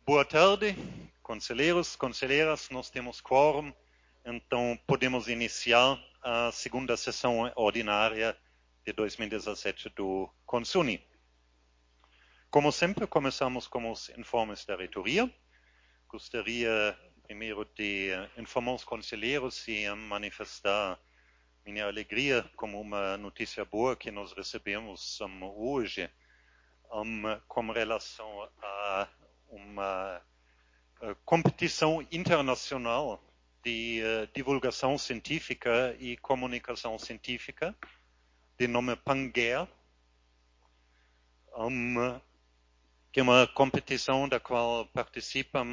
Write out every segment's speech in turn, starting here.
Boa tarde, conselheiros, conselheiras, nós temos quórum, então podemos iniciar a segunda sessão ordinária de 2017 do CONSUNI. Como sempre, começamos com os informes da reitoria. Gostaria primeiro de informar os conselheiros e manifestar minha alegria como uma notícia boa que nós recebemos hoje com relação a uma competição internacional de divulgação científica e comunicação científica, de nome PANGAIA, que é uma competição da qual participam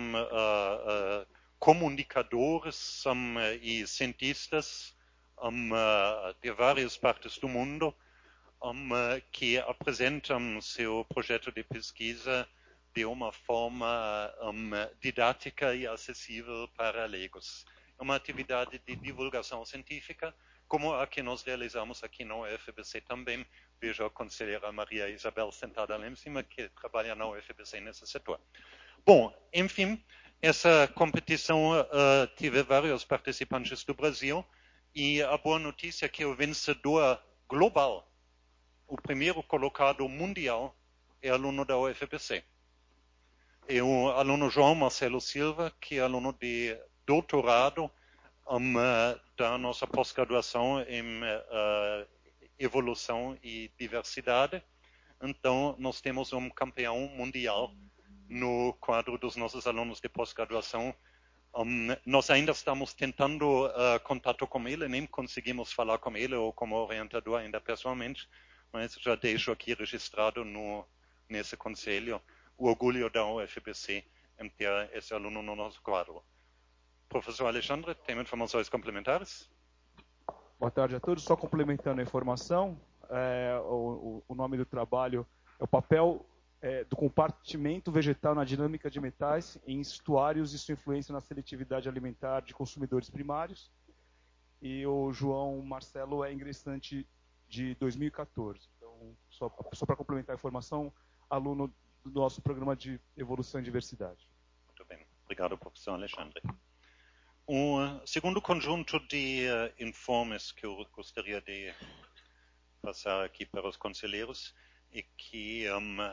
comunicadores e cientistas de várias partes do mundo que apresentam seu projeto de pesquisa de uma forma didática e acessível para leigos. É uma atividade de divulgação científica, como a que nós realizamos aqui na UFBC também. Vejo a conselheira Maria Isabel sentada lá em cima, que trabalha na UFBC nesse setor. Bom, enfim, essa competição teve vários participantes do Brasil, e a boa notícia é que o vencedor global, o primeiro colocado mundial, é aluno da UFBC. É o aluno João Marcelo Silva, que é aluno de doutorado da nossa pós-graduação em evolução e diversidade. Então, nós temos um campeão mundial no quadro dos nossos alunos de pós-graduação. Nós ainda estamos tentando contato com ele, nem conseguimos falar com ele ou como orientador ainda pessoalmente, mas já deixo aqui registrado nesse conselho o orgulho da UFBC em ter esse aluno no nosso quadro. Professor Alexandre, tem informações complementares? Boa tarde a todos. Só complementando a informação, o nome do trabalho é o papel do compartimento vegetal na dinâmica de metais em estuários e sua influência na seletividade alimentar de consumidores primários. E o João Marcelo é ingressante de 2014. Então, só para complementar a informação, aluno do nosso programa de evolução e diversidade. Muito bem. Obrigado, professor Alexandre. O segundo conjunto de informes que eu gostaria de passar aqui para os conselheiros é que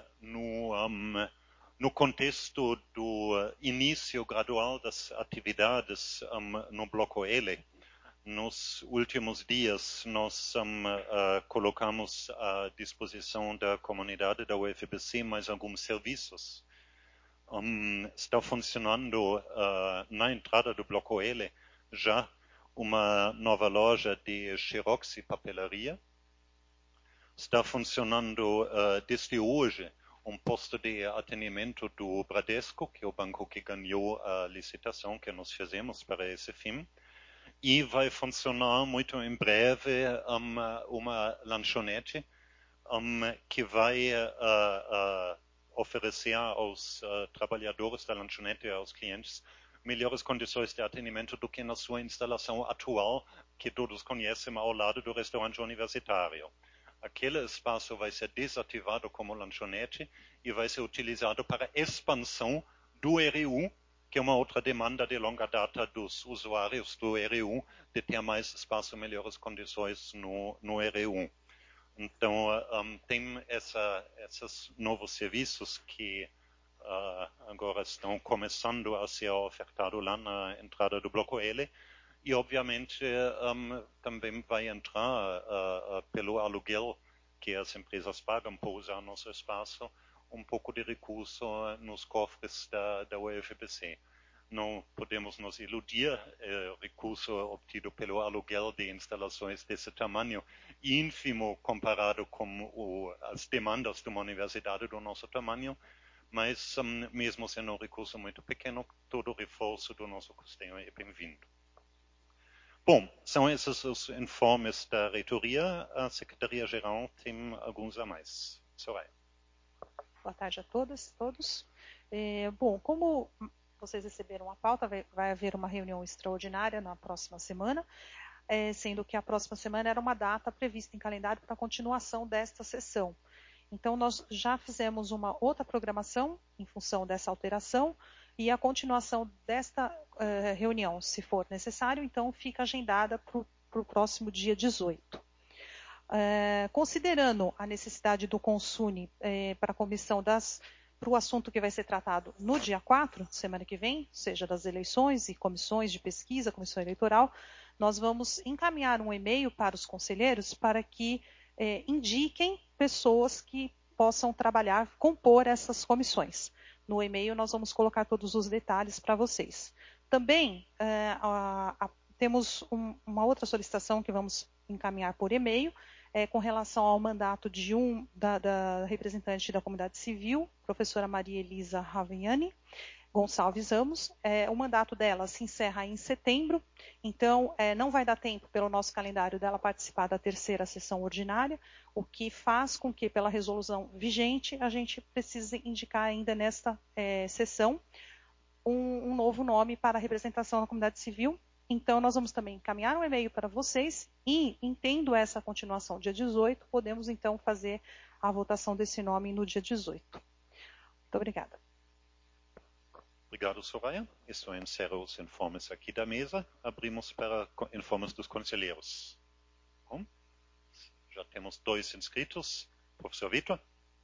no contexto do início gradual das atividades no Bloco L, nos últimos dias nós colocamos à disposição da comunidade da UFBC mais alguns serviços. Está funcionando na entrada do Bloco L já uma nova loja de xerox e papelaria. Está funcionando desde hoje um posto de atendimento do Bradesco, que é o banco que ganhou a licitação que nós fizemos para esse fim. E vai funcionar muito em breve uma lanchonete que vai oferecer aos trabalhadores da lanchonete e aos clientes melhores condições de atendimento do que na sua instalação atual, que todos conhecem ao lado do restaurante universitário. Aquele espaço vai ser desativado como lanchonete e vai ser utilizado para expansão do RU, que é uma outra demanda de longa data dos usuários do RU, de ter mais espaço e melhores condições no RU. Então, tem esses novos serviços que agora estão começando a ser ofertados lá na entrada do Bloco L, e obviamente também vai entrar pelo aluguel que as empresas pagam por usar nosso espaço, um pouco de recurso nos cofres da UFBC. Não podemos nos iludir, o recurso obtido pelo aluguel de instalações desse tamanho, ínfimo comparado com as demandas de uma universidade do nosso tamanho, mas mesmo sendo um recurso muito pequeno, todo o reforço do nosso custeio é bem-vindo. Bom, são esses os informes da reitoria. A Secretaria-Geral tem alguns a mais. Soraya. Boa tarde a todas e todos. Bom, como vocês receberam a pauta, vai haver uma reunião extraordinária na próxima semana, sendo que a próxima semana era uma data prevista em calendário para a continuação desta sessão. Então, nós já fizemos uma outra programação em função dessa alteração e a continuação desta reunião, se for necessário, então fica agendada para o próximo dia 18. Considerando a necessidade do Consune para a comissão para o assunto que vai ser tratado no dia 4, semana que vem, seja das eleições e comissões de pesquisa, comissão eleitoral, nós vamos encaminhar um e-mail para os conselheiros para que indiquem pessoas que possam trabalhar, compor essas comissões. No e-mail nós vamos colocar todos os detalhes para vocês. Também temos uma outra solicitação que vamos encaminhar por e-mail, com relação ao mandato da representante da comunidade civil, professora Maria Elisa Raviani Gonçalves Ramos. O mandato dela se encerra em setembro, então não vai dar tempo pelo nosso calendário dela participar da terceira sessão ordinária, o que faz com que, pela resolução vigente, a gente precise indicar ainda nesta sessão um novo nome para a representação da comunidade civil. Então, nós vamos também encaminhar um e-mail para vocês e, entendo essa continuação dia 18, podemos então fazer a votação desse nome no dia 18. Muito obrigada. Obrigado, Soraya. Isto encerra os informes aqui da mesa. Abrimos para informes dos conselheiros. Bom, já temos 2 inscritos. Professor Vitor.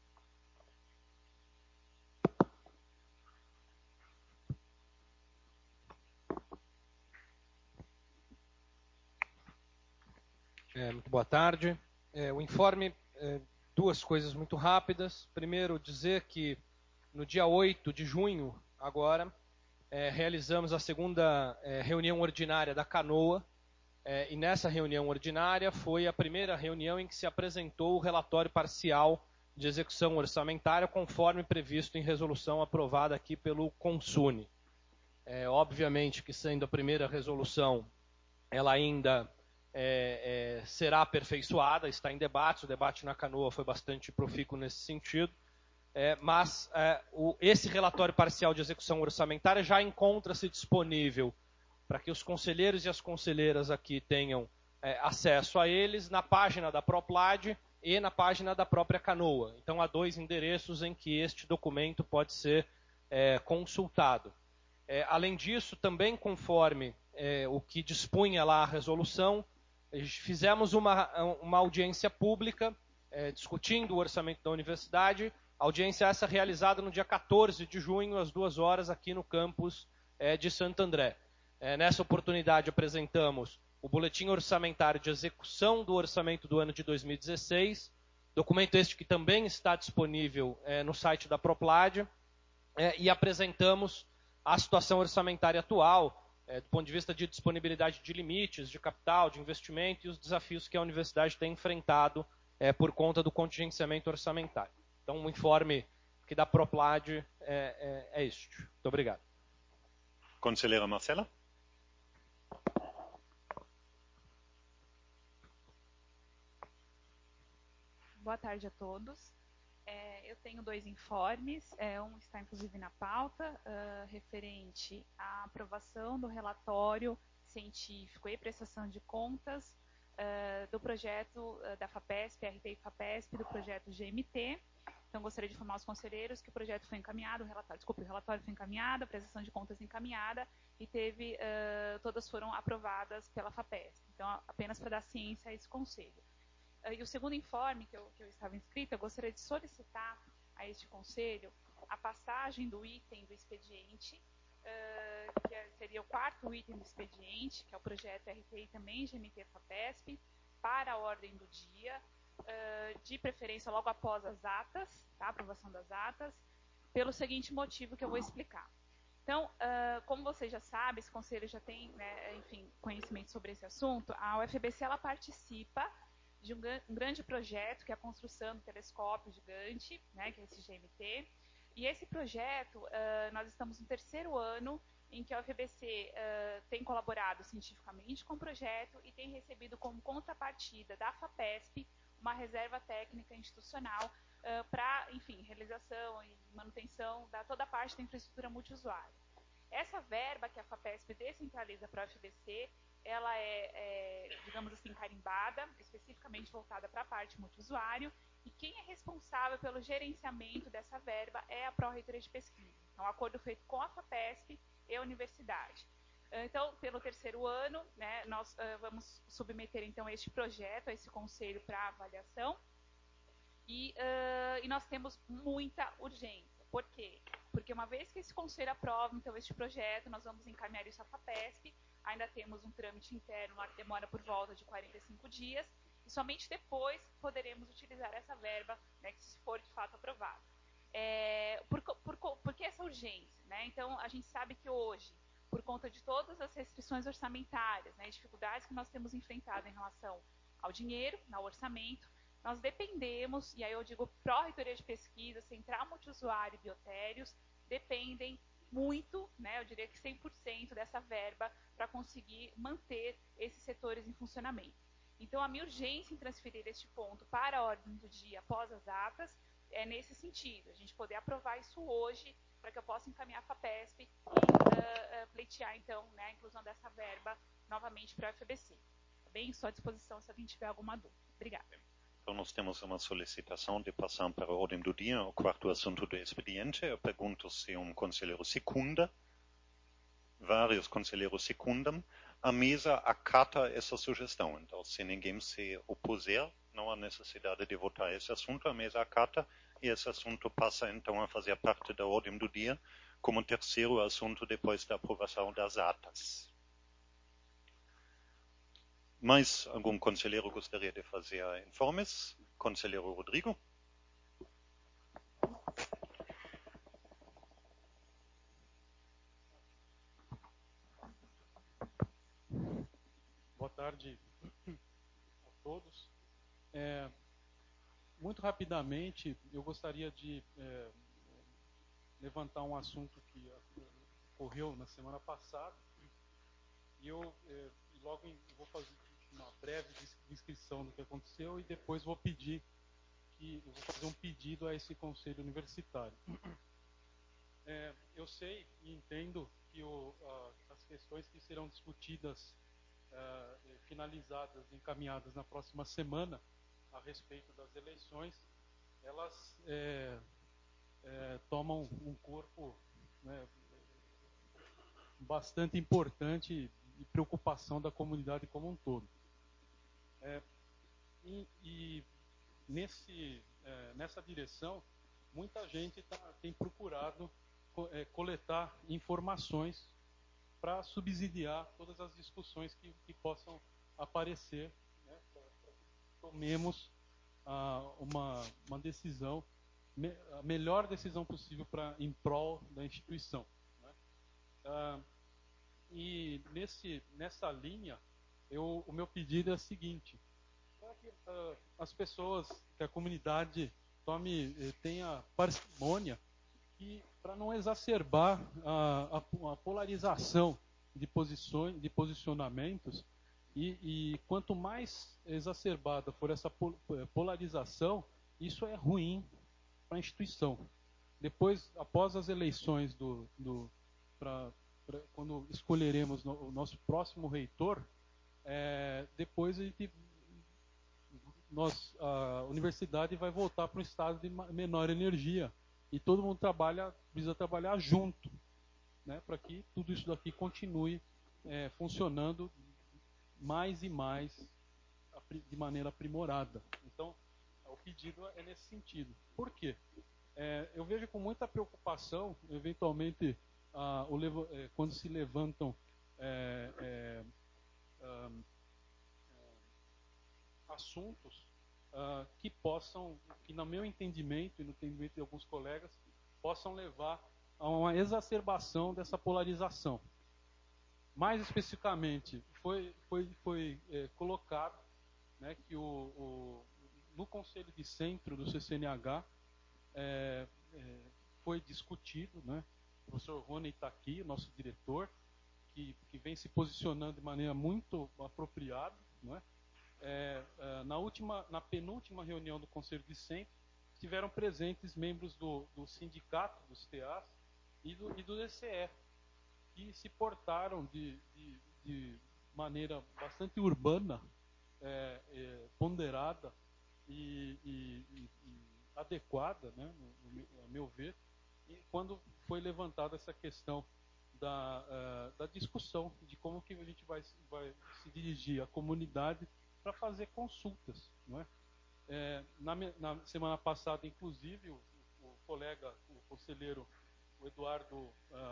Muito boa tarde. O informe, 2 coisas muito rápidas. Primeiro, dizer que no dia 8 de junho, agora, realizamos a segunda reunião ordinária da Canoa, e nessa reunião ordinária foi a primeira reunião em que se apresentou o relatório parcial de execução orçamentária, conforme previsto em resolução aprovada aqui pelo Consune. Obviamente que, sendo a primeira resolução, ela ainda será aperfeiçoada, está em debate, o debate na Canoa foi bastante profícuo nesse sentido, mas esse relatório parcial de execução orçamentária já encontra-se disponível para que os conselheiros e as conselheiras aqui tenham acesso a eles na página da Proplad e na página da própria Canoa. Então, há 2 endereços em que este documento pode ser consultado. Além disso, também conforme o que dispunha lá a resolução, fizemos uma audiência pública discutindo o orçamento da universidade, audiência essa realizada no dia 14 de junho, às 2 horas, aqui no campus de Santo André. Nessa oportunidade apresentamos o boletim orçamentário de execução do orçamento do ano de 2016, documento este que também está disponível no site da Proplad, e apresentamos a situação orçamentária atual, do ponto de vista de disponibilidade de limites, de capital, de investimento e os desafios que a universidade tem enfrentado por conta do contingenciamento orçamentário. Então, o informe que da Proplad é este. Muito obrigado. Conselheira Marcela. Boa tarde a todos. Eu tenho 2 informes, um está inclusive na pauta, referente à aprovação do relatório científico e prestação de contas do projeto da FAPESP, RTI FAPESP, do projeto GMT. Então, gostaria de informar os conselheiros que o projeto foi encaminhado, o relatório foi encaminhado, a prestação de contas encaminhada e todas foram aprovadas pela FAPESP. Então, apenas para dar ciência a esse conselho. E o segundo informe que eu estava inscrita, eu gostaria de solicitar a este conselho a passagem do item do expediente, que seria o 4º item do expediente, que é o projeto RTI também GMT FAPESP, para a ordem do dia, de preferência logo após as atas, tá? A aprovação das atas, pelo seguinte motivo que eu vou explicar. Então, como vocês já sabem, esse conselho já tem, conhecimento sobre esse assunto, a UFBC ela participa de um grande projeto, que é a construção do telescópio gigante, né, que é esse GMT. E esse projeto, nós estamos no 3º ano em que a UFBC tem colaborado cientificamente com o projeto e tem recebido como contrapartida da FAPESP uma reserva técnica institucional para, realização e manutenção da toda a parte da infraestrutura multiusuária. Essa verba que a FAPESP descentraliza para a UFBC, ela digamos assim, carimbada, especificamente voltada para a parte multiusuário, E quem é responsável pelo gerenciamento dessa verba é a Pró-Reitoria de Pesquisa. É um acordo feito com a FAPESP e a universidade. Então, pelo terceiro ano, né, nós vamos submeter então este projeto a esse conselho para avaliação. E nós temos muita urgência. Por quê? Porque uma vez que esse conselho aprova então este projeto, nós vamos encaminhar isso à FAPESP. Ainda temos um trâmite interno lá que demora por volta de 45 dias. E somente depois poderemos utilizar essa verba, né, que se for de fato aprovada. Por que essa urgência? Né? Então, a gente sabe que hoje, por conta de todas as restrições orçamentárias, né, dificuldades que nós temos enfrentado em relação ao dinheiro, ao orçamento, nós dependemos, e aí eu digo Pró-Reitoria de Pesquisa, Central Multiusuário e Biotérios, dependem muito, né, eu diria que 100% dessa verba para conseguir manter esses setores em funcionamento. Então, a minha urgência em transferir este ponto para a ordem do dia após as atas é nesse sentido, a gente poder aprovar isso hoje para que eu possa encaminhar a FAPESP e pleitear, então, né, a inclusão dessa verba novamente para a UFBC. Tá bem? Estou à disposição se alguém tiver alguma dúvida. Obrigada. Então, nós temos uma solicitação de passar para a ordem do dia o quarto assunto do expediente. Eu pergunto se conselheiro secunda. Vários conselheiros secundam. A mesa acata essa sugestão. Então, se ninguém se opuser, não há necessidade de votar esse assunto. A mesa acata e esse assunto passa, então, a fazer parte da ordem do dia como terceiro assunto depois da aprovação das atas. Mais algum conselheiro gostaria de fazer informes? Conselheiro Rodrigo. Boa tarde a todos. Muito rapidamente, eu gostaria de levantar um assunto que ocorreu na semana passada. E eu vou fazer uma breve descrição do que aconteceu e depois vou fazer um pedido a esse conselho universitário. Eu sei e entendo que as questões que serão discutidas, finalizadas, encaminhadas na próxima semana a respeito das eleições, elas tomam um corpo, né, bastante importante e preocupação da comunidade como um todo. Nessa direção, muita gente tem procurado coletar informações para subsidiar todas as discussões que possam aparecer, né, para que tomemos uma decisão, a melhor decisão possível em prol da instituição. Né? E nessa linha, o meu pedido é o seguinte: para que as pessoas, que a comunidade tenha parcimônia, e para não exacerbar a polarização de posicionamentos, e quanto mais exacerbada for essa polarização, isso é ruim para a instituição. Depois, após as eleições quando escolheremos o nosso próximo reitor, depois a universidade vai voltar para um estado de menor energia. E todo mundo precisa trabalhar junto, né, para que tudo isso daqui continue funcionando mais e mais de maneira aprimorada. Então, o pedido é nesse sentido. Por quê? Eu vejo com muita preocupação, eventualmente, quando se levantam assuntos que, no meu entendimento e no entendimento de alguns colegas, possam levar a uma exacerbação dessa polarização. Mais especificamente, foi colocado, né, que no Conselho de Centro do CCNH foi discutido, né, o professor Rony está aqui, nosso diretor, que vem se posicionando de maneira muito apropriada, né? Na penúltima reunião do Conselho de Centro, estiveram presentes membros do sindicato dos TAs e do DCE, que se portaram de maneira bastante urbana, ponderada, e adequada, né, a meu ver, e quando foi levantada essa questão da discussão de como que a gente vai se dirigir à comunidade para fazer consultas, não é? Na semana passada, inclusive, o colega, o conselheiro, o Eduardo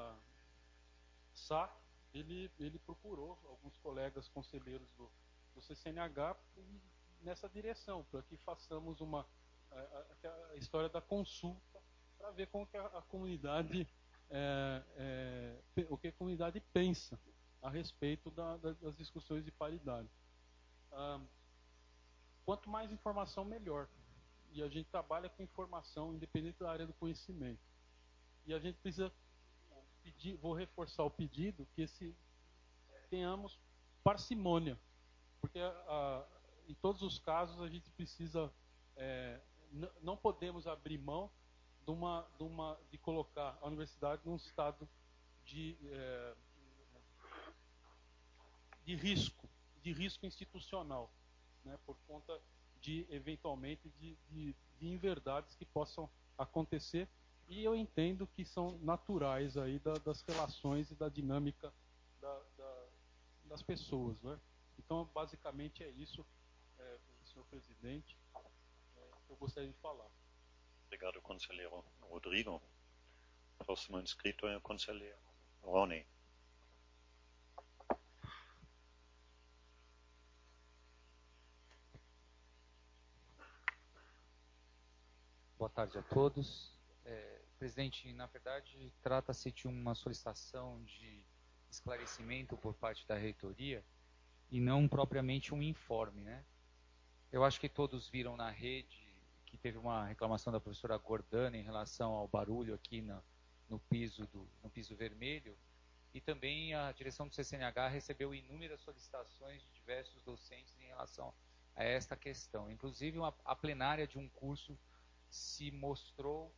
Sá, ele procurou alguns colegas conselheiros do CCNH nessa direção, para que façamos a história da consulta, para ver como que a comunidade o que a comunidade pensa a respeito das discussões de paridade. Quanto mais informação, melhor. E a gente trabalha com informação, independente da área do conhecimento. E a gente precisa pedir, vou reforçar o pedido, que tenhamos parcimônia, porque em todos os casos a gente precisa, não podemos abrir mão de colocar a universidade num estado de risco institucional, né, por conta de, eventualmente, de inverdades que possam acontecer, e eu entendo que são naturais aí das relações e da dinâmica das pessoas, né? Então, basicamente é isso, senhor presidente, que eu gostaria de falar. Obrigado, conselheiro Rodrigo. Próximo inscrito é o conselheiro Rony. Boa tarde a todos. Presidente, na verdade, trata-se de uma solicitação de esclarecimento por parte da reitoria e não propriamente um informe, né? Eu acho que todos viram na rede que teve uma reclamação da professora Gordana em relação ao barulho aqui no piso vermelho, e também a direção do CCNH recebeu inúmeras solicitações de diversos docentes em relação a esta questão. Inclusive, a plenária de um curso se mostrou,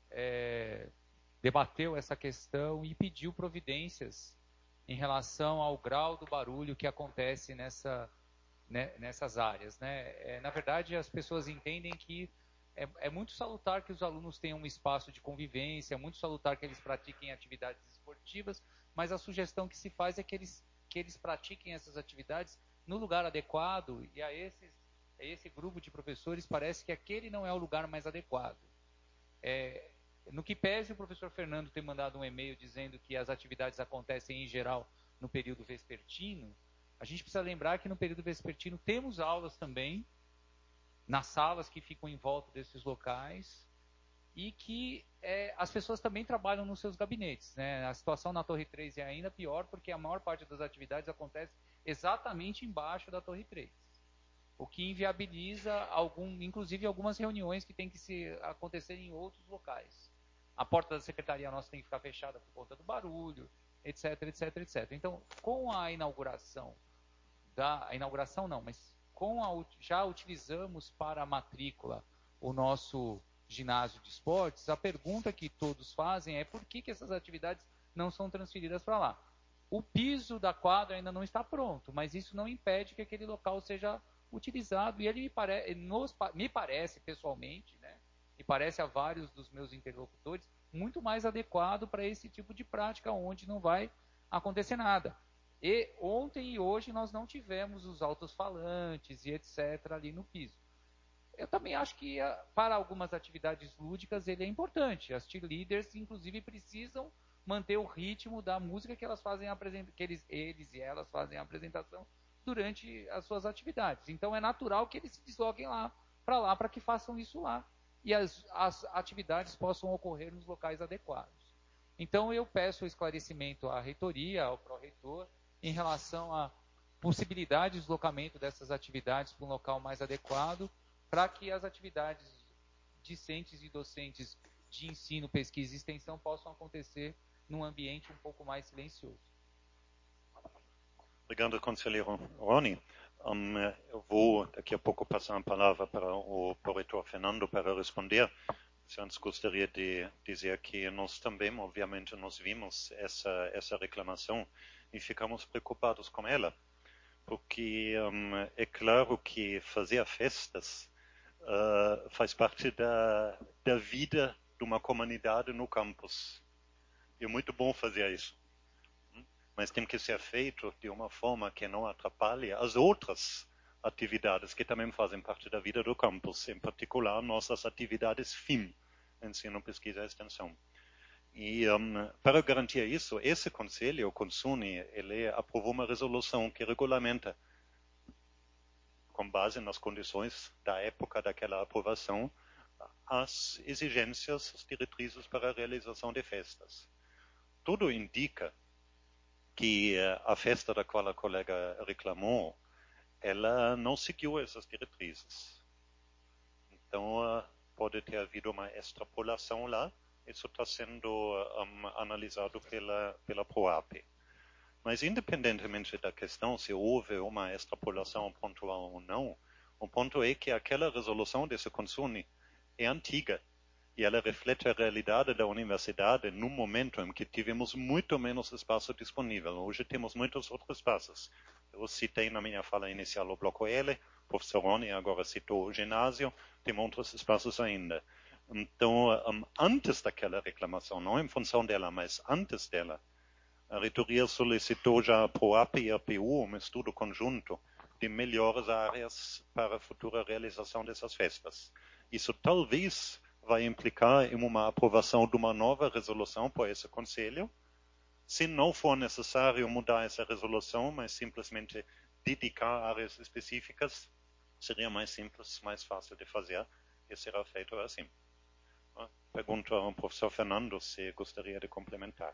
debateu essa questão e pediu providências em relação ao grau do barulho que acontece nessas áreas, né? Na verdade, as pessoas entendem que é muito salutar que os alunos tenham um espaço de convivência, é muito salutar que eles pratiquem atividades esportivas, mas a sugestão que se faz é que eles pratiquem essas atividades no lugar adequado, e a esse grupo de professores parece que aquele não é o lugar mais adequado. No que pese o professor Fernando ter mandado um e-mail dizendo que as atividades acontecem em geral no período vespertino, a gente precisa lembrar que no período vespertino temos aulas também nas salas que ficam em volta desses locais, e que as pessoas também trabalham nos seus gabinetes, né? A situação na Torre 3 é ainda pior, porque a maior parte das atividades acontece exatamente embaixo da Torre 3. O que inviabiliza inclusive algumas reuniões que têm que acontecer em outros locais. A porta da secretaria nossa tem que ficar fechada por conta do barulho, etc, etc, etc. Então, com a inauguração já utilizamos para a matrícula o nosso ginásio de esportes, a pergunta que todos fazem é por que essas atividades não são transferidas para lá. O piso da quadra ainda não está pronto, mas isso não impede que aquele local seja utilizado, e ele me parece pessoalmente, né, e parece a vários dos meus interlocutores, muito mais adequado para esse tipo de prática, onde não vai acontecer nada. E ontem e hoje nós não tivemos os alto-falantes e etc. ali no piso. Eu também acho que para algumas atividades lúdicas ele é importante. As cheerleaders, inclusive, precisam manter o ritmo da música que elas fazem eles e elas fazem a apresentação durante as suas atividades. Então é natural que eles se desloquem para que façam isso lá, e as atividades possam ocorrer nos locais adequados. Então eu peço o esclarecimento à reitoria, ao pró-reitor, em relação à possibilidade de deslocamento dessas atividades para um local mais adequado, para que as atividades discentes e docentes de ensino, pesquisa e extensão possam acontecer num ambiente um pouco mais silencioso. Obrigado, conselheiro Rony. Eu vou daqui a pouco passar a palavra para o pró-reitor Fernando para responder. Se antes gostaria de dizer que nós também, obviamente, nós vimos essa reclamação e ficamos preocupados com ela, porque é claro que fazer festas faz parte da vida de uma comunidade no campus. E é muito bom fazer isso. Mas tem que ser feito de uma forma que não atrapalhe as outras atividades que também fazem parte da vida do campus, em particular nossas atividades FIM, Ensino, Pesquisa e Extensão. E para garantir isso, esse conselho, o CONSUNE, ele aprovou uma resolução que regulamenta, com base nas condições da época daquela aprovação, as exigências, as diretrizes para a realização de festas. Tudo indica que a festa da qual a colega reclamou, ela não seguiu essas diretrizes. Então, pode ter havido uma extrapolação lá. Isso está sendo analisado pela PROAPE. Mas, independentemente da questão se houve uma extrapolação pontual ou não, o ponto é que aquela resolução desse CONSUNE é antiga. E ela reflete a realidade da universidade no momento em que tivemos muito menos espaço disponível. Hoje temos muitos outros espaços. Eu citei na minha fala inicial o Bloco L, o professor Rony agora citou o ginásio, tem outros espaços ainda. Então, antes daquela reclamação, não em função dela, mas antes dela, a reitoria solicitou já a PROAPE e a PU um estudo conjunto de melhores áreas para a futura realização dessas festas. Isso talvez vai implicar em uma aprovação de uma nova resolução por esse conselho. Se não for necessário mudar essa resolução, mas simplesmente dedicar áreas específicas, seria mais simples, mais fácil de fazer e será feito assim. Pergunto ao professor Fernando se gostaria de complementar.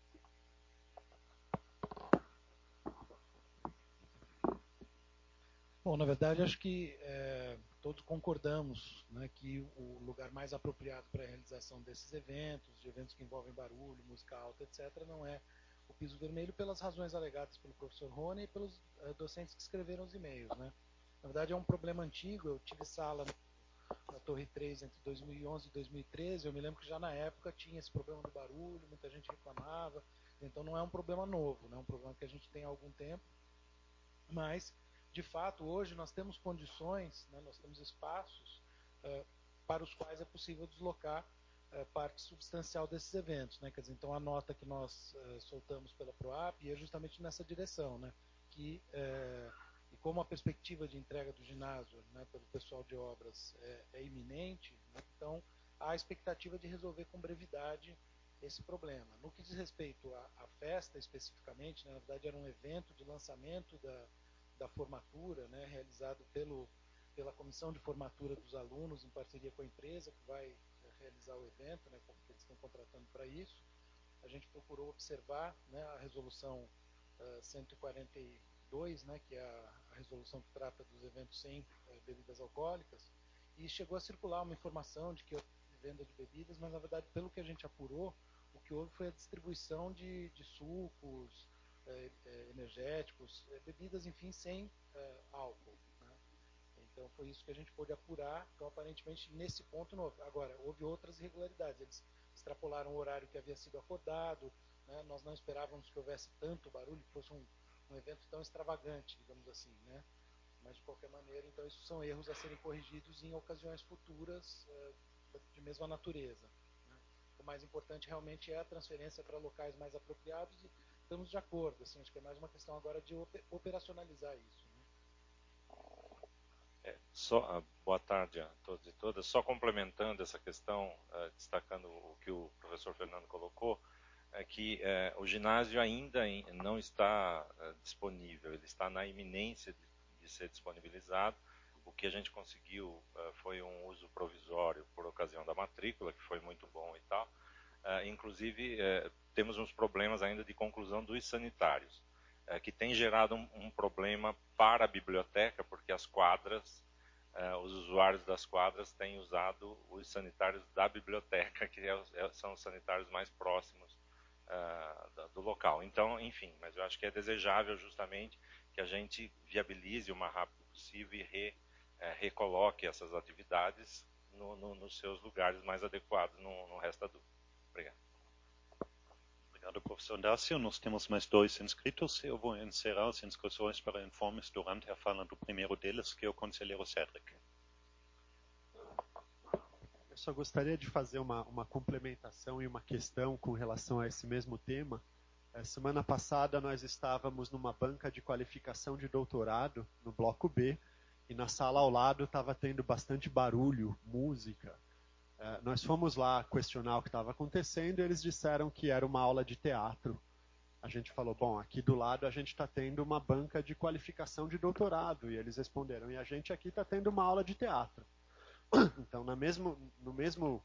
Bom, na verdade, acho que todos concordamos, né, que o lugar mais apropriado para a realização desses eventos, de eventos que envolvem barulho, música alta, etc., não é o piso vermelho, pelas razões alegadas pelo professor Rony e pelos docentes que escreveram os e-mails, né? Na verdade, é um problema antigo. Eu tive sala na Torre 3 entre 2011 e 2013. Eu me lembro que já na época tinha esse problema do barulho, muita gente reclamava. Então, não é um problema novo, né? É um problema que a gente tem há algum tempo. Mas, de fato, hoje nós temos condições, né, nós temos espaços para os quais é possível deslocar parte substancial desses eventos, né? Quer dizer, então a nota que nós soltamos pela PROAPE é justamente nessa direção, né? Que, e como a perspectiva de entrega do ginásio, né, pelo pessoal de obras é iminente, né, então há a expectativa de resolver com brevidade esse problema. No que diz respeito à festa especificamente, né, na verdade era um evento de lançamento da formatura, né, realizado pela comissão de formatura dos alunos em parceria com a empresa que vai realizar o evento, né, que eles estão contratando para isso. A gente procurou observar, né, a resolução 142, né, que é a resolução que trata dos eventos sem bebidas alcoólicas, e chegou a circular uma informação de que venda de bebidas, mas na verdade, pelo que a gente apurou, o que houve foi a distribuição de sucos, energéticos, bebidas, enfim, sem álcool, né? Então foi isso que a gente pôde apurar. Então, aparentemente, nesse ponto não houve. Agora, houve outras irregularidades. Eles extrapolaram o horário que havia sido acordado, né? Nós não esperávamos que houvesse tanto barulho, que fosse um evento tão extravagante, digamos assim, né? Mas, de qualquer maneira, então, isso são erros a serem corrigidos em ocasiões futuras de mesma natureza, né? O mais importante realmente é a transferência para locais mais apropriados, e estamos de acordo. Assim, acho que é mais uma questão agora de operacionalizar isso, né? Boa tarde a todos e todas. Só complementando essa questão, destacando o que o professor Fernando colocou, é que o ginásio ainda não está disponível, ele está na iminência de ser disponibilizado. O que a gente conseguiu foi um uso provisório por ocasião da matrícula, que foi muito bom e tal. Inclusive, temos uns problemas ainda de conclusão dos sanitários, que tem gerado um problema para a biblioteca, porque as quadras, os usuários das quadras têm usado os sanitários da biblioteca, que são os sanitários mais próximos do local. Então, enfim, mas eu acho que é desejável justamente que a gente viabilize o mais rápido possível e recoloque essas atividades nos seus lugares mais adequados no resto da dúvida. Obrigado. Obrigado, professor Dácio. Nós temos mais 2 inscritos. Eu vou encerrar as inscrições para informes durante a fala do primeiro deles, que é o conselheiro Cedric. só gostaria de fazer uma complementação e uma questão com relação a esse mesmo tema. Semana passada nós estávamos numa banca de qualificação de doutorado, no bloco B, e na sala ao lado estava tendo bastante barulho, música. Nós fomos lá questionar o que estava acontecendo e eles disseram que era uma aula de teatro. A gente falou, bom, aqui do lado a gente está tendo uma banca de qualificação de doutorado. E eles responderam, e a gente aqui está tendo uma aula de teatro. Então, no mesmo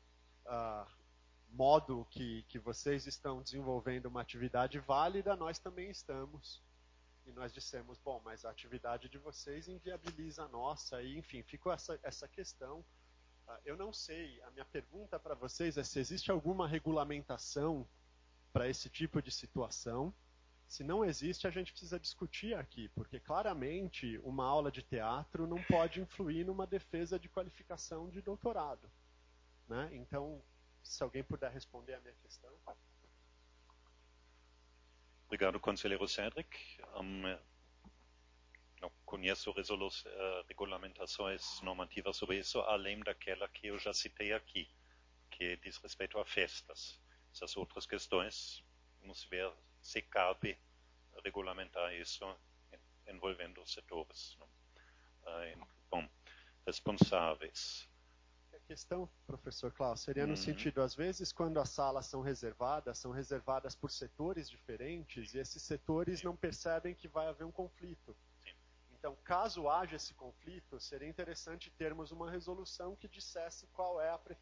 modo que vocês estão desenvolvendo uma atividade válida, nós também estamos. E nós dissemos, bom, mas a atividade de vocês inviabiliza a nossa. E, enfim, ficou essa questão. Eu não sei, a minha pergunta para vocês é se existe alguma regulamentação para esse tipo de situação. Se não existe, a gente precisa discutir aqui, porque claramente uma aula de teatro não pode influir numa defesa de qualificação de doutorado, né? Então, se alguém puder responder a minha questão. Obrigado, conselheiro Cedric. Não conheço regulamentações normativas sobre isso, além daquela que eu já citei aqui, que diz respeito a festas. Essas outras questões, vamos ver se cabe regulamentar isso envolvendo os setores. Bom, responsáveis. A questão, professor Klaus, seria no sentido, às vezes, quando as salas são reservadas por setores diferentes, e esses setores não percebem que vai haver um conflito. Então, caso haja esse conflito, seria interessante termos uma resolução que dissesse qual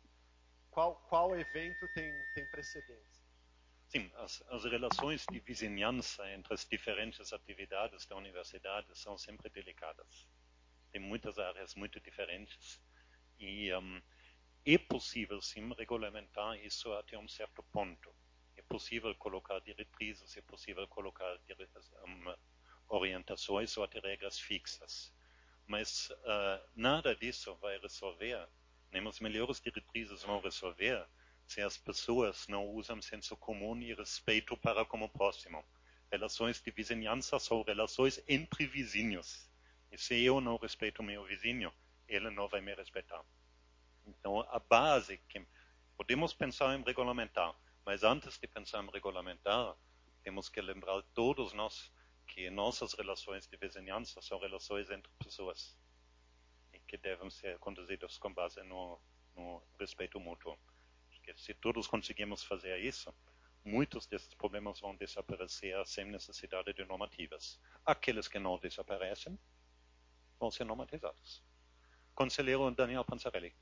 evento tem precedência. Sim, as relações de vizinhança entre as diferentes atividades da universidade são sempre delicadas. Tem muitas áreas muito diferentes e é possível, sim, regulamentar isso até um certo ponto. É possível colocar diretrizes, é possível colocar orientações ou até regras fixas. Mas nada disso vai resolver, nem as melhores diretrizes vão resolver, se as pessoas não usam senso comum e respeito para com o próximo. Relações de vizinhança são relações entre vizinhos. E se eu não respeito o meu vizinho, ele não vai me respeitar. Então, a base, que podemos pensar em regulamentar, mas antes de pensar em regulamentar, temos que lembrar todos nós que nossas relações de vizinhança são relações entre pessoas e que devem ser conduzidas com base no respeito mútuo. Porque se todos conseguimos fazer isso, muitos desses problemas vão desaparecer sem necessidade de normativas. Aqueles que não desaparecem vão ser normatizados. Conselheiro Daniel Panzarelli.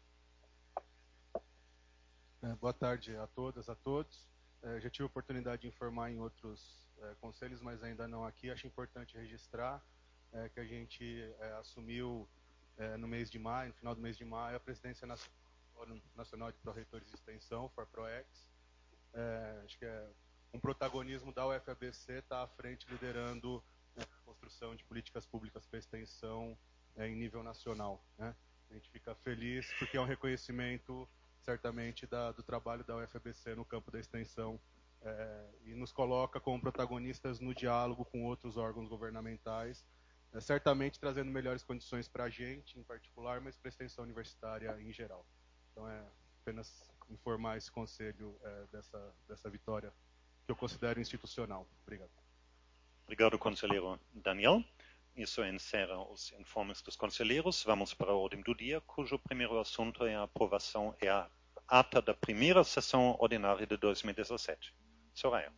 Boa tarde a todas, a todos. Já tive a oportunidade de informar em outros conselhos, mas ainda não aqui. Acho importante registrar que a gente assumiu no mês de maio, no final do mês de maio, a presidência nacional de Pró-Reitores de Extensão, FORPROEX. Acho que um protagonismo da UFABC está à frente, liderando a construção de políticas públicas para extensão em nível nacional, né? A gente fica feliz porque é um reconhecimento, certamente, do trabalho da UFABC no campo da extensão e nos coloca como protagonistas no diálogo com outros órgãos governamentais, certamente trazendo melhores condições para a gente, em particular, mas para a extensão universitária em geral. Então, apenas informar esse conselho dessa vitória que eu considero institucional. Obrigado. Obrigado, conselheiro Daniel. Isso encerra os informes dos conselheiros. Vamos para a ordem do dia, cujo primeiro assunto é a aprovação, a ata da primeira sessão ordinária de 2017. Soraya.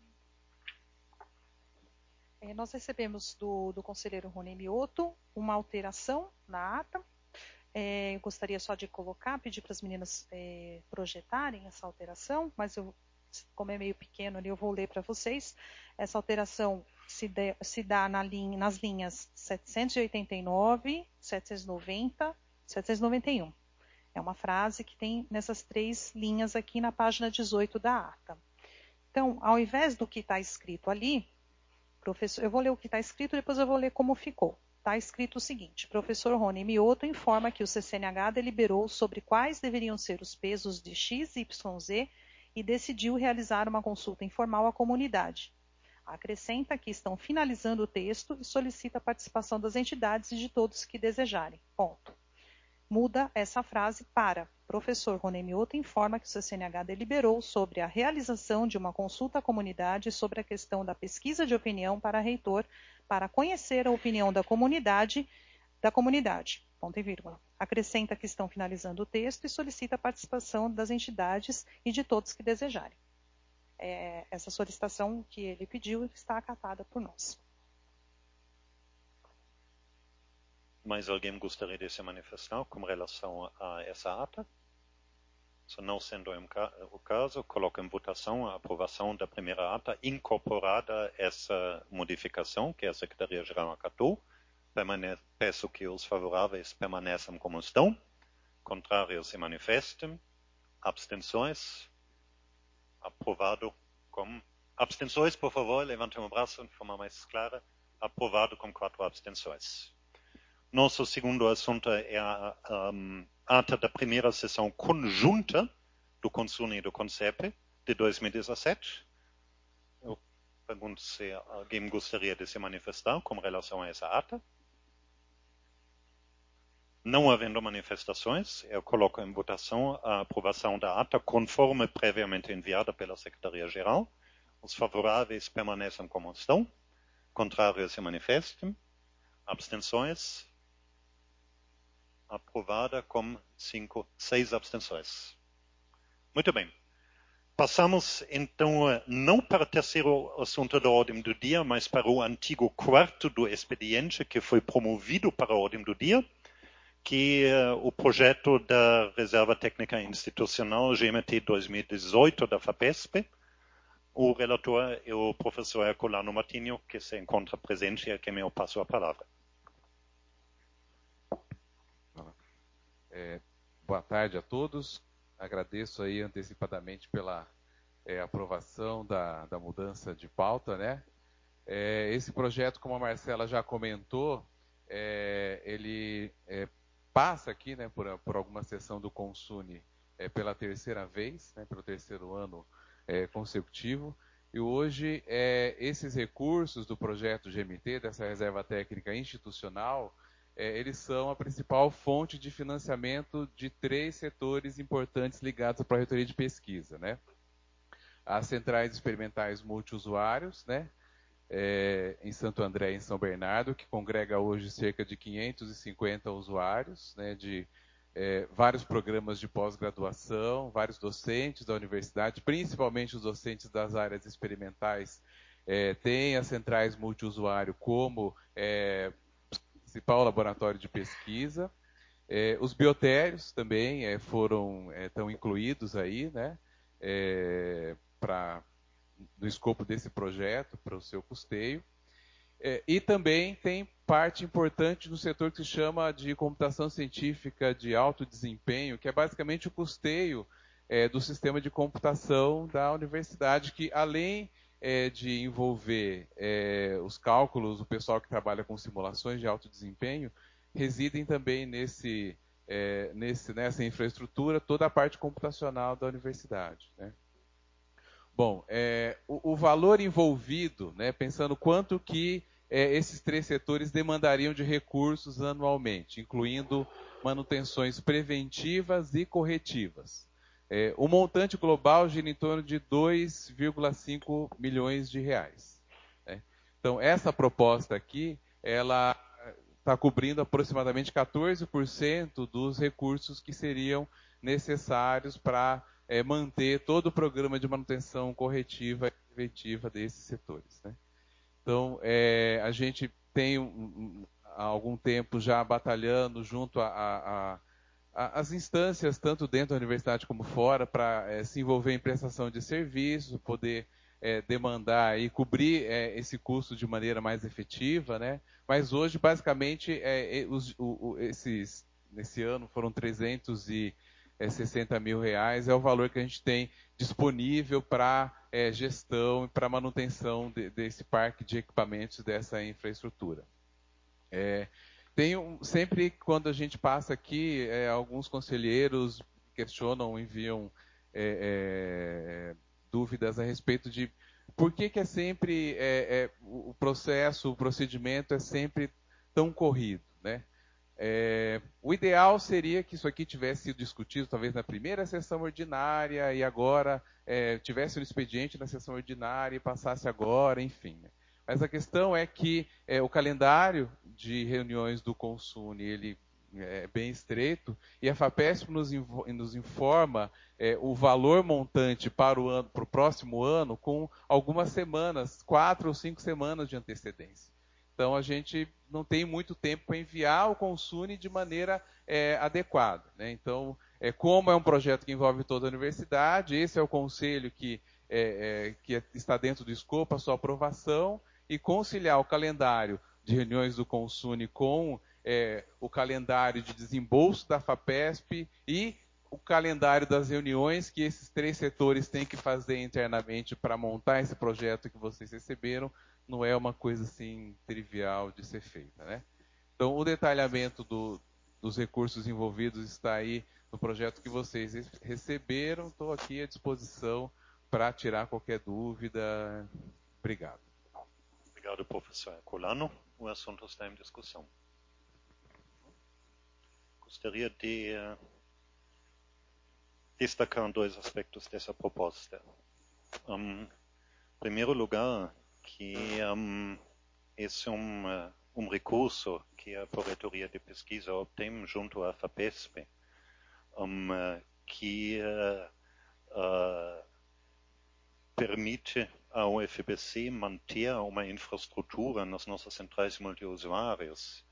Nós recebemos do conselheiro Rony Mioto uma alteração na ata. Eu gostaria só de pedir para as meninas projetarem essa alteração, mas como é meio pequeno ali, eu vou ler para vocês. Essa alteração se dá nas linhas 789, 790, 791. É uma frase que tem nessas 3 linhas aqui na página 18 da ata. Então, ao invés do que está escrito ali, eu vou ler o que está escrito, depois eu vou ler como ficou. Está escrito o seguinte: professor Rony Mioto informa que o CCNH deliberou sobre quais deveriam ser os pesos de X, Y, Z e decidiu realizar uma consulta informal à comunidade. Acrescenta que estão finalizando o texto e solicita a participação das entidades e de todos que desejarem. Ponto. Muda essa frase para: professor Ronei Mioto informa que o CCNH deliberou sobre a realização de uma consulta à comunidade sobre a questão da pesquisa de opinião para reitor, para conhecer a opinião da comunidade, ponto e vírgula. Acrescenta que estão finalizando o texto e solicita a participação das entidades e de todos que desejarem. Essa solicitação que ele pediu está acatada por nós. Mais alguém gostaria de se manifestar com relação a essa ata? Se não sendo o caso, coloco em votação a aprovação da primeira ata, incorporada essa modificação que a Secretaria-Geral acatou. Peço que os favoráveis permaneçam como estão. Contrários se manifestem. Abstenções? Aprovado com... Abstenções, por favor, levantem o braço de forma mais clara. Aprovado com 4 abstenções. Nosso segundo assunto é a ata da primeira sessão conjunta do CONSUNE e do CONCEP de 2017. Eu pergunto se alguém gostaria de se manifestar com relação a essa ata. Não havendo manifestações, eu coloco em votação a aprovação da ata conforme previamente enviada pela Secretaria-Geral. Os favoráveis permaneçam como estão. Contrários se manifestem. Abstenções? Aprovada com 6 abstenções. Muito bem. Passamos, então, não para o terceiro assunto da ordem do dia, mas para o antigo quarto do expediente, que foi promovido para a ordem do dia, que é o projeto da Reserva Técnica Institucional GMT 2018 da FAPESP. O relator é o professor Herculano Martinho, que se encontra presente e a quem eu passo a palavra. Boa tarde a todos. Agradeço aí antecipadamente pela aprovação da mudança de pauta, né? Esse projeto, como a Marcela já comentou, ele passa aqui, né, por alguma sessão do CONSUNE pela terceira vez, né, pelo terceiro ano consecutivo. E hoje, esses recursos do projeto GMT, dessa Reserva Técnica Institucional, eles são a principal fonte de financiamento de 3 setores importantes ligados à Pró-Reitoria de Pesquisa, né? As centrais experimentais multiusuários, né? Em Santo André e em São Bernardo, que congrega hoje cerca de 550 usuários, né? De vários programas de pós-graduação, vários docentes da universidade, principalmente os docentes das áreas experimentais, têm as centrais multiusuário como principal laboratório de pesquisa. Os biotérios também estão incluídos aí, né, no escopo desse projeto, para o seu custeio. E também tem parte importante no setor que se chama de computação científica de alto desempenho, que é basicamente o custeio do sistema de computação da universidade, que além de envolver os cálculos, o pessoal que trabalha com simulações de alto desempenho, residem também nessa infraestrutura toda a parte computacional da universidade, né? Bom, o valor envolvido, né, pensando quanto que esses 3 setores demandariam de recursos anualmente, incluindo manutenções preventivas e corretivas. O montante global gira em torno de 2,5 milhões de reais. Né? Então, essa proposta aqui, ela está cobrindo aproximadamente 14% dos recursos que seriam necessários para manter todo o programa de manutenção corretiva e preventiva desses setores, né? Então, a gente tem há algum tempo já batalhando junto às instâncias, tanto dentro da universidade como fora, para se envolver em prestação de serviços, poder demandar e cobrir esse custo de maneira mais efetiva, né? Mas hoje, basicamente, nesse ano foram 360 mil reais, é o valor que a gente tem disponível para gestão e para manutenção desse parque de equipamentos, dessa infraestrutura. Sempre quando a gente passa aqui, alguns conselheiros questionam, enviam dúvidas a respeito de por que é sempre o processo, o procedimento é sempre tão corrido, né? O ideal seria que isso aqui tivesse sido discutido talvez na primeira sessão ordinária e agora tivesse um expediente na sessão ordinária e passasse agora, enfim. Mas a questão é que o calendário de reuniões do Consune ele é bem estreito e a FAPESP nos informa o valor montante para o próximo ano com algumas semanas, 4 ou 5 semanas de antecedência. Então, a gente não tem muito tempo para enviar o Consune de maneira adequada, né? Então, como é um projeto que envolve toda a universidade, esse é o conselho que está dentro do escopo, a sua aprovação, e conciliar o calendário de reuniões do Consune com o calendário de desembolso da FAPESP e o calendário das reuniões que esses 3 setores têm que fazer internamente para montar esse projeto que vocês receberam, não é uma coisa assim trivial de ser feita, né? Então, o detalhamento dos recursos envolvidos está aí no projeto que vocês receberam. Estou aqui à disposição para tirar qualquer dúvida. Obrigado. Obrigado, professor Herculano. O assunto está em discussão. Gostaria de destacar 2 aspectos dessa proposta. Em primeiro lugar, que esse é um recurso que a Pró-Reitoria de Pesquisa obtém junto à FAPESP, que permite ao UFBC manter uma infraestrutura nas nossas centrais multiusuários,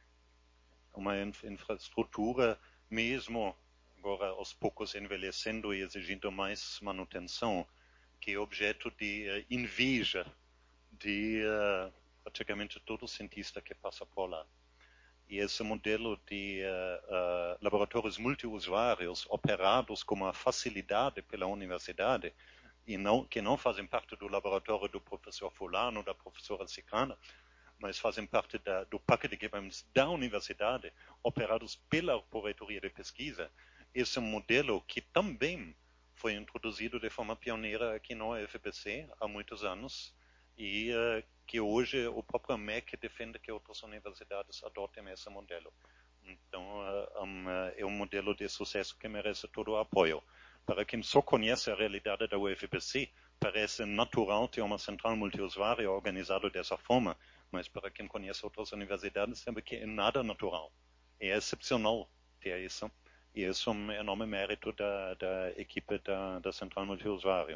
uma infraestrutura mesmo agora aos poucos envelhecendo e exigindo mais manutenção, que é objeto de inveja de praticamente todo cientista que passa por lá. E esse modelo de laboratórios multiusuários operados com uma facilidade pela universidade e que não fazem parte do laboratório do professor fulano, da professora ciclana, mas fazem parte do pacote de equipamentos da universidade, operados pela Pró-Reitoria de Pesquisa. Esse é um modelo que também foi introduzido de forma pioneira aqui no UFBC há muitos anos e que hoje o próprio MEC defende que outras universidades adotem esse modelo. Então, é um modelo de sucesso que merece todo o apoio. Para quem só conhece a realidade da UFBC, parece natural ter uma central multiusuário organizada dessa forma, mas para quem conhece outras universidades, sabe que é nada natural. É excepcional ter isso. E isso é um enorme mérito da equipe da central multiusuário.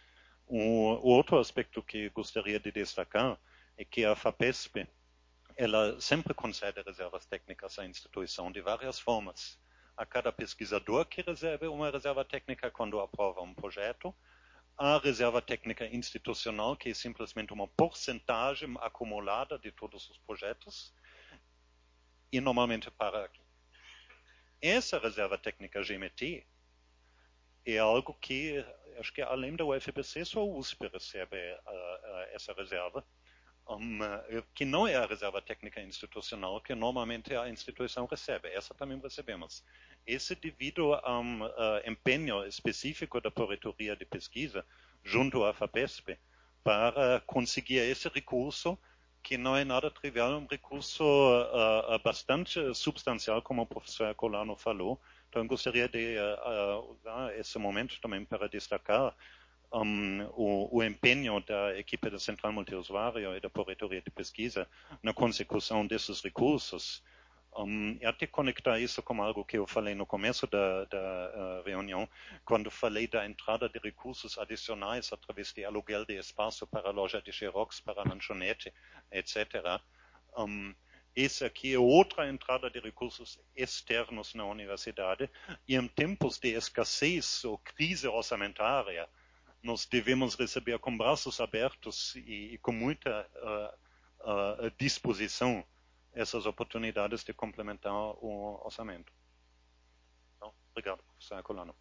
O outro aspecto que gostaria de destacar é que a FAPESP ela sempre concede reservas técnicas à instituição de várias formas. A cada pesquisador que recebe uma reserva técnica quando aprova um projeto, a reserva técnica institucional, que é simplesmente uma porcentagem acumulada de todos os projetos, e normalmente para aqui. Essa reserva técnica GMT é algo que, acho que além da UFBC, só a USP recebe essa reserva, que não é a reserva técnica institucional que normalmente a instituição recebe. Essa também recebemos. Esse devido a um empenho específico da Pró-Reitoria de Pesquisa junto à FAPESP para conseguir esse recurso, que não é nada trivial, é um recurso bastante substancial, como o professor Herculano falou. Então, gostaria de usar esse momento também para destacar o empenho da equipe da Central Multiusuário e da Pró-Reitoria de Pesquisa na consecução desses recursos. E até conectar isso com algo que eu falei no começo da reunião, quando falei da entrada de recursos adicionais através de aluguel de espaço para a loja de xerox, para a lanchonete, etc. Essa aqui é outra entrada de recursos externos na universidade, e em tempos de escassez ou crise orçamentária, nós devemos receber com braços abertos e com muita disposição essas oportunidades de complementar o orçamento. Então, obrigado, professor Herculano.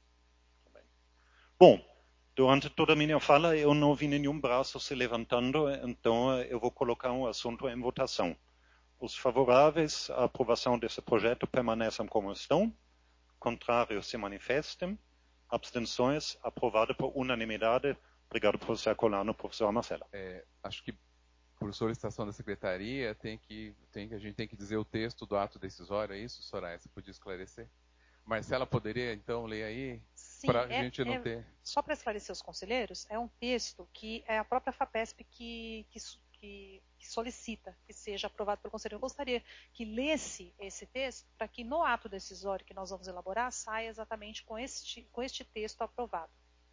Bom, durante toda a minha fala eu não vi nenhum braço se levantando, então eu vou colocar um assunto em votação. Os favoráveis à aprovação desse projeto permaneçam como estão, contrários se manifestem, abstenções, aprovado por unanimidade. Obrigado, professor Herculano, professor Marcelo. Acho que por solicitação da secretaria, a gente tem que dizer o texto do ato decisório, é isso, Soraya? Você podia esclarecer? Marcela, poderia então ler aí? Para a gente não ter... Só para esclarecer os conselheiros, é um texto que é a própria FAPESP que solicita que seja aprovado pelo Conselho. Eu gostaria que lesse esse texto para que no ato decisório que nós vamos elaborar saia exatamente com este texto aprovado.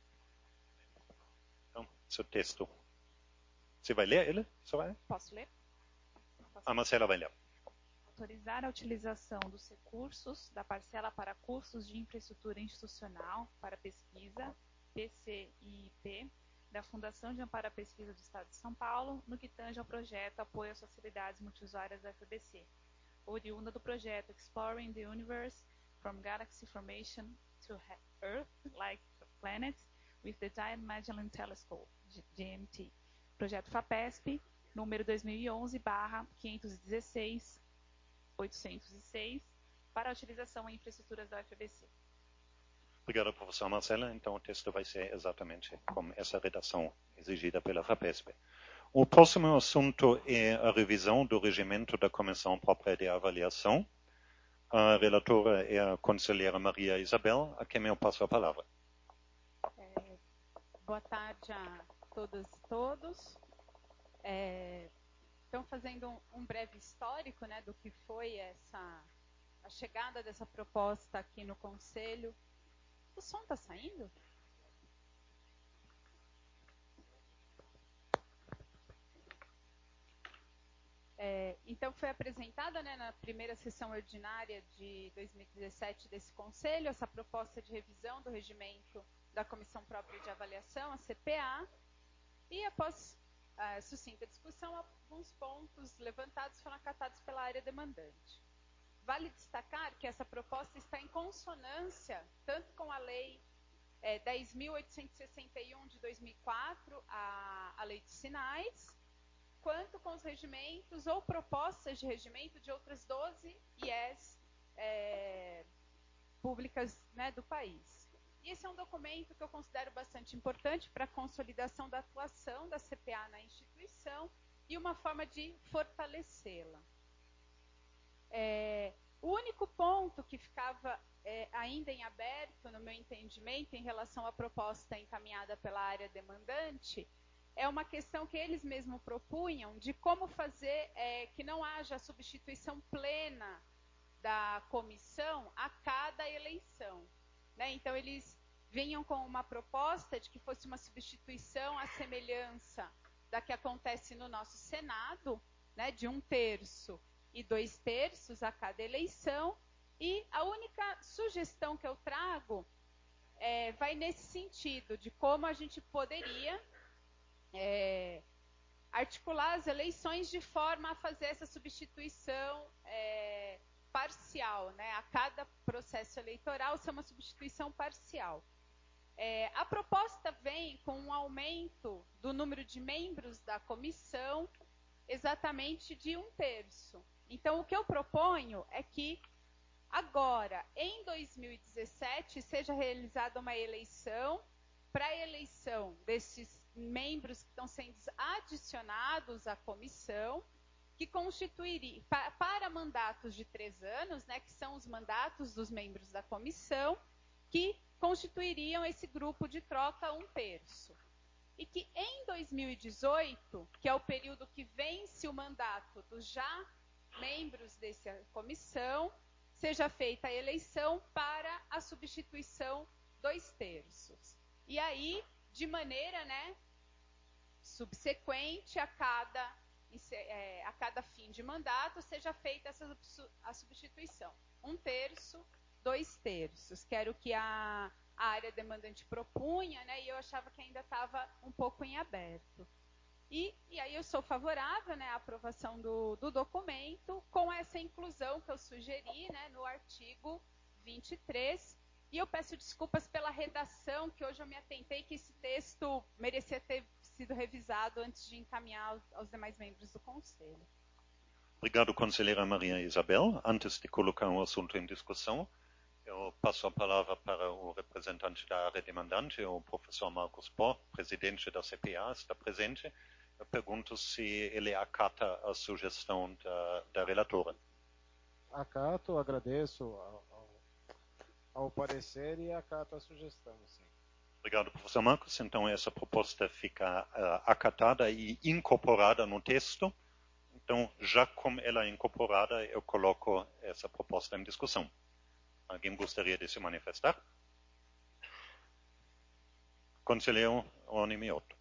Então, seu texto. Você vai ler ele? Posso ler? A Marcela vai ler. Autorizar a utilização dos recursos da parcela para cursos de infraestrutura institucional para pesquisa, PCIP, da Fundação de Amparo à Pesquisa do Estado de São Paulo, no que tange ao projeto Apoio às Facilidades Multiusuárias da FABC, oriunda do projeto Exploring the Universe from Galaxy Formation to Earth Like Planets with the Giant Magellan Telescope, GMT. Projeto FAPESP, número 2011/516-806, para a utilização em infraestruturas da UFABC. Obrigado, professor Marcela. Então, o texto vai ser exatamente como essa redação exigida pela FAPESP. O próximo assunto é a revisão do regimento da Comissão Própria de Avaliação. A relatora é a conselheira Maria Isabel, a quem eu passo a palavra. Boa tarde a todas e todos. Então, fazendo um breve histórico, né, do que foi a chegada dessa proposta aqui no Conselho. O som está saindo? Então, foi apresentada, né, na primeira sessão ordinária de 2017 desse Conselho, essa proposta de revisão do regimento da Comissão Própria de Avaliação, a CPA, e após a sucinta discussão, alguns pontos levantados foram acatados pela área demandante. Vale destacar que essa proposta está em consonância tanto com a Lei 10.861 de 2004, a Lei dos Sinais, quanto com os regimentos ou propostas de regimento de outras 12 IES públicas, né, do país. E esse é um documento que eu considero bastante importante para a consolidação da atuação da CPA na instituição e uma forma de fortalecê-la. O único ponto que ficava ainda em aberto, no meu entendimento, em relação à proposta encaminhada pela área demandante, é uma questão que eles mesmos propunham de como fazer que não haja substituição plena da comissão a cada eleição, né? Então, eles vinham com uma proposta de que fosse uma substituição à semelhança da que acontece no nosso Senado, né, de 1/3 e 2/3 a cada eleição, e a única sugestão que eu trago vai nesse sentido, de como a gente poderia articular as eleições de forma a fazer essa substituição parcial, né, a cada processo eleitoral ser uma substituição parcial. A proposta vem com um aumento do número de membros da comissão exatamente de 1/3. Então, o que eu proponho é que agora, em 2017, seja realizada uma eleição. Para a eleição desses membros que estão sendo adicionados à comissão, que constituiria, para mandatos de 3 anos, né, que são os mandatos dos membros da comissão, que constituiriam esse grupo de troca 1/3. E que em 2018, que é o período que vence o mandato dos já membros dessa comissão, seja feita a eleição para a substituição 2/3. E aí, de maneira, né, subsequente a cada fim de mandato, seja feita a substituição. 1/3, 2/3, que era o que a área demandante propunha, né, e eu achava que ainda estava um pouco em aberto. E aí eu sou favorável, né, à aprovação do documento, com essa inclusão que eu sugeri, né, no artigo 23. E eu peço desculpas pela redação, que hoje eu me atentei que esse texto merecia ter sido revisado antes de encaminhar aos demais membros do Conselho. Obrigado, conselheira Maria Isabel. Antes de colocar o assunto em discussão, eu passo a palavra para o representante da área demandante, o professor Marcos Pó, presidente da CPA, está presente. Eu pergunto se ele acata a sugestão da relatora. Acato, agradeço ao parecer e acato a sugestão, sim. Obrigado, professor Marcos. Então, essa proposta fica acatada e incorporada no texto. Então, já como ela é incorporada, eu coloco essa proposta em discussão. Alguém gostaria de se manifestar? Conselheiro Rony Miotto.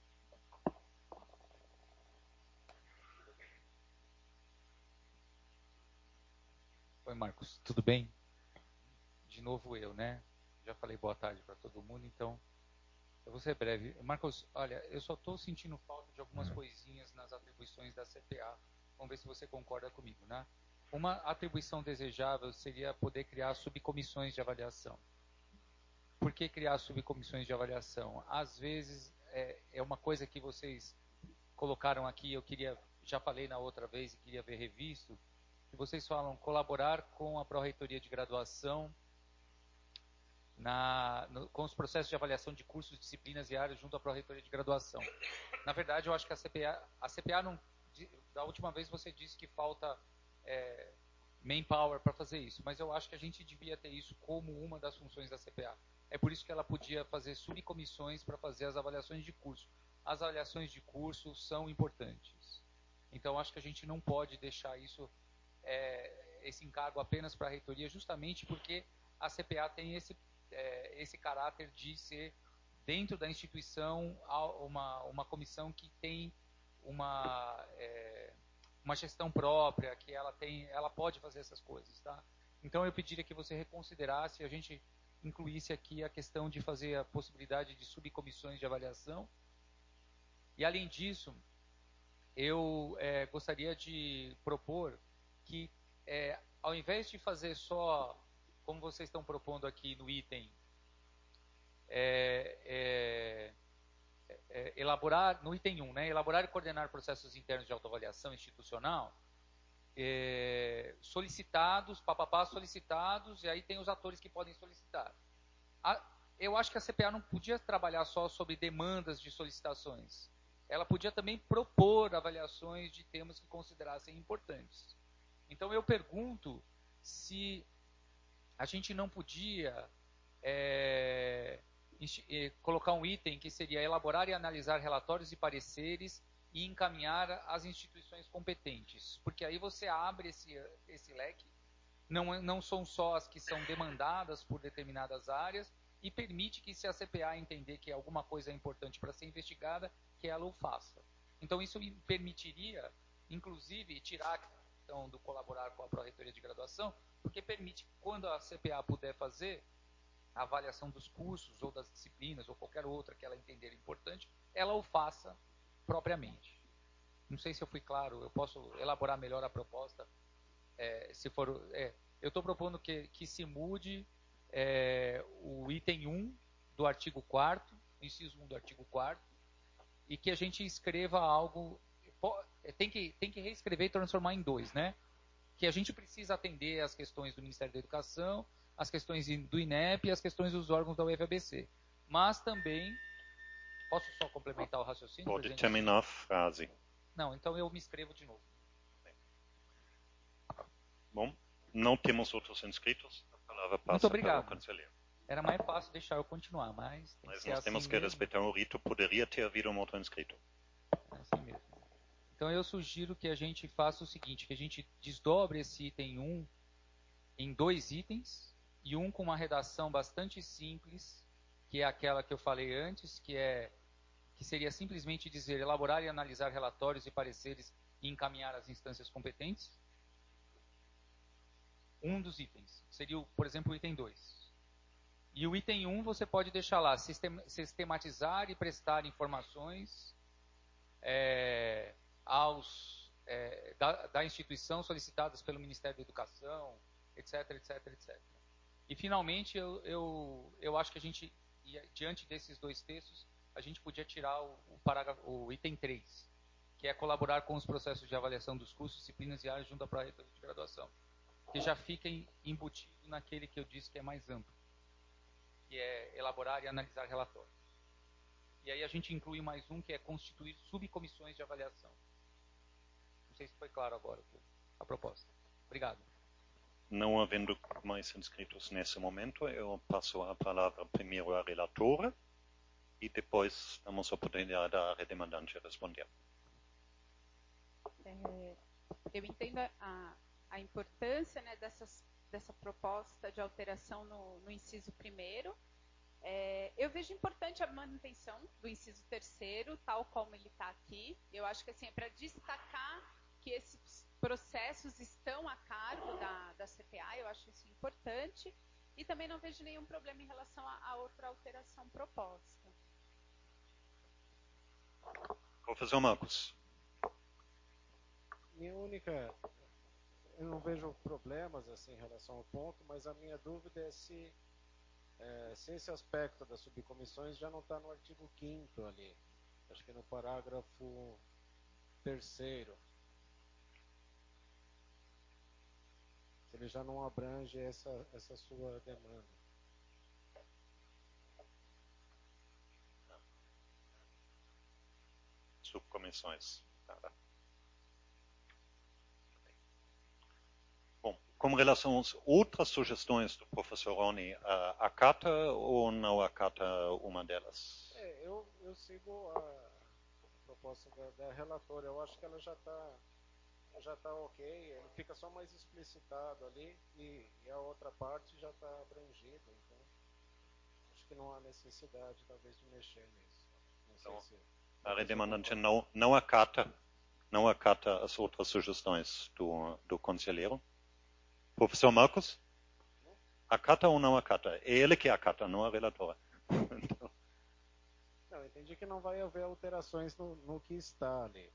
Oi, Marcos, tudo bem? De novo eu, né? Já falei boa tarde para todo mundo, então eu vou ser breve. Marcos, olha, eu só estou sentindo falta de algumas coisinhas nas atribuições da CPA. Vamos ver se você concorda comigo, né? Uma atribuição desejável seria poder criar subcomissões de avaliação. Por que criar subcomissões de avaliação? Às vezes é uma coisa que vocês colocaram aqui, já falei na outra vez e queria ver revisto, que vocês falam colaborar com a Pró-Reitoria de Graduação com os processos de avaliação de cursos, disciplinas e áreas junto à Pró-Reitoria de Graduação. Na verdade, eu acho que a CPA não, da última vez você disse que falta manpower para fazer isso, mas eu acho que a gente devia ter isso como uma das funções da CPA. É por isso que ela podia fazer subcomissões para fazer as avaliações de curso. As avaliações de curso são importantes. Então, acho que a gente não pode deixar esse encargo apenas para a reitoria, justamente porque a CPA tem esse caráter de ser, dentro da instituição, uma comissão que tem uma gestão própria, que ela pode fazer essas coisas, tá? Então eu pediria que você reconsiderasse, a gente incluísse aqui a questão de fazer a possibilidade de subcomissões de avaliação. E além disso, eu gostaria de propor que, ao invés de fazer só, como vocês estão propondo aqui no item, elaborar, no item 1, né, elaborar e coordenar processos internos de autoavaliação institucional, solicitados, solicitados, e aí tem os atores que podem solicitar. Eu acho que a CPA não podia trabalhar só sobre demandas de solicitações. Ela podia também propor avaliações de temas que considerassem importantes. Então eu pergunto se a gente não podia colocar um item que seria elaborar e analisar relatórios e pareceres e encaminhar às instituições competentes, porque aí você abre esse leque, não são só as que são demandadas por determinadas áreas, e permite que, se a CPA entender que alguma coisa é importante para ser investigada, que ela o faça. Então isso permitiria, inclusive, tirar a questão do colaborar com a Pró-Reitoria de Graduação, porque permite que, quando a CPA puder fazer a avaliação dos cursos ou das disciplinas ou qualquer outra que ela entender importante, ela o faça propriamente. Não sei se eu fui claro, eu posso elaborar melhor a proposta. Eu estou propondo que se mude o item 1 do artigo 4º, inciso 1 do artigo 4º, e que a gente escreva algo, tem que reescrever e transformar em 2, né? Que a gente precisa atender às questões do Ministério da Educação, as questões do INEP e as questões dos órgãos da UFABC. Mas também... Posso só complementar o raciocínio? Pode terminar a frase. Não, então eu me inscrevo de novo. Bom, não temos outros inscritos. A palavra passa Muito obrigado. para o conselheiro. Era mais fácil deixar eu continuar, mas tem que ser nós assim temos que mesmo. respeitar o rito. Poderia ter havido um outro inscrito. É assim mesmo. Então eu sugiro que a gente faça o seguinte, que a gente desdobre esse item 1 em 2 itens, e um com uma redação bastante simples, que é aquela que eu falei antes, que seria simplesmente dizer elaborar e analisar relatórios e pareceres e encaminhar às instâncias competentes. Um dos itens seria, por exemplo, o item 2. E o item 1 você pode deixar lá, sistematizar e prestar informações da instituição solicitadas pelo Ministério da Educação, etc, etc, etc. E, finalmente, eu acho que a gente, diante desses 2 textos, a gente podia tirar o item 3, que é colaborar com os processos de avaliação dos cursos, disciplinas e áreas junto à Pró-Reitoria de Graduação, que já fica embutido naquele que eu disse que é mais amplo, que é elaborar e analisar relatórios. E aí a gente inclui mais um que é constituir subcomissões de avaliação. Não sei se foi claro agora a proposta. Obrigado. Não havendo mais inscritos nesse momento, eu passo a palavra primeiro à relatora e depois damos a oportunidade à redemandante responder. Eu entendo a importância, né, dessa proposta de alteração no inciso 1º. Eu vejo importante a manutenção do inciso 3º, tal como ele está aqui. Eu acho que assim, é para destacar que esses processos estão a cargo da CTA, eu acho isso importante. E também não vejo nenhum problema em relação a outra alteração proposta. Professor Marcos. Eu não vejo problemas assim, em relação ao ponto, mas a minha dúvida é se esse aspecto das subcomissões já não está no artigo 5º ali. Acho que no parágrafo 3º. Se ele já não abrange essa sua demanda. Subcomissões. Bom, com relação às outras sugestões do professor Rony, acata ou não acata uma delas? Eu sigo a proposta da relatora. Eu acho que ela já está ok. Ele fica só mais explicitado ali e a outra parte já está abrangida. Então, acho que não há necessidade, talvez, de mexer nisso. Não então, sei se a redemandante não acata as outras sugestões do conselheiro. Professor Marcos? Acata ou não acata? É ele que acata, não a relatora. Então... Não, eu entendi que não vai haver alterações no que está ali.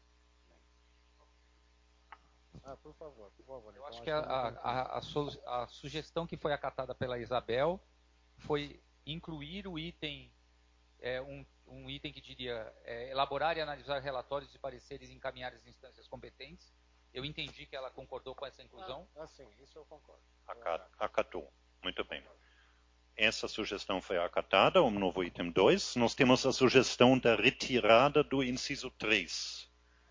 Por favor. Eu acho que a sugestão que foi acatada pela Isabel foi incluir o item, um item que diria elaborar e analisar relatórios e pareceres e encaminhar as instâncias competentes. Eu entendi que ela concordou com essa inclusão. Sim, isso eu concordo. Acatou. Muito bem. Essa sugestão foi acatada, o novo item 2. Nós temos a sugestão da retirada do inciso 3.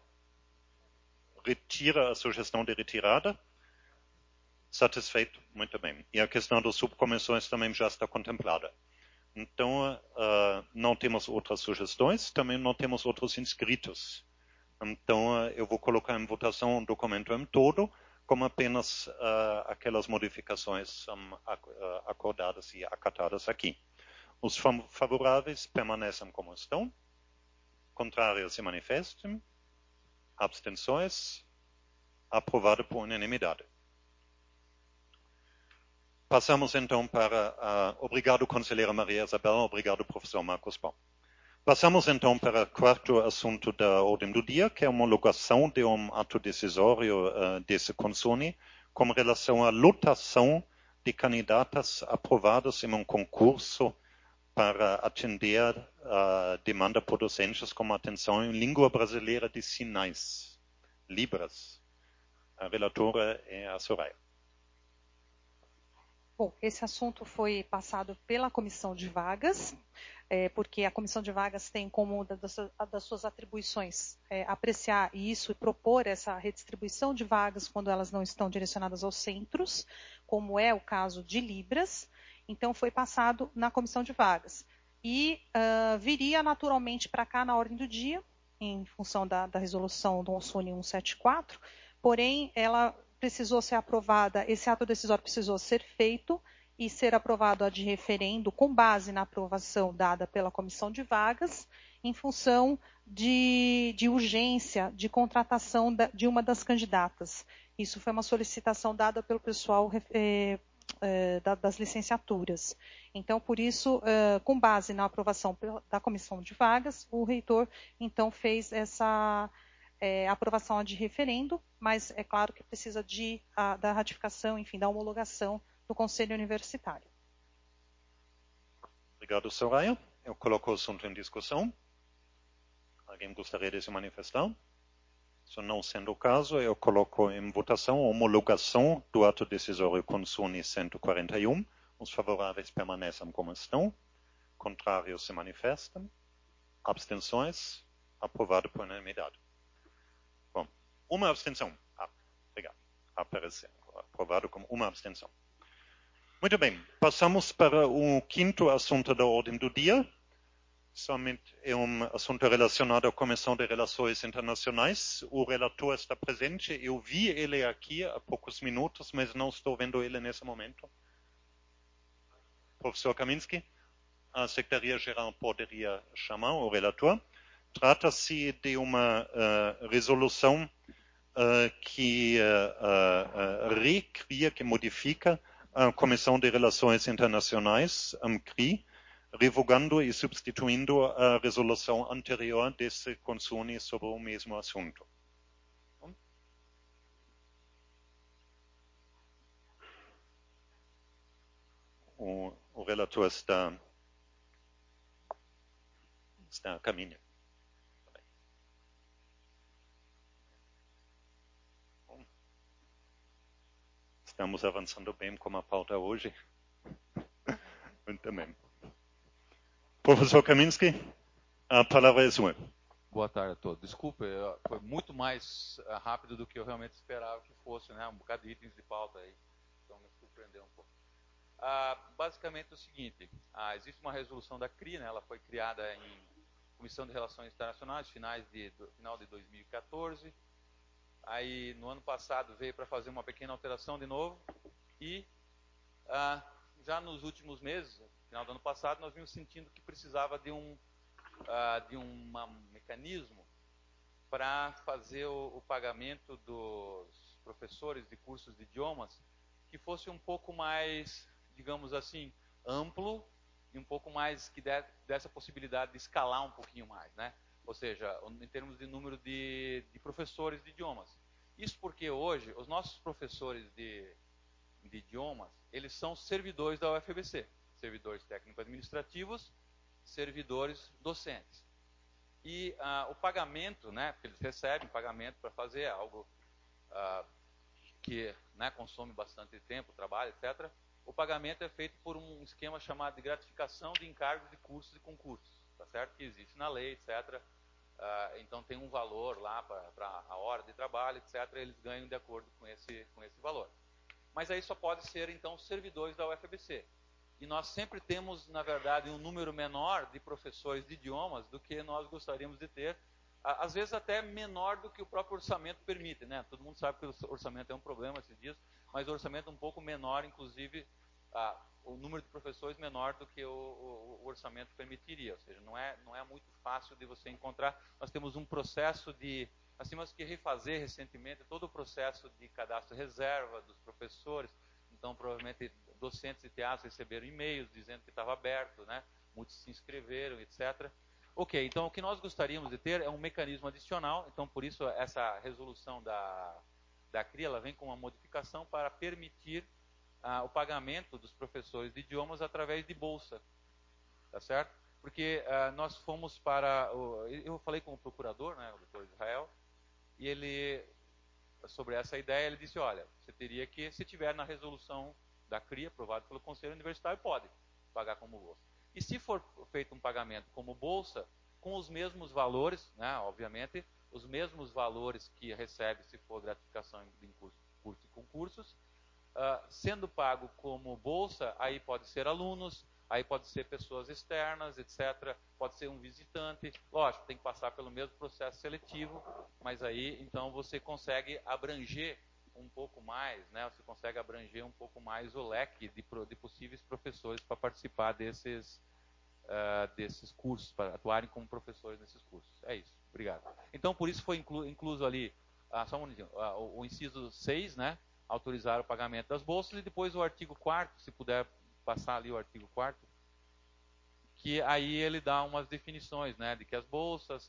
Retira a sugestão de retirada. Satisfeito? Muito bem. E a questão das subcomissões também já está contemplada. Então, não temos outras sugestões, também não temos outros inscritos. Então, eu vou colocar em votação o documento em todo, como apenas aquelas modificações acordadas e acatadas aqui. Os favoráveis permanecem como estão, contrários se manifestem, abstenções, aprovado por unanimidade. Passamos então para... obrigado, conselheira Maria Isabel, obrigado, professor Marcos Baum. Passamos então para o quarto assunto da ordem do dia, que é a homologação de ato decisório desse consune com relação à lotação de candidatas aprovadas em concurso para atender a demanda por docentes com atenção em língua brasileira de sinais, Libras. A relatora é a Soraya. Bom, esse assunto foi passado pela Comissão de Vagas, porque a Comissão de Vagas tem como uma das suas atribuições apreciar isso e propor essa redistribuição de vagas quando elas não estão direcionadas aos centros, como é o caso de Libras. Então, foi passado na Comissão de Vagas. E viria naturalmente para cá na ordem do dia, em função da resolução do ONSUNE 174, porém, ela precisou ser aprovada, esse ato decisório precisou ser feito e ser aprovado de referendo com base na aprovação dada pela Comissão de Vagas, em função de urgência de contratação de uma das candidatas. Isso foi uma solicitação dada pelo pessoal das licenciaturas. Então, por isso, com base na aprovação da Comissão de Vagas, o reitor, então, fez essa aprovação de referendo, mas é claro que precisa da ratificação, enfim, da homologação do Conselho Universitário. Obrigado, Soraya. Eu coloco o assunto em discussão. Alguém gostaria de se manifestar? Se não sendo o caso, eu coloco em votação a homologação do ato decisório consune 141. Os favoráveis permanecem como estão. Contrários se manifestam. Abstenções? Aprovado por unanimidade. Bom, uma abstenção. Obrigado. Apareceu. Aprovado com uma abstenção. Muito bem, passamos para o quinto assunto da ordem do dia. Somente é um assunto relacionado à Comissão de Relações Internacionais. O relator está presente. Eu vi ele aqui há poucos minutos, mas não estou vendo ele nesse momento. Professor Kaminski, a Secretaria-Geral poderia chamar o relator. Trata-se de uma resolução que recria, que modifica a Comissão de Relações Internacionais, CRI, revogando e substituindo a resolução anterior desse consune sobre o mesmo assunto. O relator está a caminho. Estamos avançando bem com a pauta hoje. Muito bem. Professor Kaminski, a palavra é sua. Boa tarde a todos. Desculpe, foi muito mais rápido do que eu realmente esperava que fosse, né? Um bocado de itens de pauta aí. Então me surpreendeu um pouco. Basicamente é o seguinte, existe uma resolução da CRI, né? Ela foi criada em Comissão de Relações Internacionais, final de 2014. Aí no ano passado veio para fazer uma pequena alteração de novo e já nos últimos meses, final do ano passado, nós vimos sentindo que precisava de um mecanismo para fazer o pagamento dos professores de cursos de idiomas que fosse um pouco mais, digamos assim, amplo e um pouco mais que desse a possibilidade de escalar um pouquinho mais, né? Ou seja, em termos de número de professores de idiomas. Isso porque hoje os nossos professores de idiomas, eles são servidores da UFABC, servidores técnico-administrativos, servidores docentes. E o pagamento, né, porque eles recebem pagamento para fazer algo que, né, consome bastante tempo, trabalho, etc. O pagamento é feito por um esquema chamado de gratificação de encargos de cursos e concursos, tá certo? Que existe na lei, etc. Então tem um valor lá para a hora de trabalho, etc. Eles ganham de acordo com esse valor. Mas aí só pode ser, então, servidores da UFABC. E nós sempre temos, na verdade, um número menor de professores de idiomas do que nós gostaríamos de ter, às vezes até menor do que o próprio orçamento permite, né? Todo mundo sabe que o orçamento é um problema esses dias, mas o orçamento é um pouco menor, inclusive o número de professores menor do que o orçamento permitiria, ou seja, não é muito fácil de você encontrar. Nós temos um processo nós temos que refazer recentemente todo o processo de cadastro reserva dos professores, então provavelmente docentes e teatros receberam e-mails dizendo que estava aberto, né? Muitos se inscreveram, etc. Ok, então o que nós gostaríamos de ter é um mecanismo adicional, então por isso essa resolução da CRI, ela vem com uma modificação para permitir o pagamento dos professores de idiomas através de bolsa, tá certo? Porque nós fomos eu falei com o procurador, né, o doutor Israel, e ele, sobre essa ideia, ele disse, olha, você teria que, se tiver na resolução da CRI, aprovado pelo Conselho Universitário, pode pagar como bolsa. E se for feito um pagamento como bolsa, com os mesmos valores, né, obviamente, os mesmos valores que recebe se for gratificação em curso e concursos, sendo pago como bolsa, aí pode ser alunos, aí pode ser pessoas externas, etc. Pode ser um visitante. Lógico, tem que passar pelo mesmo processo seletivo, mas aí, então, você consegue abranger um pouco mais, né? Você consegue abranger um pouco mais o leque de possíveis professores para participar desses cursos, para atuarem como professores nesses cursos. É isso. Obrigado. Então, por isso foi incluso ali, só um minutinho, o inciso 6, né? Autorizar o pagamento das bolsas, e depois o artigo 4º, se puder passar ali o artigo 4º, que aí ele dá umas definições, né, de que as bolsas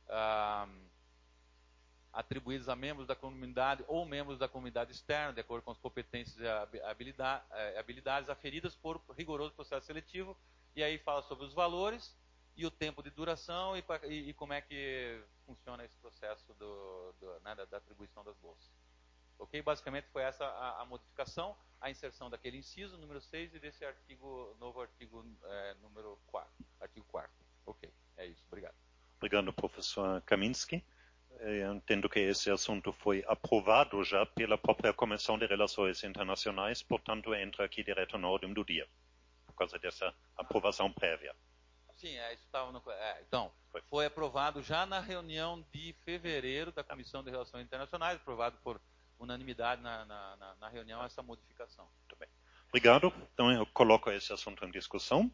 atribuídas a membros da comunidade ou membros da comunidade externa, de acordo com as competências e habilidades aferidas por rigoroso processo seletivo, e aí fala sobre os valores e o tempo de duração e como é que funciona esse processo né, da atribuição das bolsas. Ok? Basicamente foi essa a modificação, a inserção daquele inciso, número 6, e desse novo artigo número 4. Artigo 4º. Ok, é isso. Obrigado. Obrigado, professor Kaminski. Eu entendo que esse assunto foi aprovado já pela própria Comissão de Relações Internacionais, portanto entra aqui direto na ordem do dia, por causa dessa aprovação prévia. Sim, isso estava no... então, foi aprovado já na reunião de fevereiro da Comissão de Relações Internacionais, aprovado por unanimidade na reunião essa modificação. Muito bem. Obrigado. Então eu coloco esse assunto em discussão.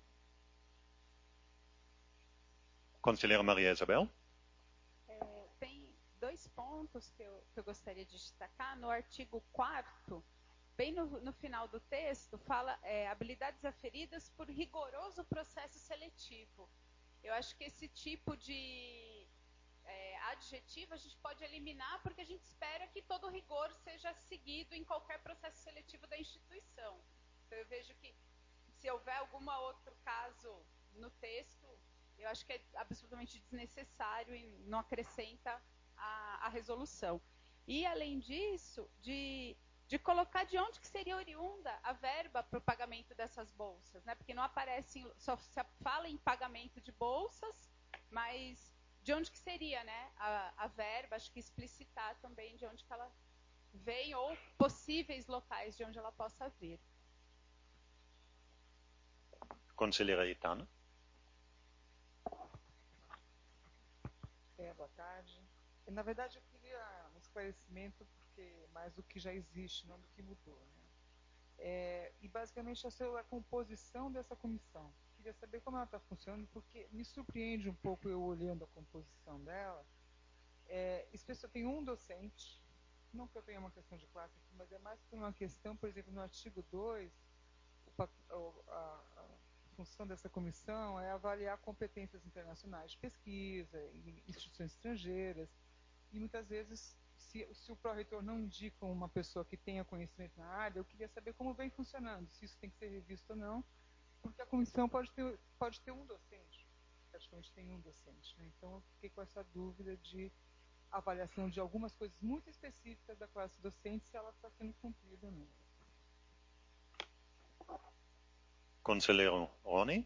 Conselheira Maria Isabel. Tem 2 pontos que eu gostaria de destacar. No artigo 4º, bem no final do texto, fala habilidades aferidas por rigoroso processo seletivo. Eu acho que esse tipo de adjetivo a gente pode eliminar, porque a gente espera que todo rigor seja seguido em qualquer processo seletivo da instituição. Então eu vejo que se houver algum outro caso no texto, eu acho que é absolutamente desnecessário e não acrescenta a resolução. E, além disso, de colocar de onde que seria oriunda a verba para o pagamento dessas bolsas, né? Porque não aparece, só se fala em pagamento de bolsas, mas de onde que seria, né, a verba, acho que explicitar também de onde que ela vem ou possíveis locais de onde ela possa vir. Conselheira Itana. Boa tarde. Na verdade, eu queria um esclarecimento, porque mais do que já existe, não do que mudou, né? E basicamente essa é a composição dessa comissão. Queria saber como ela está funcionando, porque me surpreende um pouco eu olhando a composição dela. Tem um docente, não que eu tenha uma questão de classe aqui, mas é mais por uma questão, por exemplo, no artigo 2, a função dessa comissão é avaliar competências internacionais de pesquisa em instituições estrangeiras, e muitas vezes, se o pró-reitor não indica uma pessoa que tenha conhecimento na área, eu queria saber como vem funcionando, se isso tem que ser revisto ou não, porque a comissão pode ter um docente, praticamente tem um docente, né? Então eu fiquei com essa dúvida de avaliação de algumas coisas muito específicas da classe docente, se ela está sendo cumprida ou não. Conselheiro Rony.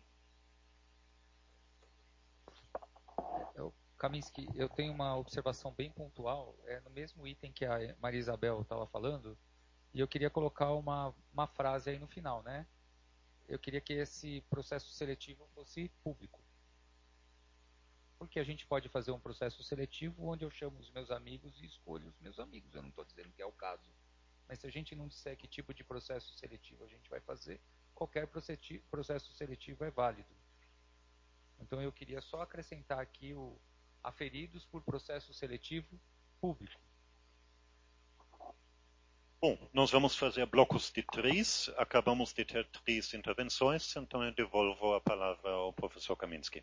Kaminski, eu tenho uma observação bem pontual, no mesmo item que a Maria Isabel estava falando, e eu queria colocar uma frase aí no final, né? Eu queria que esse processo seletivo fosse público. Porque a gente pode fazer um processo seletivo onde eu chamo os meus amigos e escolho os meus amigos. Eu não estou dizendo que é o caso. Mas se a gente não disser que tipo de processo seletivo a gente vai fazer, qualquer processo seletivo é válido. Então eu queria só acrescentar aqui o aferidos por processo seletivo público. Bom, nós vamos fazer blocos de 3. Acabamos de ter 3 intervenções, então eu devolvo a palavra ao professor Kaminski.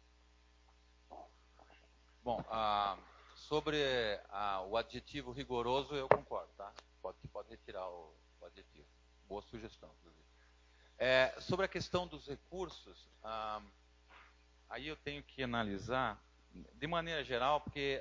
Bom, sobre o adjetivo rigoroso, eu concordo, tá? Pode retirar o adjetivo. Boa sugestão, inclusive. Sobre a questão dos recursos, aí eu tenho que analisar, de maneira geral, porque,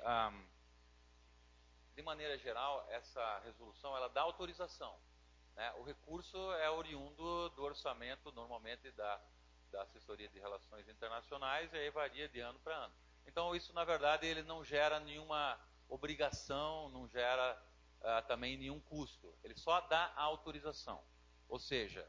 de maneira geral, essa resolução, ela dá autorização, né? O recurso é oriundo do orçamento, normalmente, da assessoria de relações internacionais, e aí varia de ano para ano. Então, isso, na verdade, ele não gera nenhuma obrigação, não gera também nenhum custo. Ele só dá a autorização. Ou seja,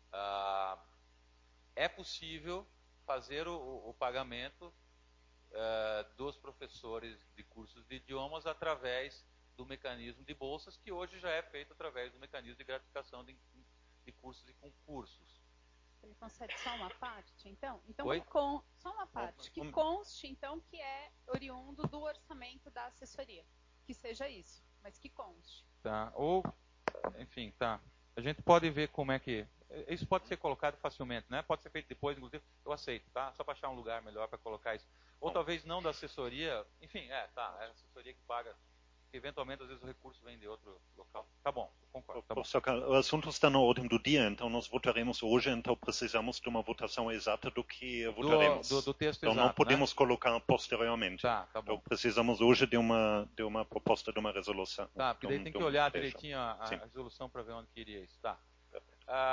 é possível fazer o pagamento dos professores de cursos de idiomas através do mecanismo de bolsas, que hoje já é feito através do mecanismo de gratificação de cursos e concursos. Ele concede só uma parte, então? Oi? Só uma parte. Que conste, então, que é oriundo do orçamento da assessoria. Que seja isso, mas que conste. Tá. Ou, enfim, tá. A gente pode ver como é que... Isso pode ser colocado facilmente, né? Pode ser feito depois, inclusive. Eu aceito, tá? Só para achar um lugar melhor para colocar isso. Ou talvez não da assessoria. Enfim, tá. É a assessoria que paga. Eventualmente, às vezes, o recurso vem de outro local. Tá bom, eu concordo. Tá bom. O assunto está na ordem do dia, então nós votaremos hoje, então precisamos de uma votação exata do que votaremos. Do texto então exato, não podemos né? colocar posteriormente. Tá bom. Então precisamos hoje de uma proposta de uma resolução. Tá, porque daí tem que olhar direitinho a resolução para ver onde que iria isso. Tá.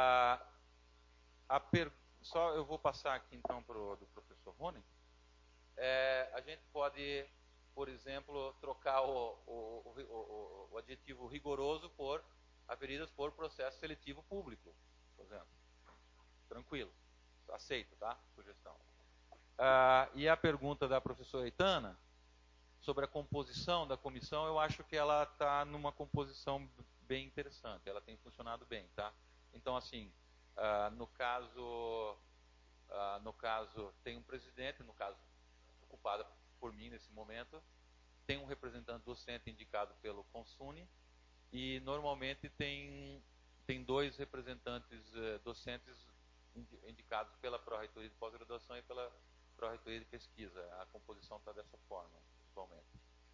Só eu vou passar aqui então do professor Rony. a gente pode, por exemplo, trocar o adjetivo rigoroso por aferidas por processo seletivo público, por exemplo. Tranquilo. Aceito, tá? Sugestão. E a pergunta da professora Aitana sobre a composição da comissão, eu acho que ela está numa composição bem interessante. Ela tem funcionado bem, tá? Então, assim, no caso tem um presidente, no caso ocupada por mim nesse momento, tem um representante docente indicado pelo Consune e normalmente tem 2 representantes docentes indicados pela Pró-Reitoria de Pós-Graduação e pela Pró-Reitoria de Pesquisa. A composição está dessa forma, atualmente.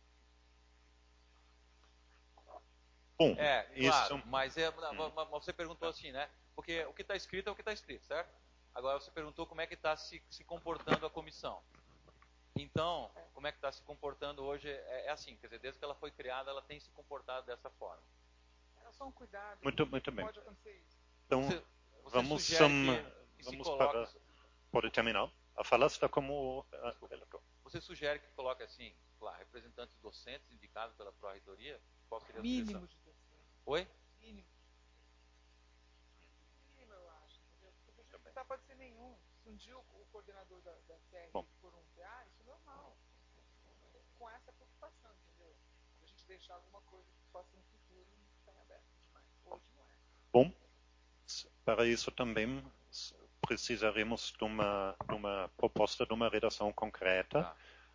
Bom, claro, mas você perguntou assim, né? Porque o que está escrito é o que está escrito, certo? Agora você perguntou como é que está se comportando a comissão. Então, como é que está se comportando hoje? É assim, quer dizer, desde que ela foi criada, ela tem se comportado dessa forma. É só um cuidado. Muito bem. Pode acontecer isso. Então, vamos para... Pode terminar? A fala está como relator. Você sugere que coloque assim, lá, representantes docentes indicados pela Pró-Reitoria? Qual seria a Mínimo sugestão? de docentes. Oi? Mínimo, eu acho. Entendeu? Porque não pode ser nenhum. Se um dia o coordenador da TR for um PA, isso é normal. Com essa preocupação, entendeu? A gente deixar alguma coisa que possa no futuro estar aberto demais. Hoje não é. Bom, para isso também precisaremos de uma proposta de uma redação concreta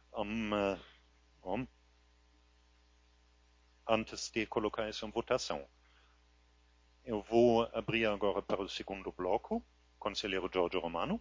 antes de colocar isso em votação. Eu vou abrir agora para o segundo bloco. Conselheiro Giorgio Romano.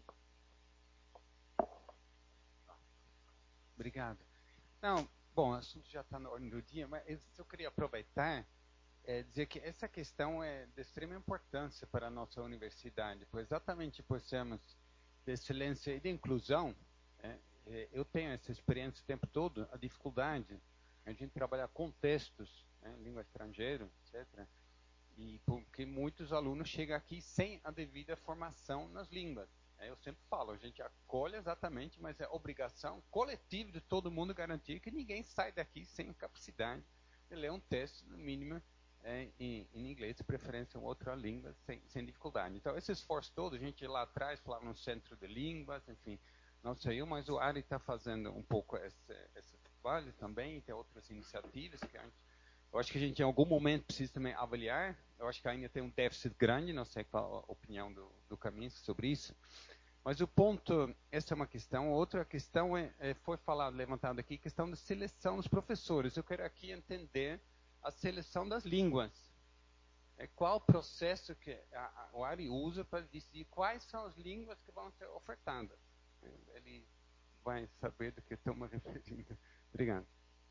Obrigado. Não, bom, o assunto já está na ordem do dia, mas eu queria aproveitar dizer que essa questão é de extrema importância para a nossa universidade, pois exatamente por sermos de excelência e de inclusão, eu tenho essa experiência o tempo todo, a dificuldade a gente trabalhar com textos, língua estrangeira, etc., e porque muitos alunos chegam aqui sem a devida formação nas línguas. Eu sempre falo, a gente acolhe exatamente, mas é obrigação coletiva de todo mundo garantir que ninguém sai daqui sem a capacidade de ler um texto, no mínimo, em inglês, de preferência em outra língua, sem dificuldade. Então, esse esforço todo, a gente lá atrás falava no Centro de Línguas, enfim, não saiu, mas o Ari está fazendo um pouco esse trabalho também, tem outras iniciativas que eu acho que a gente em algum momento precisa também avaliar. Eu acho que ainda tem um déficit grande, não sei qual a opinião do Kaminski sobre isso. Mas o ponto, essa é uma questão. Outra questão foi levantada aqui, a questão da seleção dos professores. Eu quero aqui entender a seleção das línguas. Qual o processo que o Ari usa para decidir quais são as línguas que vão ser ofertadas. Ele vai saber do que eu estou me referindo. Obrigado.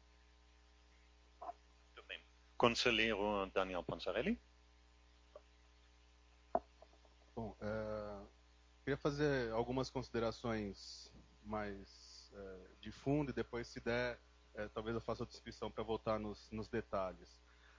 Conselheiro Daniel Panzarelli. Bom, queria fazer algumas considerações mais de fundo e depois, se der, talvez eu faça outra descrição para voltar nos detalhes.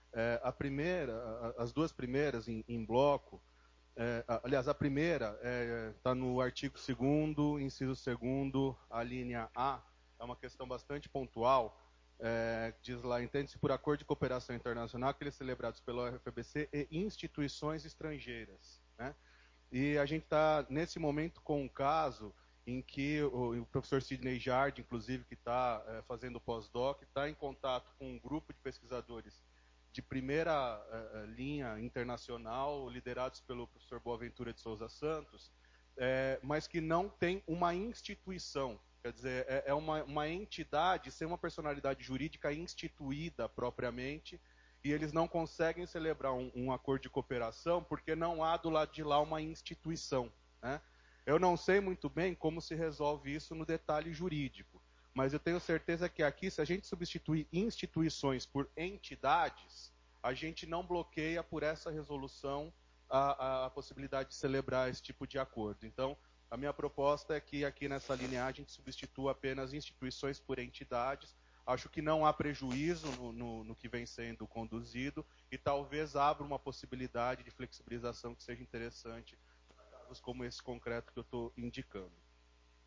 As duas primeiras em bloco, aliás, a primeira está no artigo 2º, inciso 2º, a linha A, é uma questão bastante pontual. Diz lá, entende-se por acordo de cooperação internacional aqueles celebrados pela UFABC e instituições estrangeiras, né? E a gente está, nesse momento, com um caso em que o professor Sidney Jardim, inclusive, que está fazendo o pós-doc, está em contato com um grupo de pesquisadores de primeira linha internacional, liderados pelo professor Boaventura de Souza Santos, mas que não tem uma instituição. Quer dizer, é uma entidade sem uma personalidade jurídica instituída propriamente, e eles não conseguem celebrar um acordo de cooperação porque não há do lado de lá uma instituição, né? Eu não sei muito bem como se resolve isso no detalhe jurídico, mas eu tenho certeza que aqui, se a gente substituir instituições por entidades, a gente não bloqueia por essa resolução a possibilidade de celebrar esse tipo de acordo. Então, a minha proposta é que aqui nessa linha a gente substitua apenas instituições por entidades. Acho que não há prejuízo no que vem sendo conduzido e talvez abra uma possibilidade de flexibilização que seja interessante para casos como esse concreto que eu estou indicando.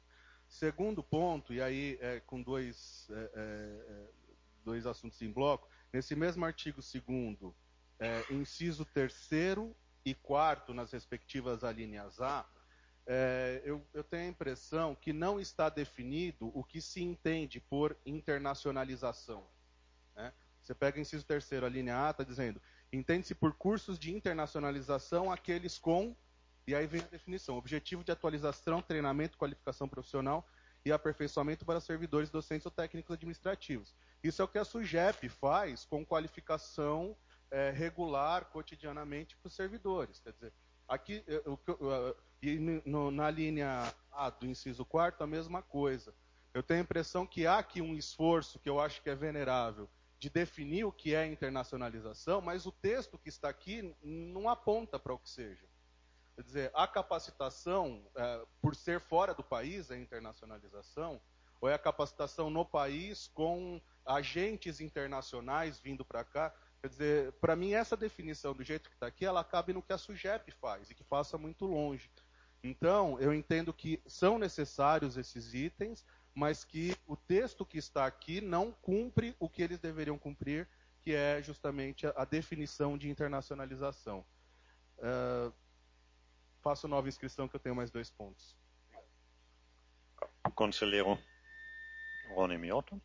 Segundo ponto, e aí com dois assuntos em bloco, nesse mesmo artigo 2º, inciso 3º e 4º, nas respectivas alíneas A, eu tenho a impressão que não está definido o que se entende por internacionalização. Né? Você pega o inciso 3º, a linha A, está dizendo, entende-se por cursos de internacionalização aqueles com, e aí vem a definição, objetivo de atualização, treinamento, qualificação profissional e aperfeiçoamento para servidores docentes ou técnicos administrativos. Isso é o que a SUGEP faz com qualificação regular, cotidianamente, para os servidores. Quer dizer, aqui, na linha A do inciso 4º, a mesma coisa. Eu tenho a impressão que há aqui um esforço, que eu acho que é venerável, de definir o que é internacionalização, mas o texto que está aqui não aponta para o que seja. Quer dizer, a capacitação, por ser fora do país, é internacionalização, ou é a capacitação no país com agentes internacionais vindo para cá? Quer dizer, para mim, essa definição, do jeito que está aqui, ela cabe no que a SUGEP faz, e que passa muito longe. Então, eu entendo que são necessários esses itens, mas que o texto que está aqui não cumpre o que eles deveriam cumprir, que é justamente a definição de internacionalização. Faço nova inscrição, que eu tenho mais 2 pontos. Conselheiro Rony Mioto.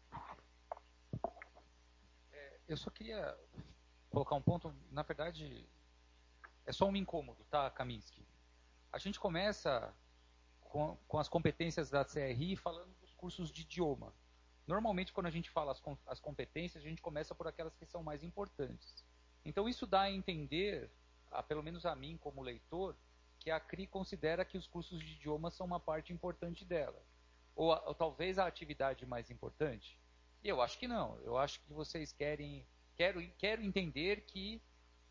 Eu só queria colocar um ponto, na verdade, é só um incômodo, tá, Kaminski? A gente começa com as competências da CRI falando dos cursos de idioma. Normalmente, quando a gente fala as competências, a gente começa por aquelas que são mais importantes. Então, isso dá a entender, pelo menos a mim como leitor, que a CRI considera que os cursos de idioma são uma parte importante dela. Ou talvez a atividade mais importante. E eu acho que não. Eu acho que vocês quero entender que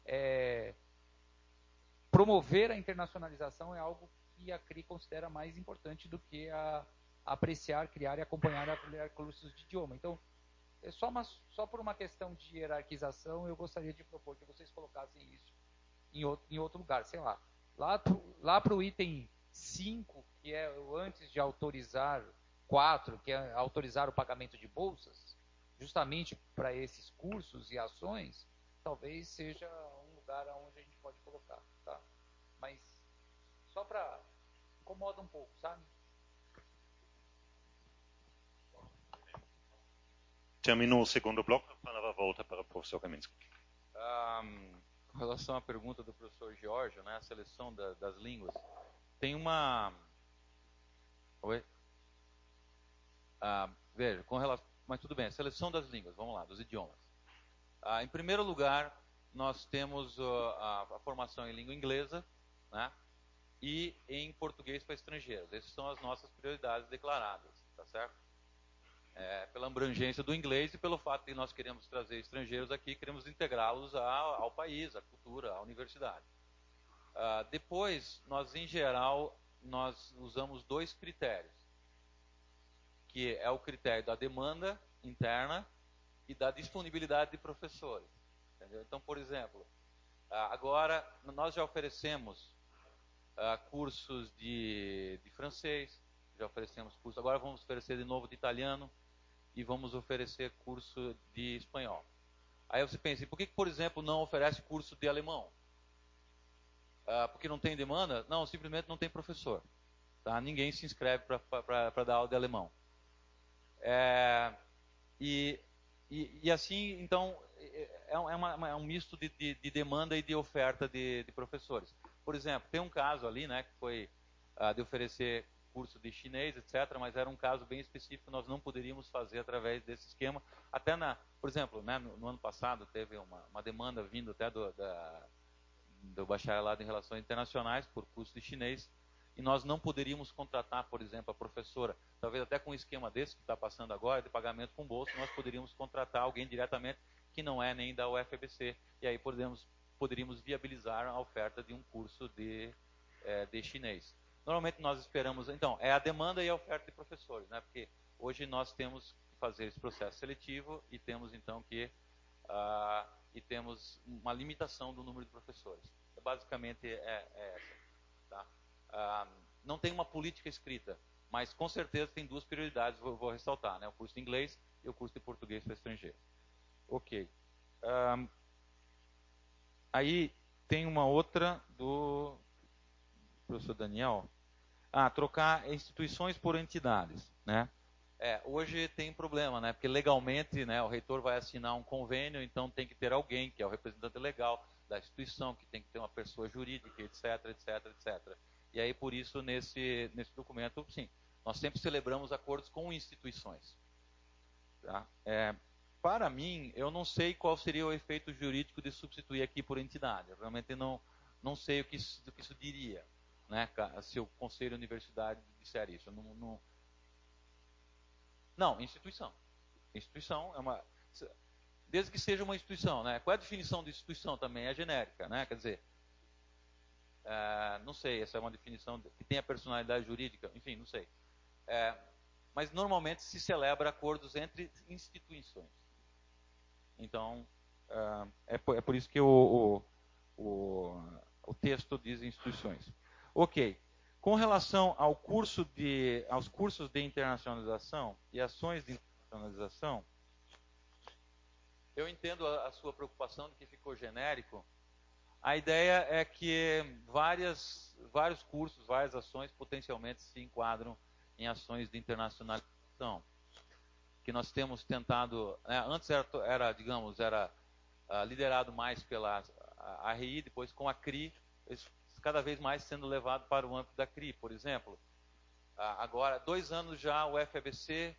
promover a internacionalização é algo que a CRI considera mais importante do que apreciar, criar e acompanhar cursos de idioma. Então, só por uma questão de hierarquização, eu gostaria de propor que vocês colocassem isso em outro lugar, sei lá. Lá para o item 5, que é antes de autorizar 4, que é autorizar o pagamento de bolsas, justamente para esses cursos e ações, talvez seja um lugar onde a gente pode colocar, tá? Mas só para incomoda um pouco, sabe? Terminou o segundo bloco, a palavra volta para o professor Kaminski. Com relação à pergunta do professor Giorgio, né, a seleção das línguas, tem uma... Oi? Veja, mas tudo bem, a seleção das línguas, vamos lá, dos idiomas. Em primeiro lugar, nós temos a formação em língua inglesa, né, e em português para estrangeiros. Essas são as nossas prioridades declaradas, tá certo? Pela abrangência do inglês e pelo fato de nós queremos trazer estrangeiros aqui, queremos integrá-los ao país, à cultura, à universidade. Depois, nós em geral, nós usamos 2 critérios, que é o critério da demanda interna e da disponibilidade de professores. Entendeu? Então, por exemplo, agora nós já oferecemos cursos de francês, já oferecemos cursos, agora vamos oferecer de novo de italiano e vamos oferecer curso de espanhol. Aí você pensa, por que, por exemplo, não oferece curso de alemão? Porque não tem demanda? Não, simplesmente não tem professor. Tá? Ninguém se inscreve para dar aula de alemão. E assim, então, é um misto de demanda e de oferta de professores. Por exemplo, tem um caso ali, né, que foi de oferecer curso de chinês, etc., mas era um caso bem específico, nós não poderíamos fazer através desse esquema. Até, por exemplo, né, no ano passado teve uma demanda vindo até do bacharelado em relações internacionais por curso de chinês, e nós não poderíamos contratar, por exemplo, a professora, talvez até com um esquema desse que está passando agora, de pagamento com bolsa, nós poderíamos contratar alguém diretamente que não é nem da UFABC, e aí poderíamos viabilizar a oferta de um curso de chinês. Normalmente nós esperamos, então, é a demanda e a oferta de professores, né? Porque hoje nós temos que fazer esse processo seletivo e temos então temos uma limitação do número de professores. Basicamente é essa. Tá? Não tem uma política escrita. Mas com certeza tem duas prioridades, vou ressaltar, né? O curso de inglês e o curso de português para estrangeiros. Ok. Aí tem uma outra do professor Daniel. Trocar instituições por entidades, né? Hoje tem problema, né? Porque legalmente, né, o reitor vai assinar um convênio, então tem que ter alguém que é o representante legal da instituição, que tem que ter uma pessoa jurídica, etc, etc, etc. E aí, por isso, nesse documento, sim, nós sempre celebramos acordos com instituições. Tá? Para mim, eu não sei qual seria o efeito jurídico de substituir aqui por entidade. Eu realmente não sei o que isso diria, né? Se o Conselho de Universidade disser isso. Não, instituição. Instituição é uma... Desde que seja uma instituição, né? Qual é a definição de instituição também? É genérica, né? Quer dizer, não sei, essa é uma definição que tem a personalidade jurídica, enfim, não sei. Mas normalmente se celebra acordos entre instituições. Então, é por isso que o texto diz instituições. Ok. Com relação aos cursos de internacionalização e ações de internacionalização, eu entendo a sua preocupação de que ficou genérico. A ideia é que vários cursos, várias ações potencialmente se enquadram em ações de internacionalização. Que nós temos tentado, antes era liderado mais pela ARI, depois com a CRI, cada vez mais sendo levado para o âmbito da CRI, por exemplo. Agora, 2 anos já, o FABC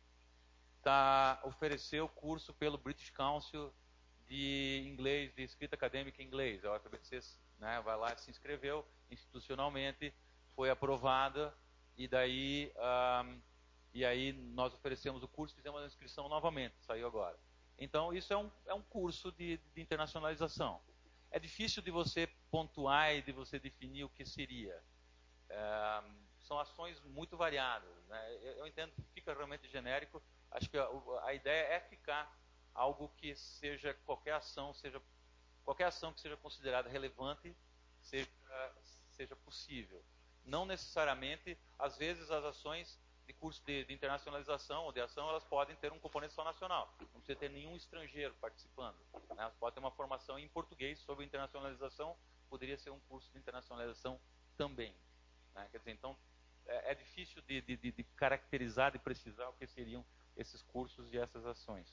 ofereceu curso pelo British Council de inglês, de escrita acadêmica em inglês. A UFABC, né, vai lá, se inscreveu institucionalmente, foi aprovada, e daí nós oferecemos o curso, fizemos a inscrição novamente, saiu agora. Então, isso é um curso de internacionalização. É difícil de você pontuar e de você definir o que seria. São ações muito variadas, né? Eu entendo que fica realmente genérico. Acho que a ideia é ficar algo que seja qualquer ação que seja considerada relevante, seja possível. Não necessariamente, às vezes as ações de curso de internacionalização ou de ação, elas podem ter um componente só nacional. Não precisa ter nenhum estrangeiro participando, né? Elas podem ter uma formação em português sobre internacionalização, poderia ser um curso de internacionalização também, né? Quer dizer, então, é difícil de caracterizar, de precisar o que seriam esses cursos e essas ações.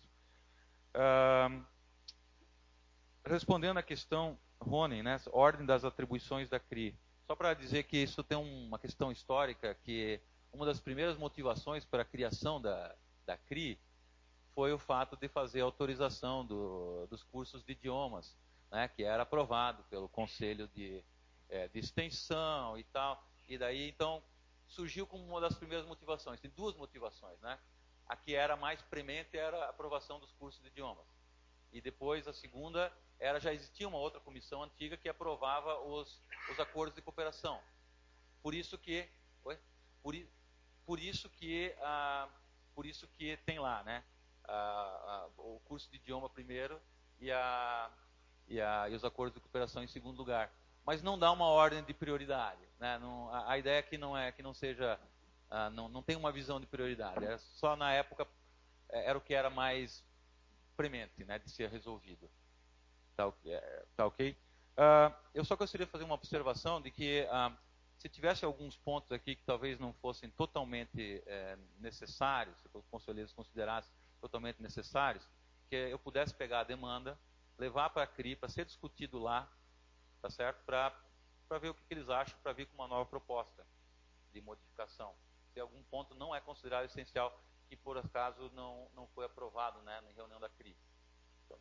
Respondendo à questão, Rony, né, ordem das atribuições da CRI. Só para dizer que isso tem uma questão histórica, que uma das primeiras motivações para a criação da CRI foi o fato de fazer a autorização dos cursos de idiomas, né, que era aprovado pelo Conselho de Extensão e tal. E daí, então, surgiu como uma das primeiras motivações. Tem 2 motivações, né? A que era mais premente era a aprovação dos cursos de idiomas. E depois, a segunda, já existia uma outra comissão antiga que aprovava os acordos de cooperação. Por isso que tem lá, né, o curso de idioma primeiro e os acordos de cooperação em segundo lugar. Mas não dá uma ordem de prioridade, né? A ideia aqui não seja, não tem uma visão de prioridade. Só na época era o que era mais premente, né, de ser resolvido. Tá ok? Eu só gostaria de fazer uma observação de que se tivesse alguns pontos aqui que talvez não fossem totalmente necessários, se os conselheiros considerassem totalmente necessários, que eu pudesse pegar a demanda, levar para a CRI, para ser discutido lá, tá certo? Para ver o que eles acham, para vir com uma nova proposta de modificação. Se algum ponto não é considerado essencial, que por acaso não foi aprovado, né, na reunião da CRI. Então,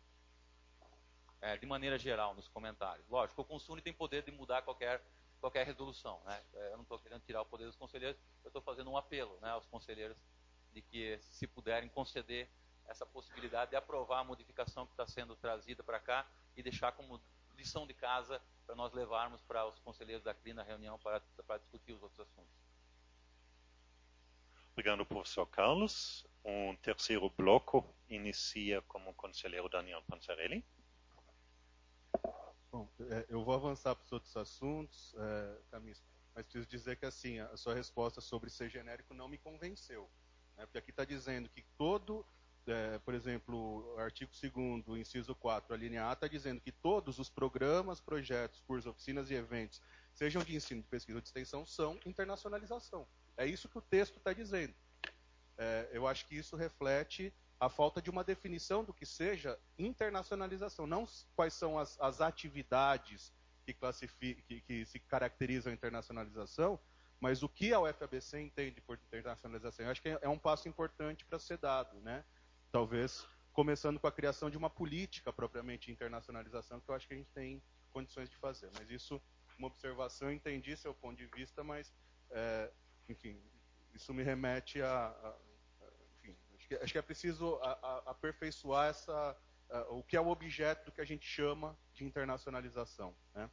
de maneira geral, nos comentários. Lógico, o Consune tem poder de mudar qualquer resolução, né? Eu não estou querendo tirar o poder dos conselheiros, eu estou fazendo um apelo, né, aos conselheiros de que, se puderem, conceder essa possibilidade de aprovar a modificação que está sendo trazida para cá e deixar como lição de casa para nós levarmos para os conselheiros da CRI na reunião para discutir os outros assuntos. Obrigado, professor Carlos. Terceiro bloco inicia como conselheiro Daniel Panzarelli. Bom, eu vou avançar para os outros assuntos, mas preciso dizer que assim, a sua resposta sobre ser genérico não me convenceu. Né? Porque aqui está dizendo que todo, por exemplo, o artigo 2º, inciso 4, a linha A, está dizendo que todos os programas, projetos, cursos, oficinas e eventos, sejam de ensino, de pesquisa ou de extensão, são internacionalização. É isso que o texto está dizendo. Eu acho que isso reflete a falta de uma definição do que seja internacionalização, não quais são as atividades que se caracterizam a internacionalização, mas o que a UFABC entende por internacionalização. Eu acho que é um passo importante para ser dado, né? Talvez começando com a criação de uma política propriamente de internacionalização, que eu acho que a gente tem condições de fazer. Mas isso, uma observação, eu entendi seu ponto de vista, mas, enfim, isso me remete enfim, acho que é preciso aperfeiçoar o que é o objeto do que a gente chama de internacionalização, né?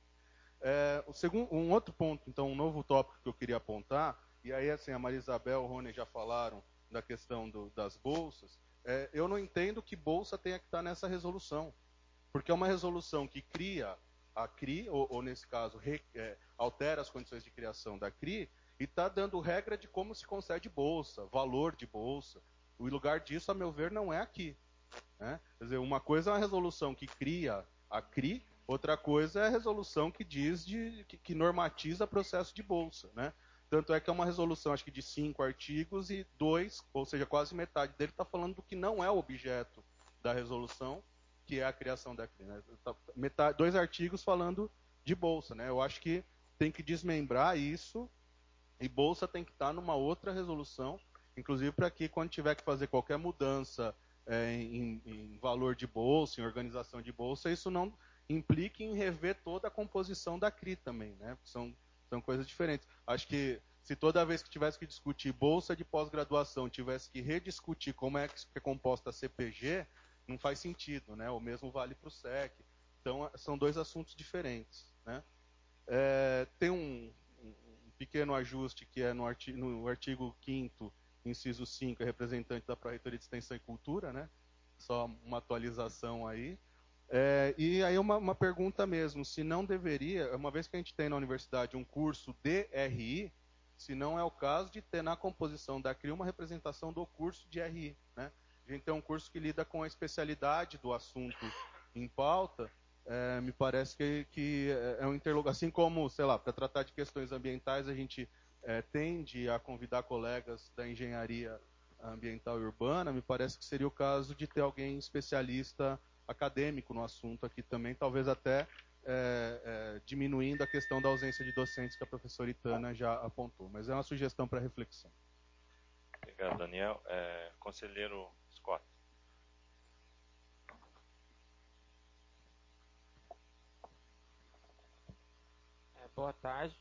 Um outro ponto, então, um novo tópico que eu queria apontar, e aí assim, a Maria Isabel e o Rony já falaram da questão das bolsas, eu não entendo que bolsa tenha que estar nessa resolução, porque é uma resolução que cria a CRI, ou nesse caso, altera as condições de criação da CRI, e está dando regra de como se concede bolsa, valor de bolsa. O lugar disso, a meu ver, não é aqui, né? Quer dizer, uma coisa é uma resolução que cria a CRI, outra coisa é a resolução que diz que normatiza processo de bolsa, né? Tanto é que é uma resolução, acho que de 5 artigos e 2, ou seja, quase metade dele está falando do que não é o objeto da resolução, que é a criação da CRI, né? 2 artigos falando de bolsa, né? Eu acho que tem que desmembrar isso, e bolsa tem que estar numa outra resolução, inclusive para que quando tiver que fazer qualquer mudança em valor de bolsa, em organização de bolsa, isso não implique em rever toda a composição da CRI também, né? São coisas diferentes. Acho que se toda vez que tivesse que discutir bolsa de pós-graduação, tivesse que rediscutir como é que é composta a CPG, não faz sentido, né? O mesmo vale para o SEC. Então, são 2 assuntos diferentes, né? Tem um pequeno ajuste que é no artigo 5º, inciso 5, é representante da Pró-Reitoria de Extensão e Cultura, né? Só uma atualização aí. E aí uma pergunta mesmo, se não deveria, uma vez que a gente tem na universidade um curso de RI, se não é o caso de ter na composição da CRI uma representação do curso de RI, né? A gente tem um curso que lida com a especialidade do assunto em pauta, me parece que é um interlocutor, assim como, sei lá, para tratar de questões ambientais, a gente tende a convidar colegas da engenharia ambiental e urbana, me parece que seria o caso de ter alguém especialista acadêmico no assunto aqui também, talvez até diminuindo a questão da ausência de docentes que a professora Itana já apontou. Mas é uma sugestão para reflexão. Obrigado, Daniel. Conselheiro Scott. Boa tarde.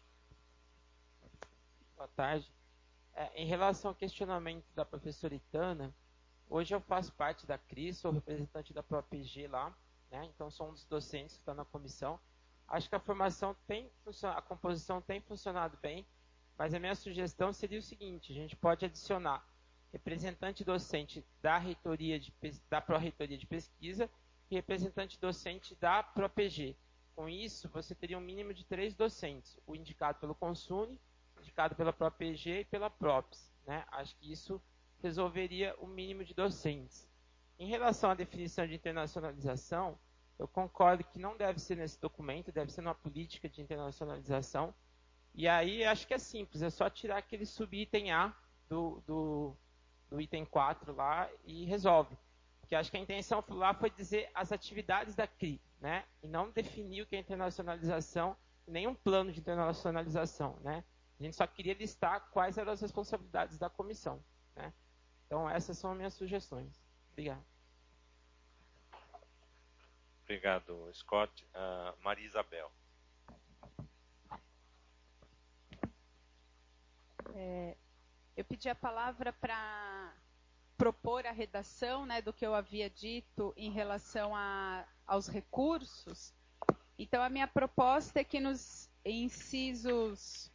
Boa tarde. Em relação ao questionamento da professora Itana, hoje eu faço parte da CRI, sou representante da ProPG lá, né? Então sou um dos docentes que está na comissão. Acho que a formação a composição tem funcionado bem, mas a minha sugestão seria o seguinte: a gente pode adicionar representante docente da Pró-Reitoria de Pesquisa e representante docente da ProPG. Com isso, você teria um mínimo de 3 docentes, o indicado pelo Consune, indicado pela ProPG e pela PROPS, né? Acho que isso resolveria o mínimo de docentes. Em relação à definição de internacionalização, eu concordo que não deve ser nesse documento, deve ser numa política de internacionalização. E aí acho que é simples, é só tirar aquele subitem A do item 4 lá e resolve. Porque acho que a intenção lá foi dizer as atividades da CRI, né? E não definir o que é internacionalização, nenhum plano de internacionalização, né? A gente só queria listar quais eram as responsabilidades da comissão, né? Então essas são as minhas sugestões. Obrigado. Obrigado, Scott. Maria Isabel. Eu pedi a palavra para propor a redação, né, do que eu havia dito em relação aos recursos. Então, a minha proposta é que nos incisos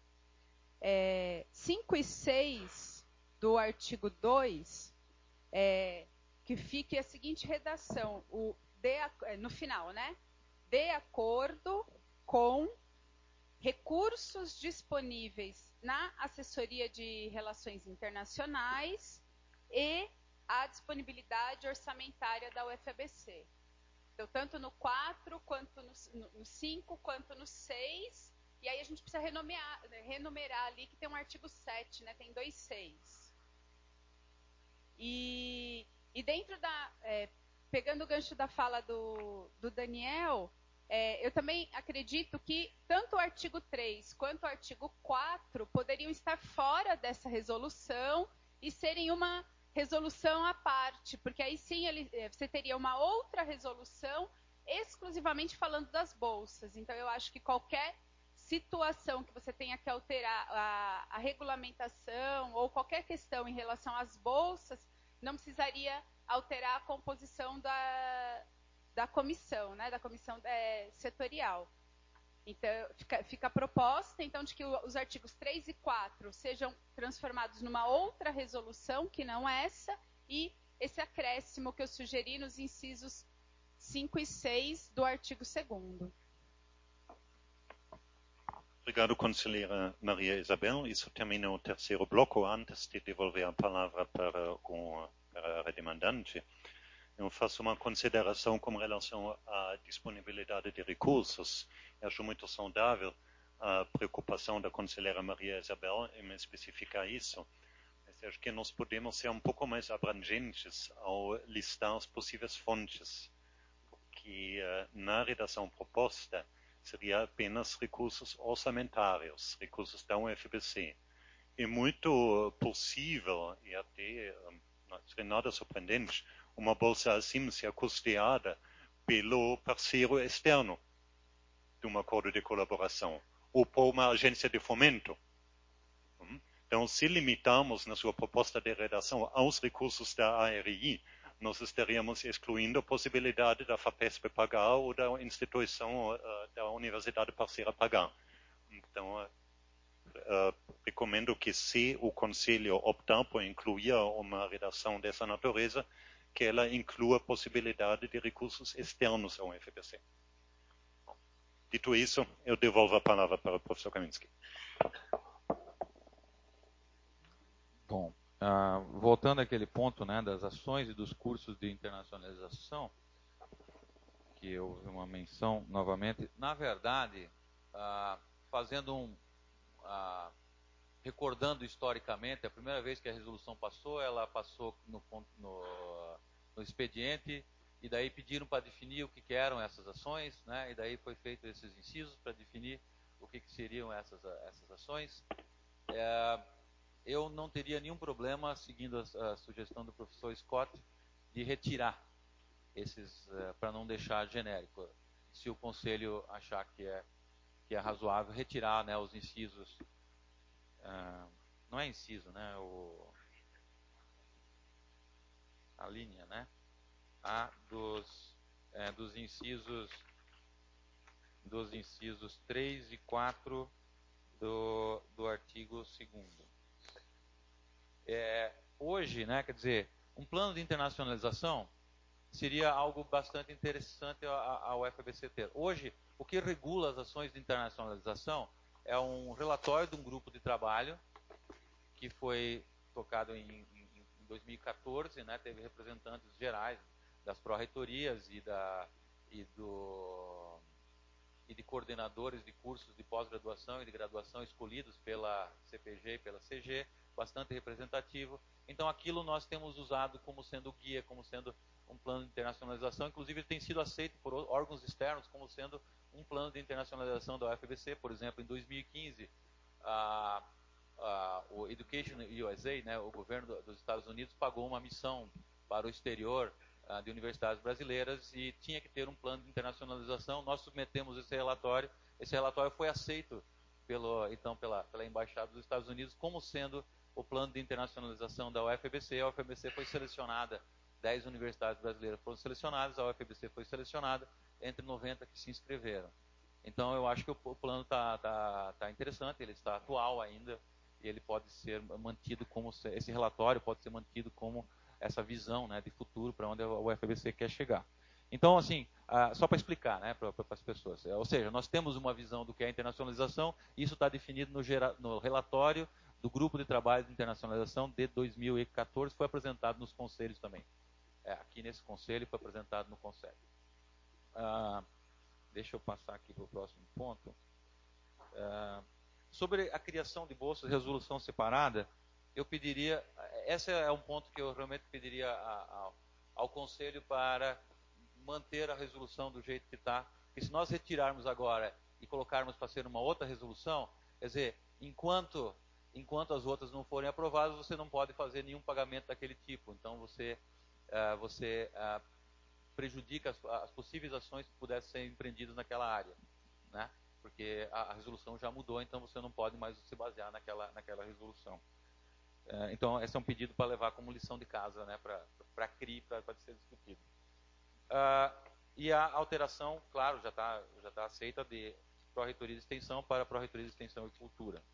5 e 6 do artigo 2, que fique a seguinte redação, no final, né? De acordo com recursos disponíveis na assessoria de relações internacionais e a disponibilidade orçamentária da UFABC. Então, tanto no 4, quanto no 5, quanto no 6, e aí a gente precisa renumerar ali que tem um artigo 7, né? Tem 2.6. E dentro da... pegando o gancho da fala do Daniel, eu também acredito que tanto o artigo 3 quanto o artigo 4 poderiam estar fora dessa resolução e serem uma resolução à parte, porque aí sim você teria uma outra resolução exclusivamente falando das bolsas. Então, eu acho que qualquer situação que você tenha que alterar a regulamentação ou qualquer questão em relação às bolsas, não precisaria alterar a composição da comissão, né, da comissão setorial. Então, fica a proposta, então, de que os artigos 3 e 4 sejam transformados numa outra resolução, que não essa, e esse acréscimo que eu sugeri nos incisos 5 e 6 do artigo 2º. Obrigado, conselheira Maria Isabel. Isso termina o terceiro bloco. Antes de devolver a palavra para a redemandante, eu faço uma consideração com relação à disponibilidade de recursos. Eu acho muito saudável a preocupação da conselheira Maria Isabel em me especificar isso. Mas acho que nós podemos ser um pouco mais abrangentes ao listar as possíveis fontes, porque na redação proposta seria apenas recursos orçamentários, recursos da UFABC. É muito possível, e até não seria nada surpreendente, uma bolsa assim ser custeada pelo parceiro externo de um acordo de colaboração, ou por uma agência de fomento. Então, se limitarmos na sua proposta de redação aos recursos da ARI, nós estaríamos excluindo a possibilidade da FAPESP pagar ou da instituição da universidade parceira pagar. Então, recomendo que, se o Conselho optar por incluir uma redação dessa natureza, que ela inclua a possibilidade de recursos externos ao UFABC. Dito isso, eu devolvo a palavra para o professor Kaminski. Bom, voltando àquele ponto, né, das ações e dos cursos de internacionalização, que houve uma menção novamente, na verdade, fazendo recordando historicamente, a primeira vez que a resolução passou, ela passou no expediente, e daí pediram para definir o que eram essas ações, né, e daí foi feito esses incisos para definir o que seriam essas ações. Eu não teria nenhum problema, seguindo a sugestão do professor Scott, de retirar esses, para não deixar genérico. Se o conselho achar que é razoável, retirar, né, os incisos. Não é inciso, né? A linha, né? Dos incisos 3 e 4 do artigo 2º. Hoje, né, quer dizer, um plano de internacionalização seria algo bastante interessante a UFABC ter. Hoje, o que regula as ações de internacionalização é um relatório de um grupo de trabalho que foi tocado em 2014, né, teve representantes gerais das pró-reitorias e de coordenadores de cursos de pós-graduação e de graduação escolhidos pela CPG e pela CG, bastante representativo. Então, aquilo nós temos usado como sendo guia, como sendo um plano de internacionalização. Inclusive, ele tem sido aceito por órgãos externos como sendo um plano de internacionalização da UFABC. Por exemplo, em 2015, o Education USA, né, o governo dos Estados Unidos, pagou uma missão para o exterior de universidades brasileiras e tinha que ter um plano de internacionalização. Nós submetemos esse relatório. Esse relatório foi aceito pela Embaixada dos Estados Unidos como sendo o plano de internacionalização da UFABC. A UFABC foi selecionada, 10 universidades brasileiras foram selecionadas, a UFABC foi selecionada entre 90 que se inscreveram. Então, eu acho que o plano está interessante, ele está atual ainda, e ele pode ser mantido como, esse relatório pode ser mantido como essa visão, né, de futuro para onde a UFABC quer chegar. Então, assim, só para explicar, né, para as pessoas. Ou seja, nós temos uma visão do que é internacionalização, isso está definido no relatório do Grupo de Trabalho de Internacionalização de 2014, foi apresentado nos conselhos também. Aqui nesse conselho, foi apresentado no conselho. Deixa eu passar aqui para o próximo ponto. Sobre a criação de bolsas de resolução separada, eu pediria, esse é um ponto que eu realmente pediria ao conselho para manter a resolução do jeito que está, porque se nós retirarmos agora e colocarmos para ser uma outra resolução, quer dizer, enquanto as outras não forem aprovadas, você não pode fazer nenhum pagamento daquele tipo. Então você prejudica as possíveis ações que pudessem ser empreendidas naquela área, né? Porque a resolução já mudou, então você não pode mais se basear naquela resolução. Então esse é um pedido para levar como lição de casa, né, para a CRI, para ser discutido. E a alteração, claro, já está aceita de Pró-Reitoria de Extensão para Pró-Reitoria de Extensão e Cultura.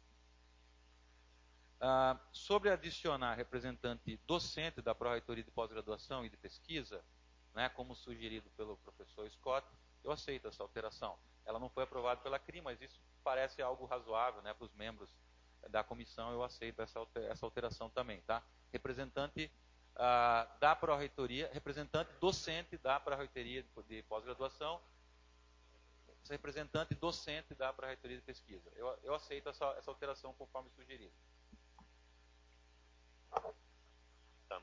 Sobre adicionar representante docente da Pró-Reitoria de Pós-Graduação e de Pesquisa, né, como sugerido pelo professor Scott, eu aceito essa alteração. Ela não foi aprovada pela CRI, mas isso parece algo razoável, né, para os membros da comissão, eu aceito essa alteração também. Tá? Representante da Pró-Reitoria, representante docente da Pró-Reitoria de Pós-Graduação, representante docente da Pró-Reitoria de Pesquisa. Eu aceito essa alteração conforme sugerido. Tá.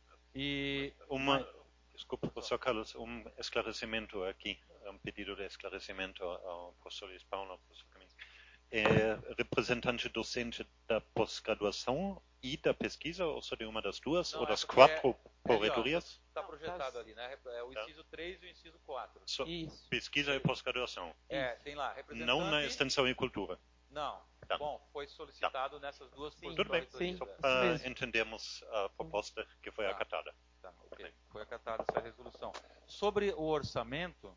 Desculpa, professor Carlos, esclarecimento aqui, pedido de esclarecimento ao professor Luiz Paulo, ao professor Caminski. Representante docente da pós-graduação e da pesquisa, ou só de uma das duas, ou das quatro pró-reitorias? Está projetado ali, né? O inciso 3 e o inciso 4. Pesquisa e pós-graduação. Tem lá, representante... Não na extensão e cultura. Não. Tá. Bom, foi solicitado nessas duas Tudo bem, só entendemos a proposta que foi acatada. Tá, ok. Foi acatada essa resolução. Sobre o orçamento,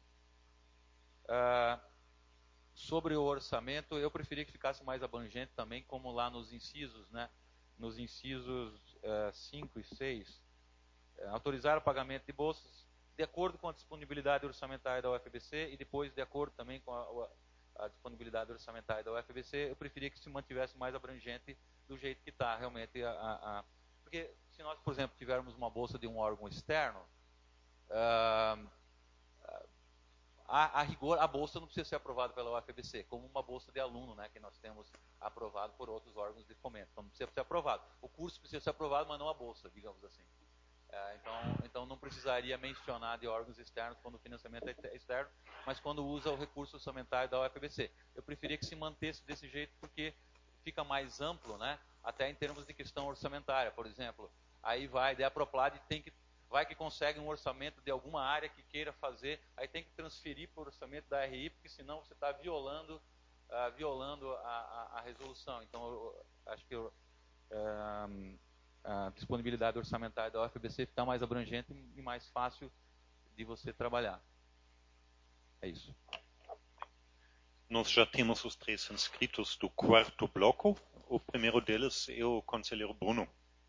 eu preferia que ficasse mais abrangente também, como lá nos incisos, né? Nos incisos 5 e 6, autorizar o pagamento de bolsas de acordo com a disponibilidade orçamentária da UFBC e depois de acordo também com a disponibilidade orçamentária da UFBC, eu preferia que se mantivesse mais abrangente do jeito que está realmente. Porque se nós, por exemplo, tivermos uma bolsa de um órgão externo, a rigor, a bolsa não precisa ser aprovada pela UFBC, como uma bolsa de aluno, né, que nós temos aprovado por outros órgãos de fomento. Então não precisa ser aprovado. O curso precisa ser aprovado, mas não a bolsa, digamos assim. Então não precisaria mencionar de órgãos externos quando o financiamento é externo, mas quando usa o recurso orçamentário da UFBC. Eu preferia que se mantesse desse jeito porque fica mais amplo, né? Até em termos de questão orçamentária, por exemplo. Aí a Proplad vai que consegue um orçamento de alguma área que queira fazer, aí tem que transferir para o orçamento da RI, porque senão você está violando a resolução. Então eu acho que a disponibilidade orçamentária da UFBC fica mais abrangente e mais fácil de você trabalhar. É isso. Nós já temos os 3 inscritos do quarto bloco. O primeiro deles é o conselheiro Bruno.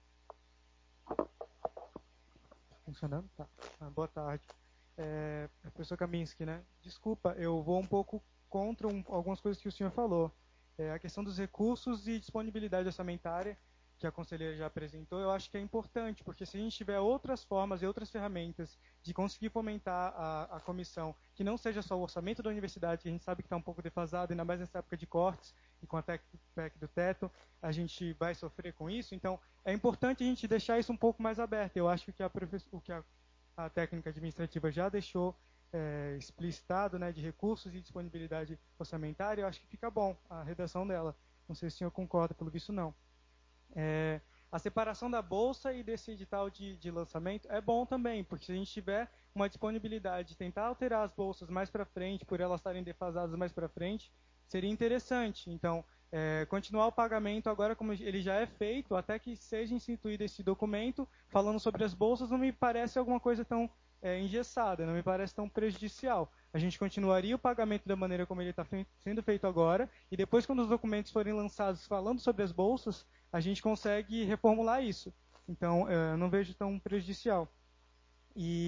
Funcionando? Tá. Boa tarde. Professor Kaminski, né? Desculpa, eu vou um pouco contra algumas coisas que o senhor falou. A questão dos recursos e disponibilidade orçamentária, que a conselheira já apresentou, eu acho que é importante, porque se a gente tiver outras formas e outras ferramentas de conseguir fomentar a comissão, que não seja só o orçamento da universidade, que a gente sabe que está um pouco defasado, ainda mais nessa época de cortes, e com a PEC do teto, a gente vai sofrer com isso. Então, é importante a gente deixar isso um pouco mais aberto. Eu acho que o que a técnica administrativa já deixou explicitado, né, de recursos e disponibilidade orçamentária, eu acho que fica bom a redação dela. Não sei se o senhor concorda, pelo visto não. A separação da bolsa e desse edital de lançamento é bom também, porque se a gente tiver uma disponibilidade de tentar alterar as bolsas mais para frente, por elas estarem defasadas mais para frente, seria interessante. Então, continuar o pagamento agora como ele já é feito, até que seja instituído esse documento, falando sobre as bolsas, não me parece alguma coisa tão engessada, não me parece tão prejudicial. A gente continuaria o pagamento da maneira como ele está sendo feito agora, e depois, quando os documentos forem lançados falando sobre as bolsas, a gente consegue reformular isso. Então, eu não vejo tão prejudicial. E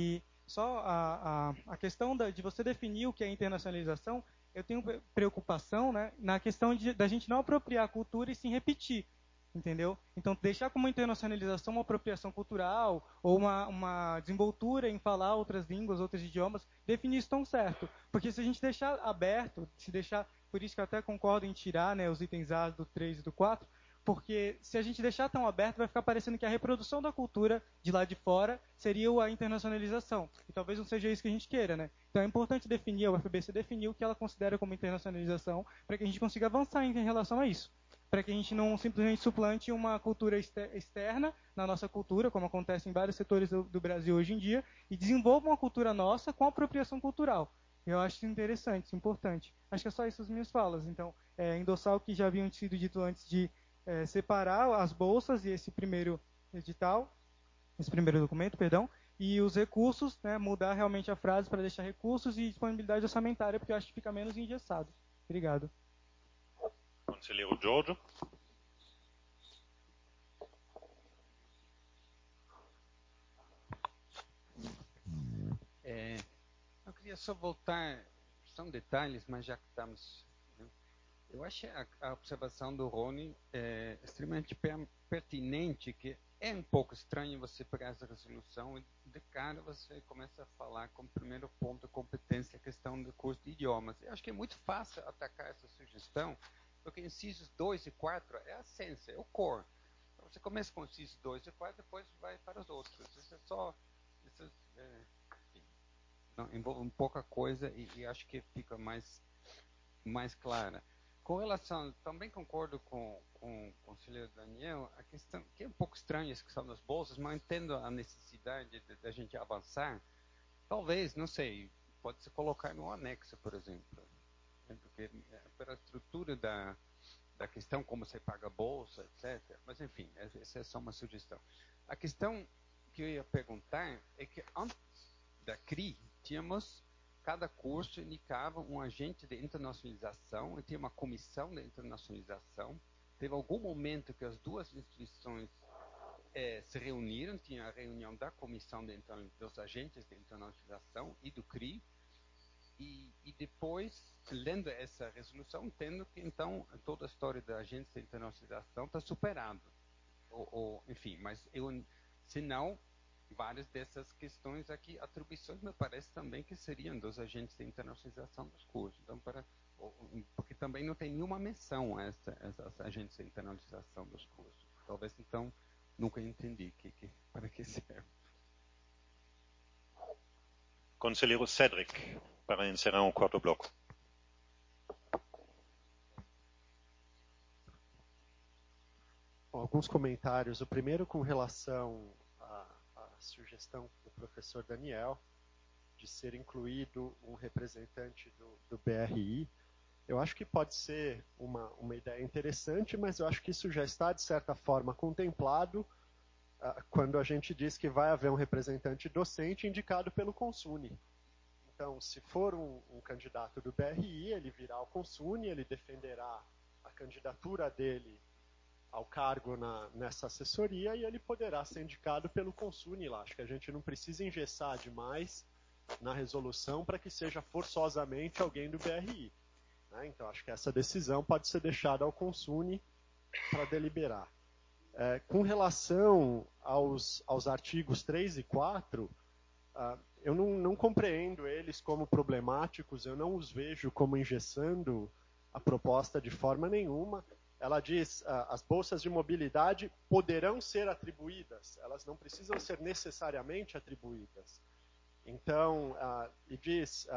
Só a questão de você definir o que é internacionalização, eu tenho preocupação, né, na questão da gente não apropriar a cultura e sim repetir, entendeu? Então, deixar como internacionalização uma apropriação cultural ou uma desenvoltura em falar outras línguas, outros idiomas, definir isso tão certo. Porque se a gente deixar aberto, por isso que eu até concordo em tirar, né, os itens A do 3 e do 4, porque se a gente deixar tão aberto, vai ficar parecendo que a reprodução da cultura de lá de fora seria a internacionalização. E talvez não seja isso que a gente queira, né? Então é importante definir, a UFBC definir o que ela considera como internacionalização, para que a gente consiga avançar em relação a isso. Para que a gente não simplesmente suplante uma cultura externa na nossa cultura, como acontece em vários setores do Brasil hoje em dia, e desenvolva uma cultura nossa com apropriação cultural. Eu acho isso interessante, isso importante. Acho que é só isso as minhas falas. Então, endossar o que já haviam sido dito antes de separar as bolsas e esse primeiro documento, e os recursos, né, mudar realmente a frase para deixar recursos e disponibilidade orçamentária, porque eu acho que fica menos engessado. Obrigado. Conselheiro Giorgio. Eu queria só voltar, são detalhes, mas já que estamos... Eu achei a observação do Rony extremamente pertinente, que é um pouco estranho você pegar essa resolução e de cara você começa a falar como primeiro ponto competência a questão do curso de idiomas. Eu acho que é muito fácil atacar essa sugestão, porque incisos 2 e 4 é a essência, é o core. Então, você começa com incisos 2 e 4, depois vai para os outros. Isso é só... não, envolve pouca coisa e acho que fica mais clara. Com relação, também concordo com o conselheiro Daniel, a questão, que é um pouco estranha essa questão das bolsas, mas eu entendo a necessidade da gente avançar. Talvez, não sei, pode se colocar no anexo, por exemplo. Porque pela estrutura da questão, como você paga a bolsa, etc. Mas, enfim, essa é só uma sugestão. A questão que eu ia perguntar é que antes da CRI, cada curso indicava um agente de internacionalização e tinha uma comissão de internacionalização. Teve algum momento que as duas instituições se reuniram, tinha a reunião da comissão dos agentes de internacionalização e do CRI, e depois, lendo essa resolução, entendo que então toda a história da agente de internacionalização está superada. Enfim, mas se não, várias dessas questões aqui, atribuições, me parece também que seriam dos agentes de internacionalização dos cursos. Então, porque também não tem nenhuma menção a essas agentes de internacionalização dos cursos. Talvez, então, nunca entendi para que serve. Conselheiro Cedric, para encerrar um quarto bloco. Alguns comentários. O primeiro com relação à sugestão do professor Daniel de ser incluído um representante do BRI. Eu acho que pode ser uma ideia interessante, mas eu acho que isso já está, de certa forma, contemplado quando a gente diz que vai haver um representante docente indicado pelo Consune. Então, se for um candidato do BRI, ele virá ao Consune, ele defenderá a candidatura dele ao cargo nessa assessoria e ele poderá ser indicado pelo Consune lá. Acho que a gente não precisa engessar demais na resolução para que seja forçosamente alguém do BRI. Né? Então, acho que essa decisão pode ser deixada ao Consune para deliberar. Com relação aos artigos 3 e 4, eu não compreendo eles como problemáticos, eu não os vejo como engessando a proposta de forma nenhuma. Ela diz as bolsas de mobilidade poderão ser atribuídas, elas não precisam ser necessariamente atribuídas. Então, e diz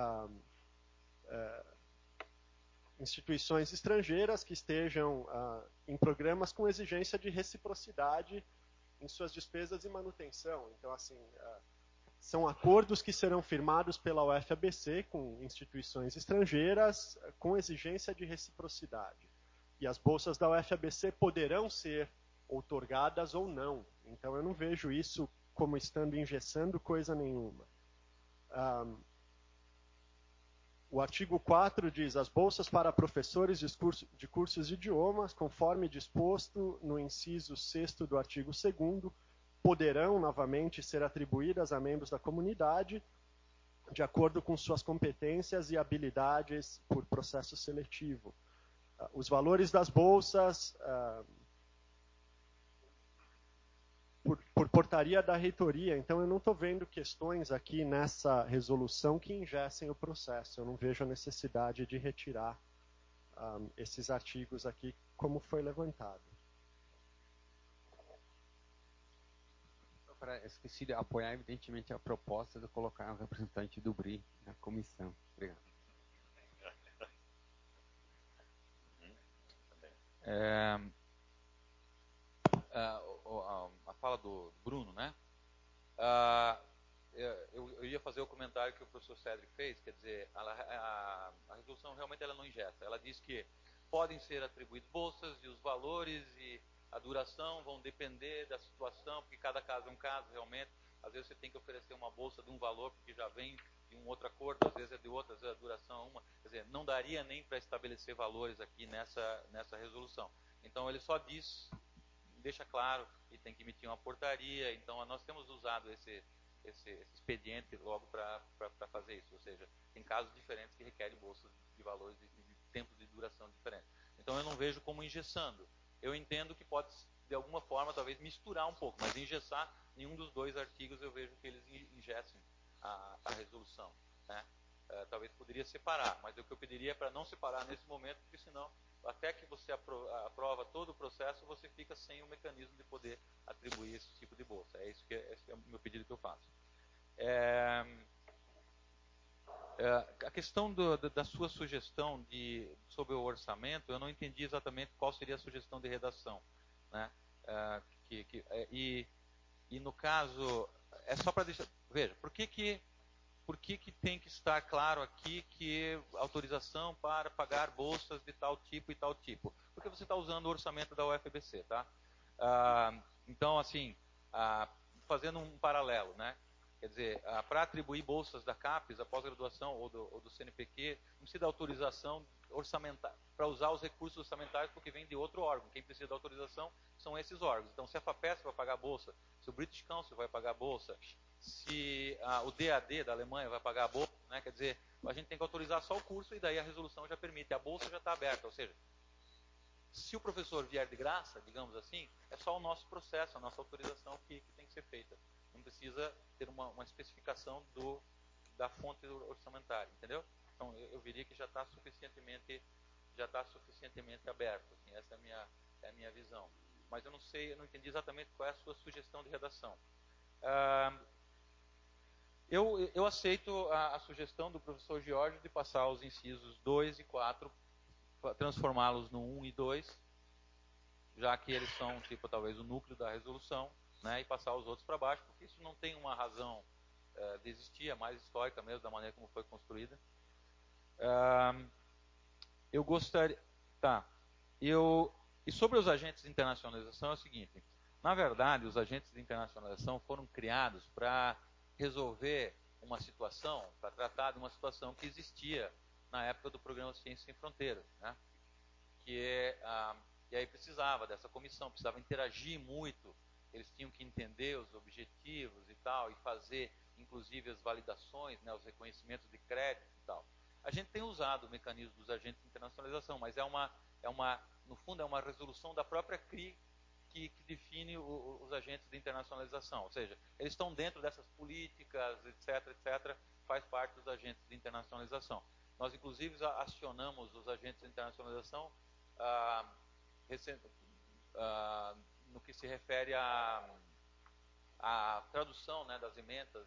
instituições estrangeiras que estejam em programas com exigência de reciprocidade em suas despesas e manutenção. Então, assim, são acordos que serão firmados pela UFABC com instituições estrangeiras com exigência de reciprocidade. E as bolsas da UFABC poderão ser outorgadas ou não. Então, eu não vejo isso como estando engessando coisa nenhuma. O artigo 4 diz: as bolsas para professores de cursos de idiomas, conforme disposto no inciso 6º do artigo 2º, poderão novamente ser atribuídas a membros da comunidade de acordo com suas competências e habilidades por processo seletivo. Os valores das bolsas, por portaria da reitoria, então eu não estou vendo questões aqui nessa resolução que ingessem o processo. Eu não vejo a necessidade de retirar esses artigos aqui como foi levantado. Esqueci de apoiar, evidentemente, a proposta de colocar um representante do BRI na comissão. Obrigado. A fala do Bruno, né? Eu ia fazer o comentário que o professor Cedric fez, quer dizer, a resolução realmente ela não ingessa. Ela diz que podem ser atribuídas bolsas e os valores e a duração vão depender da situação, porque cada caso é um caso, realmente. Às vezes você tem que oferecer uma bolsa de um valor, porque já vem de um outro acordo, às vezes é de outra, às vezes a duração é uma. Quer dizer, não daria nem para estabelecer valores aqui nessa resolução. Então ele só diz, deixa claro, que tem que emitir uma portaria. Então nós temos usado esse expediente logo para fazer isso. Ou seja, tem casos diferentes que requerem bolsas de valores de tempos de duração diferentes. Então eu não vejo como engessando. Eu entendo que pode, de alguma forma, talvez misturar um pouco, mas engessar nenhum dos dois artigos eu vejo que eles engessem a resolução, né? Talvez poderia separar, mas o que eu pediria é para não separar nesse momento, porque senão, até que você aprova todo o processo, você fica sem o mecanismo de poder atribuir esse tipo de bolsa. Esse é o meu pedido que eu faço. A questão da sua sugestão sobre o orçamento, eu não entendi exatamente qual seria a sugestão de redação, né? E no caso, é só para deixar... Veja, por que tem que estar claro aqui que autorização para pagar bolsas de tal tipo e tal tipo? Porque você está usando o orçamento da UFBC, tá? Então, assim, fazendo um paralelo, né? Quer dizer, para atribuir bolsas da CAPES, a pós-graduação ou do CNPq, não precisa de autorização orçamentária para usar os recursos orçamentários porque vem de outro órgão. Quem precisa da autorização são esses órgãos. Então, se a FAPESP vai pagar a bolsa, se o British Council vai pagar a bolsa, se o DAD da Alemanha vai pagar a bolsa, né? Quer dizer, a gente tem que autorizar só o curso e daí a resolução já permite. A bolsa já está aberta, ou seja, se o professor vier de graça, digamos assim, é só o nosso processo, a nossa autorização que tem que ser feita. Não precisa ter uma especificação da fonte orçamentária, entendeu? Então, eu diria que já está suficientemente aberto. Assim, essa é a minha visão. Mas eu não entendi exatamente qual é a sua sugestão de redação. Eu aceito a sugestão do professor Giorgio de passar os incisos 2 e 4, transformá-los no 1 e 2, já que eles são, talvez, o núcleo da resolução, né, e passar os outros para baixo, porque isso não tem uma razão de existir, é mais histórica mesmo, da maneira como foi construída. Eu gostaria... E sobre os agentes de internacionalização é o seguinte: na verdade, os agentes de internacionalização foram criados para resolver uma situação, para tratar de uma situação que existia na época do programa Ciência Sem Fronteiras, né? E aí precisava dessa comissão, precisava interagir muito, eles tinham que entender os objetivos e tal, e fazer, inclusive, as validações, né, os reconhecimentos de crédito e tal. A gente tem usado o mecanismo dos agentes de internacionalização, mas no fundo, é uma resolução da própria CRI que define os agentes de internacionalização. Ou seja, eles estão dentro dessas políticas, etc., faz parte dos agentes de internacionalização. Nós, inclusive, acionamos os agentes de internacionalização no que se refere à tradução, né, das emendas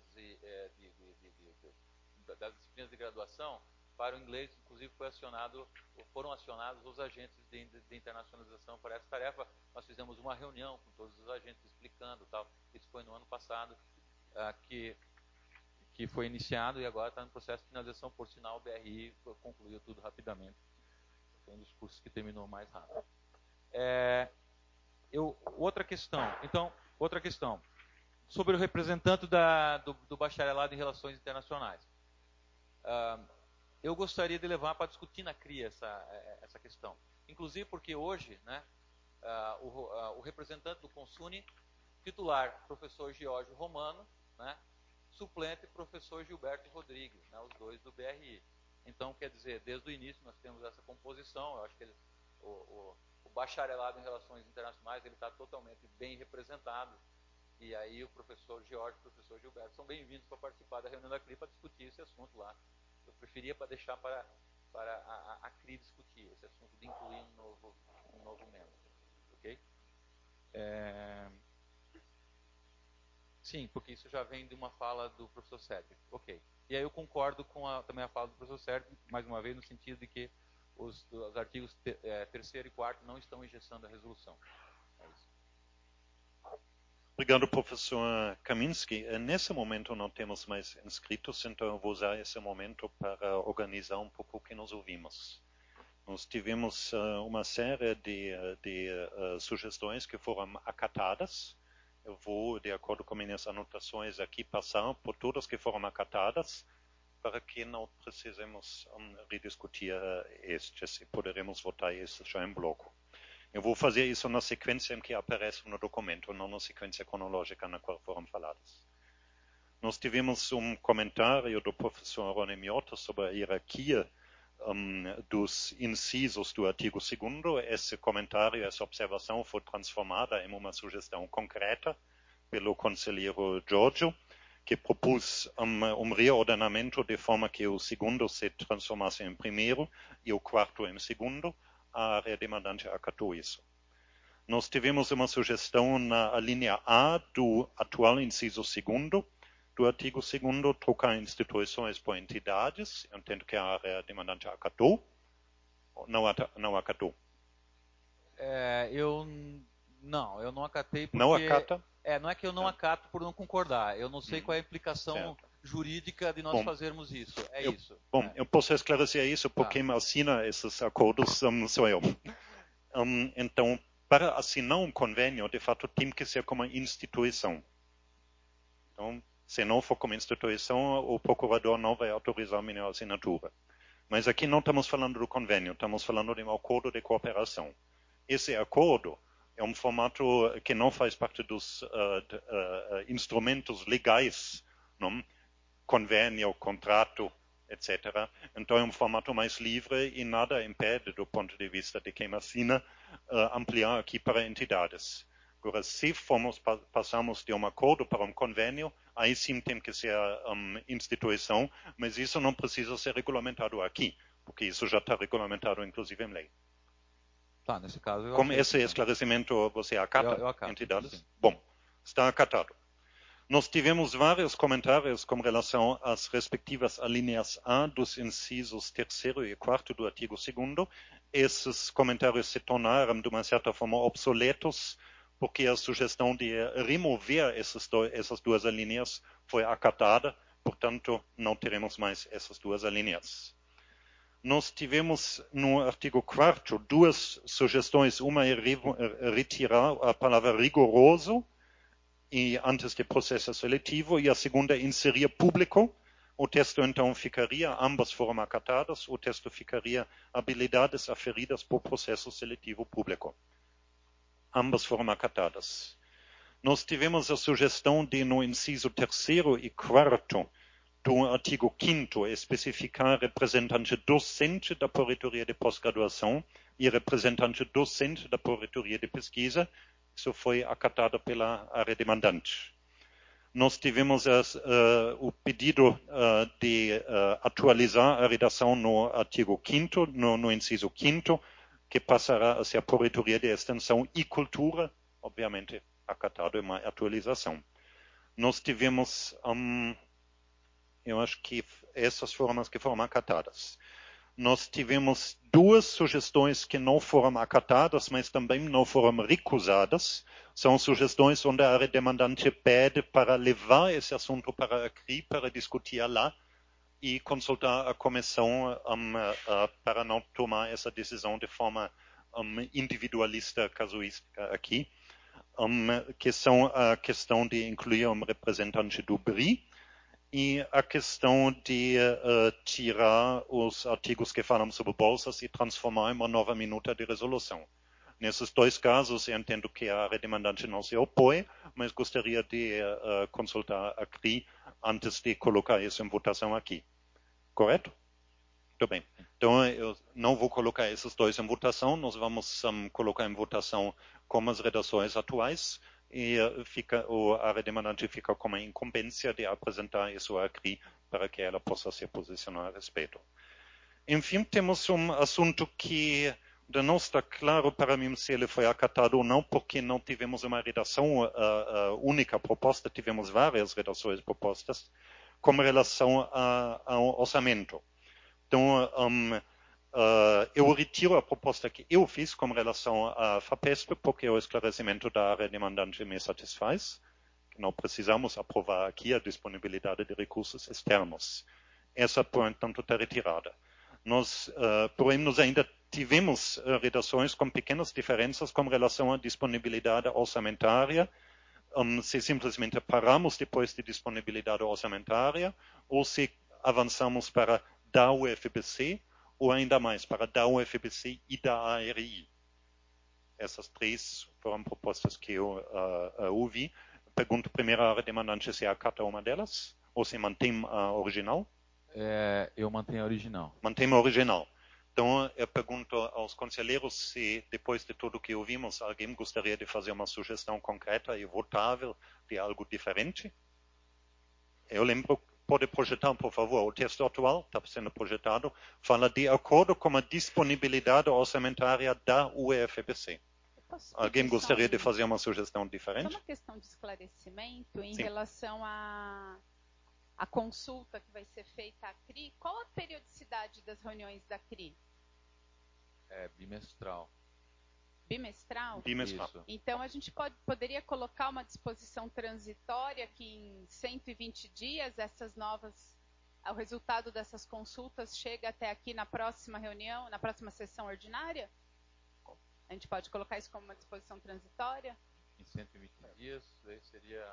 das disciplinas de graduação para o inglês. Inclusive foram acionados os agentes de internacionalização para essa tarefa. Nós fizemos uma reunião com todos os agentes explicando tal. Isso foi no ano passado que foi iniciado e agora está no processo de finalização. Por sinal, o BRI concluiu tudo rapidamente. Foi um dos cursos que terminou mais rápido. Outra questão sobre o representante do bacharelado em relações internacionais. Eu gostaria de levar para discutir na CRI essa questão. Inclusive porque hoje, né, o representante do Consune, titular, professor Giorgio Romano, né, suplente professor Gilberto Rodrigues, né, os dois do BRI. Então, quer dizer, desde o início nós temos essa composição. Eu acho que o bacharelado em relações internacionais ele está totalmente bem representado. E aí o professor George e o professor Gilberto são bem-vindos para participar da reunião da CRI para discutir esse assunto lá. Eu preferia para deixar para a CRI discutir esse assunto de incluir um novo membro. Ok? Sim, porque isso já vem de uma fala do professor Cedric. Ok. E aí eu concordo com também a fala do professor Cedric, mais uma vez, no sentido de que os artigos 3º e 4º não estão engessando a resolução. É isso. Obrigado, professor Kaminski. Nesse momento não temos mais inscritos, então eu vou usar esse momento para organizar um pouco o que nós ouvimos. Nós tivemos uma série de sugestões que foram acatadas. Eu vou, de acordo com minhas anotações aqui, passar por todas que foram acatadas, para que não precisemos rediscutir estes e poderemos votar estes já em bloco. Eu vou fazer isso na sequência em que aparece no documento, não na sequência cronológica na qual foram faladas. Nós tivemos um comentário do professor Rony Miotta sobre a hierarquia dos incisos do artigo 2º. Esse comentário, essa observação foi transformada em uma sugestão concreta pelo conselheiro Giorgio, que propôs reordenamento de forma que o 2º se transformasse em 1º e o 4º em 2º. A área demandante acatou isso. Nós tivemos uma sugestão na linha A do atual inciso 2º, do artigo 2º, trocar instituições por entidades. Eu entendo que a área demandante acatou. Não acatou. Eu não acatei porque... Não acata? Não é que eu não acato por não concordar. Eu não sei qual é a implicação jurídica de nós fazermos isso. Isso. Eu posso esclarecer isso porque quem assina esses acordos sou eu. Então, para assinar um convênio, de fato, tem que ser como instituição. Então, se não for como instituição, o procurador não vai autorizar a minha assinatura. Mas aqui não estamos falando do convênio, estamos falando de um acordo de cooperação. Esse acordo é um formato que não faz parte dos instrumentos legais, não? Convênio, contrato, etc. Então é um formato mais livre e nada impede, do ponto de vista de quem assina, ampliar aqui para entidades. Agora, se passamos de um acordo para um convênio, aí sim tem que ser instituição, mas isso não precisa ser regulamentado aqui, porque isso já está regulamentado, inclusive, em lei. Tá, nesse caso eu Como esse esclarecimento você acata, eu acato, entidades? Sim. Bom, está acatado. Nós tivemos vários comentários com relação às respectivas alíneas A dos incisos 3º e 4º do artigo 2º. Esses comentários se tornaram, de uma certa forma, obsoletos, porque a sugestão de remover essas duas alíneas foi acatada, portanto, não teremos mais essas duas alíneas. Nós tivemos no artigo 4º duas sugestões. Uma é retirar a palavra rigoroso e antes de processo seletivo, e a segunda é inserir público. O texto então ficaria, ambas foram acatadas, o texto ficaria habilidades aferidas por processo seletivo público. Ambas foram acatadas. Nós tivemos a sugestão de, no inciso 3º e 4º do artigo 5º, especificar representante docente da Projetoria de Pós-Graduação e representante docente da Projetoria de Pesquisa. Isso foi acatado pela área demandante. Nós tivemos o pedido de atualizar a redação no artigo 5º, no inciso 5º, que passará a ser a Projetoria de Extensão e Cultura, obviamente acatado uma atualização. Nós tivemos, eu acho que essas foram as que foram acatadas. Nós tivemos duas sugestões que não foram acatadas, mas também não foram recusadas. São sugestões onde a área demandante pede para levar esse assunto para a CRI, para discutir lá e consultar a comissão para não tomar essa decisão de forma individualista, casuística aqui, que são a questão de incluir um representante do BRI, e a questão de tirar os artigos que falam sobre bolsas e transformar em uma nova minuta de resolução. Nesses dois casos, eu entendo que a área demandante não se opõe, mas gostaria de consultar a CRI antes de colocar isso em votação aqui. Correto? Muito bem. Então, eu não vou colocar esses dois em votação, nós vamos colocar em votação com as redações atuais e a redemandante fica com a incumbência de apresentar isso à CRI para que ela possa se posicionar a respeito. Enfim, temos assunto que não está claro para mim se ele foi acatado ou não, porque não tivemos uma redação única proposta, tivemos várias redações propostas com relação ao orçamento. Então, eu retiro a proposta que eu fiz com relação à FAPESP, porque o esclarecimento da área demandante me satisfaz, que não precisamos aprovar aqui a disponibilidade de recursos externos. Essa, portanto, está retirada. Porém, nós ainda tivemos redações com pequenas diferenças com relação à disponibilidade orçamentária, se simplesmente paramos depois de disponibilidade orçamentária, ou se avançamos para da UFBC, ou ainda mais, para da UFBC e da ARI. Essas três foram propostas que eu ouvi. Pergunto primeiro à demandante se acata uma delas, ou se mantém a original. Eu mantenho a original. Mantém a original. Então, eu pergunto aos conselheiros se, depois de tudo que ouvimos, alguém gostaria de fazer uma sugestão concreta e votável de algo diferente. Eu lembro, pode projetar, por favor, o texto atual, está sendo projetado, fala de acordo com a disponibilidade orçamentária da UEFBC. Alguém gostaria de fazer uma sugestão diferente? Só uma questão de esclarecimento em relação à consulta que vai ser feita à CRI. Qual a periodicidade das reuniões da CRI? É bimestral. Bimestral? Bimestral. Então, a gente poderia colocar uma disposição transitória que em 120 dias o resultado dessas consultas chega até aqui na próxima reunião, na próxima sessão ordinária? A gente pode colocar isso como uma disposição transitória? Em 120 dias, daí seria...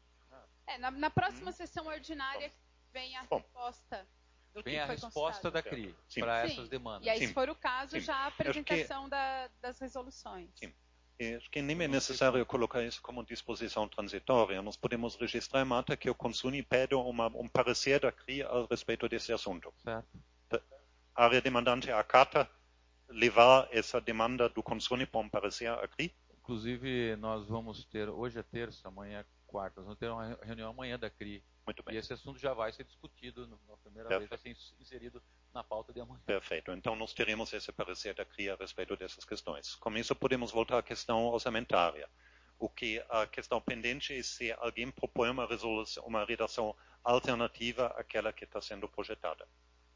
Na próxima sessão ordinária vem a resposta do que foi consultado. Vem a resposta da CRI para essas demandas. E aí, se for o caso, já a apresentação das resoluções. Sim. Acho que nem é necessário colocar isso como disposição transitória. Nós podemos registrar em ata que o Consuni pede um parecer da CRI a respeito desse assunto. Certo. A área demandante acata levar essa demanda do Consuni para um parecer à CRI? Inclusive, nós vamos ter, hoje é terça, amanhã é quarta, nós vamos ter uma reunião amanhã da CRI. Muito bem. E esse assunto já vai ser discutido na primeira vez, vai ser inserido na pauta de amanhã. Perfeito. Então, nós teremos esse parecer da CRI a respeito dessas questões. Com isso, podemos voltar à questão orçamentária. A questão pendente é se alguém propõe uma redação alternativa àquela que está sendo projetada.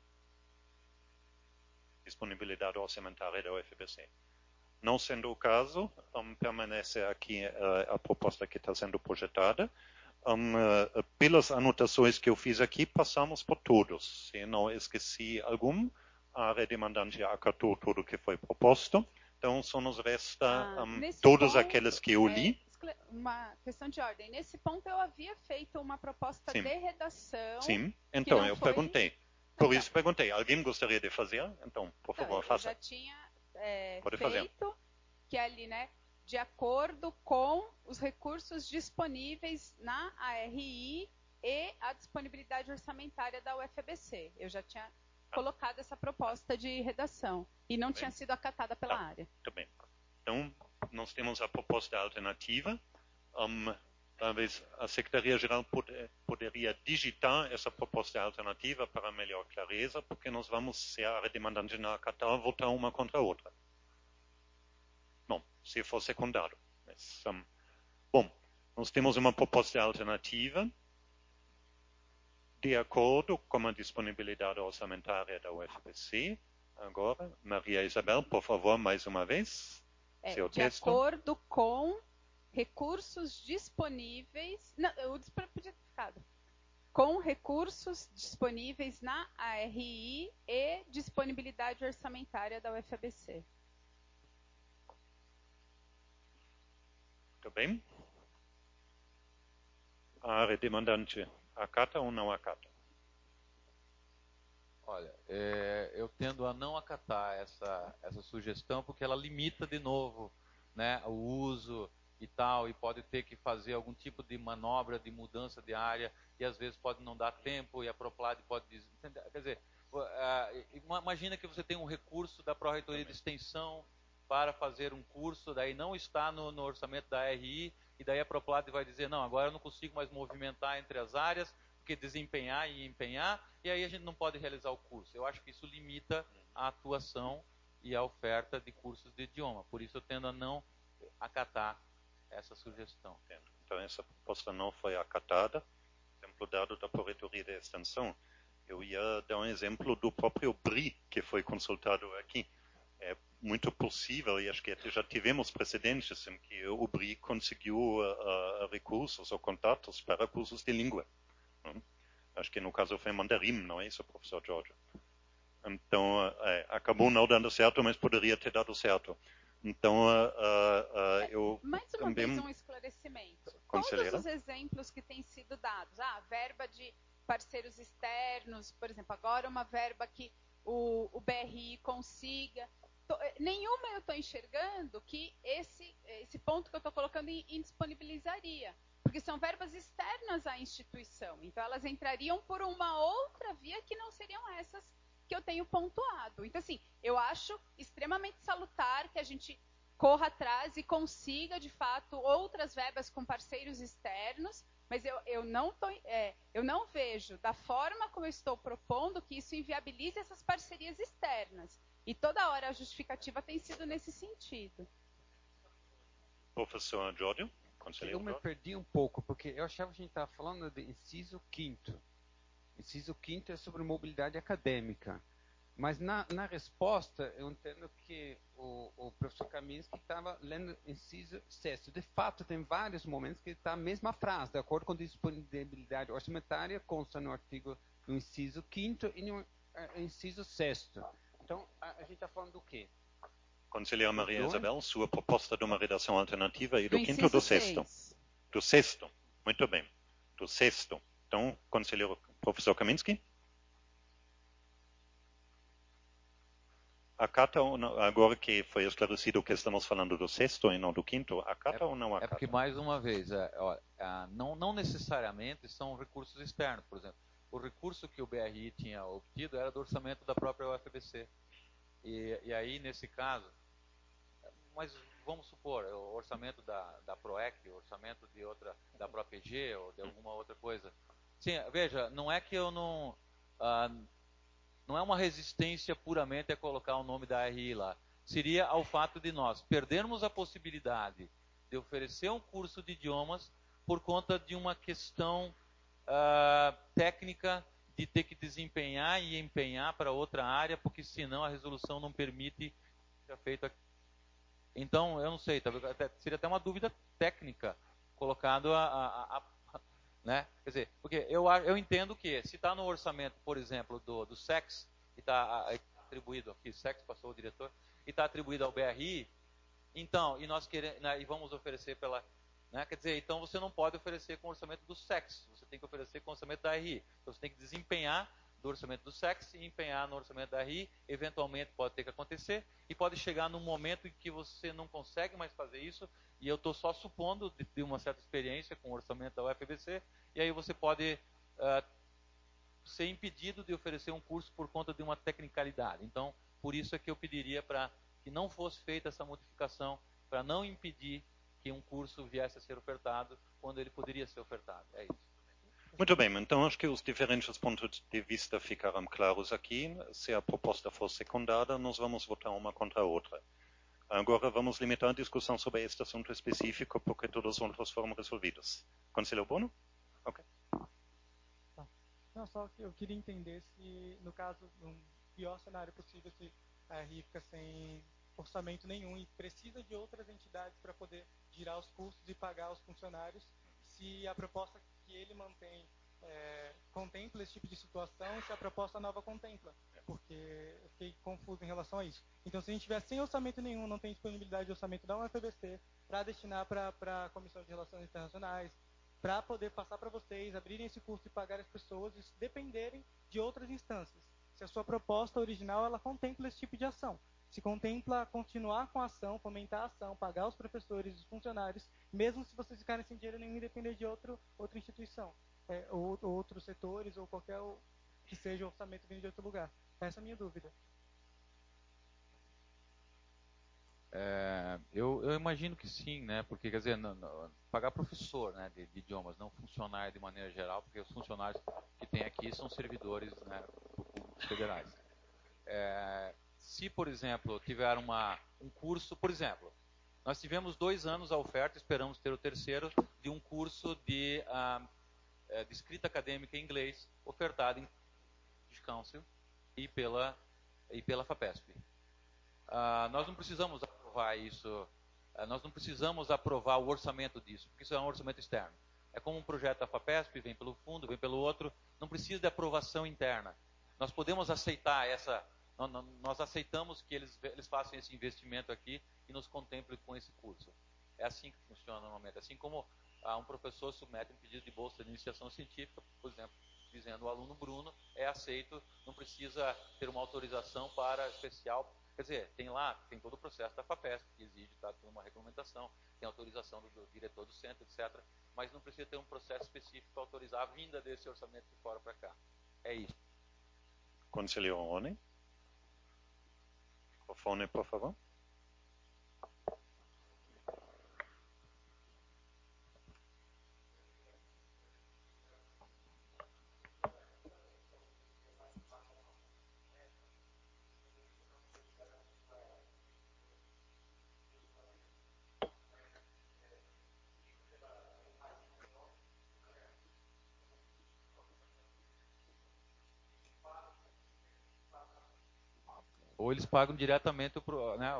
Disponibilidade orçamentária da UFBC. Não sendo o caso, permanece aqui a proposta que está sendo projetada. Pelas anotações que eu fiz aqui, passamos por todos. Se não esqueci algum, a área demandante acatou tudo que foi proposto. Então, só nos resta todos aqueles que eu li. Uma questão de ordem. Nesse ponto, eu havia feito uma proposta de redação. Sim, então eu perguntei. Por isso perguntei. Alguém gostaria de fazer? Então, por favor, faça. Eu já tinha feito, que é ali, né? De acordo com os recursos disponíveis na ARI e a disponibilidade orçamentária da UFBC. Eu já tinha colocado essa proposta de redação e não tinha sido acatada pela área. Muito bem. Então, nós temos a proposta alternativa. Talvez a Secretaria-Geral poderia digitar essa proposta alternativa para melhor clareza, porque nós vamos, se a área demandante não acatar, votar uma contra a outra. Bom, se for secundário. Mas, bom, nós temos uma proposta alternativa de acordo com a disponibilidade orçamentária da UFBC. Agora, Maria Isabel, por favor, mais uma vez. Seu texto. Acordo com recursos disponíveis... Não, eu podia ter ficado. Com recursos disponíveis na ARI e disponibilidade orçamentária da UFBC. Muito bem. A área demandante acata ou não acata? Olha, eu tendo a não acatar essa sugestão, porque ela limita de novo, né, o uso e tal, e pode ter que fazer algum tipo de manobra de mudança de área, e às vezes pode não dar tempo, e a Proplad pode dizer... Quer dizer, imagina que você tem um recurso da Pró-Reitoria de Extensão para fazer um curso, daí não está no orçamento da RI, e daí a Proplad vai dizer, não, agora eu não consigo mais movimentar entre as áreas, porque desempenhar e empenhar, e aí a gente não pode realizar o curso. Eu acho que isso limita a atuação e a oferta de cursos de idioma. Por isso eu tendo a não acatar essa sugestão. Então essa proposta não foi acatada. Exemplo dado da Pró-Reitoria de Extensão. Eu ia dar um exemplo do próprio BRI, que foi consultado aqui. É muito possível, e acho que até já tivemos precedentes em que o BRI conseguiu recursos ou contatos para cursos de língua. Acho que no caso foi mandarim, não é isso, professor Jorge? Então, acabou não dando certo, mas poderia ter dado certo. Então, eu mais uma também... vez um esclarecimento. Conselheira? Todos os exemplos que têm sido dados, verba de parceiros externos, por exemplo, agora uma verba que o BRI consiga, nenhuma eu estou enxergando que esse ponto que eu estou colocando indisponibilizaria, porque são verbas externas à instituição, então elas entrariam por uma outra via que não seriam essas que eu tenho pontuado. Então, assim, eu acho extremamente salutar que a gente corra atrás e consiga, de fato, outras verbas com parceiros externos, mas eu não vejo, da forma como eu estou propondo, que isso inviabilize essas parcerias externas. E toda hora a justificativa tem sido nesse sentido. Professor Jorge, conselheiro? Eu me perdi um pouco, porque eu achava que a gente estava falando de inciso 5º. Inciso 5º é sobre mobilidade acadêmica. Mas na resposta, eu entendo que o professor Kaminski estava lendo inciso 6º. De fato, tem vários momentos que está a mesma frase, de acordo com a disponibilidade orçamentária, consta no artigo, no inciso 5º e no inciso 6º. Então, a gente está falando do quê? Conselheira Maria Isabel, sua proposta de uma redação alternativa e do 5º ou do 6º? 6. Do 6º. Muito bem. Do 6º. Então, conselheiro professor Kaminski? Acata ou não, agora que foi esclarecido que estamos falando do 6º e não do 5º, acata ou não acata? É porque, mais uma vez, não necessariamente são recursos externos. Por exemplo, o recurso que o BRI tinha obtido era do orçamento da própria UFBC. E aí, nesse caso, mas vamos supor, o orçamento da PROEC, o orçamento de outra, da própria EG ou de alguma outra coisa. Sim, veja, não é que eu não... não é uma resistência puramente a colocar o nome da RI lá. Seria ao fato de nós perdermos a possibilidade de oferecer um curso de idiomas por conta de uma questão técnica de ter que desempenhar e empenhar para outra área, porque senão a resolução não permite que seja feito aqui. Então, eu não sei, seria até uma dúvida técnica colocado né? Quer dizer, porque eu entendo que se está no orçamento, por exemplo, do SEX, e está atribuído aqui, SEX passou o diretor, e está atribuído ao BRI, então, e nós queremos, né, e vamos oferecer pela... Né, quer dizer, então você não pode oferecer com o orçamento do SEX, você tem que oferecer com o orçamento da RI. Então você tem que desempenhar do orçamento do SEX e empenhar no orçamento da RI, eventualmente pode ter que acontecer, e pode chegar num momento em que você não consegue mais fazer isso, e eu estou só supondo de uma certa experiência com o orçamento da UFBC, e aí você pode ser impedido de oferecer um curso por conta de uma tecnicalidade. Então, por isso é que eu pediria para que não fosse feita essa modificação, para não impedir que um curso viesse a ser ofertado quando ele poderia ser ofertado. É isso. Muito bem, então acho que os diferentes pontos de vista ficaram claros aqui. Se a proposta for secundada, nós vamos votar uma contra a outra. Agora vamos limitar a discussão sobre este assunto específico, porque todos os outros foram resolvidos. Conselheiro Bono? Ok. Não, só que eu queria entender se, no caso, no pior cenário possível, se a RI fica sem orçamento nenhum e precisa de outras entidades para poder girar os custos e pagar os funcionários, se a proposta que ele mantém contempla esse tipo de situação, se a proposta nova contempla, porque eu fiquei confuso em relação a isso. Então, se a gente tiver sem orçamento nenhum, não tem disponibilidade de orçamento da UFBC para destinar para a Comissão de Relações Internacionais, para poder passar para vocês, abrirem esse curso e pagar as pessoas, e dependerem de outras instâncias. Se a sua proposta original ela contempla esse tipo de ação. se contempla continuar com a ação, fomentar a ação, pagar os professores e os funcionários, mesmo se vocês ficarem sem dinheiro nenhum e depender de outra instituição, ou outros setores, ou qualquer que seja o orçamento vindo de outro lugar. Essa é a minha dúvida. Eu imagino que sim, né? Porque, quer dizer, pagar professor, né, de idiomas, não funcionário de maneira geral, porque os funcionários que tem aqui são servidores, né, públicos federais. Se, por exemplo, tiver um curso, por exemplo, nós tivemos 2 anos a oferta, esperamos ter o terceiro, de um curso de escrita acadêmica em inglês, ofertado em Council e pela FAPESP. Nós não precisamos aprovar isso, nós não precisamos aprovar o orçamento disso, porque isso é um orçamento externo. É como um projeto da FAPESP, vem pelo fundo, vem pelo outro, não precisa de aprovação interna. Nós podemos aceitar nós aceitamos que eles façam esse investimento aqui e nos contemplem com esse curso. É assim que funciona normalmente. Assim como um professor submete um pedido de bolsa de iniciação científica, por exemplo, dizendo o aluno Bruno é aceito, não precisa ter uma autorização para especial. Quer dizer, tem todo o processo da FAPESP, que exige toda uma regulamentação, tem autorização do diretor do centro, etc. Mas não precisa ter um processo específico para autorizar a vinda desse orçamento de fora para cá. É isso. Conselheiro Rony. Microfone, por favor. Ou eles pagam diretamente né,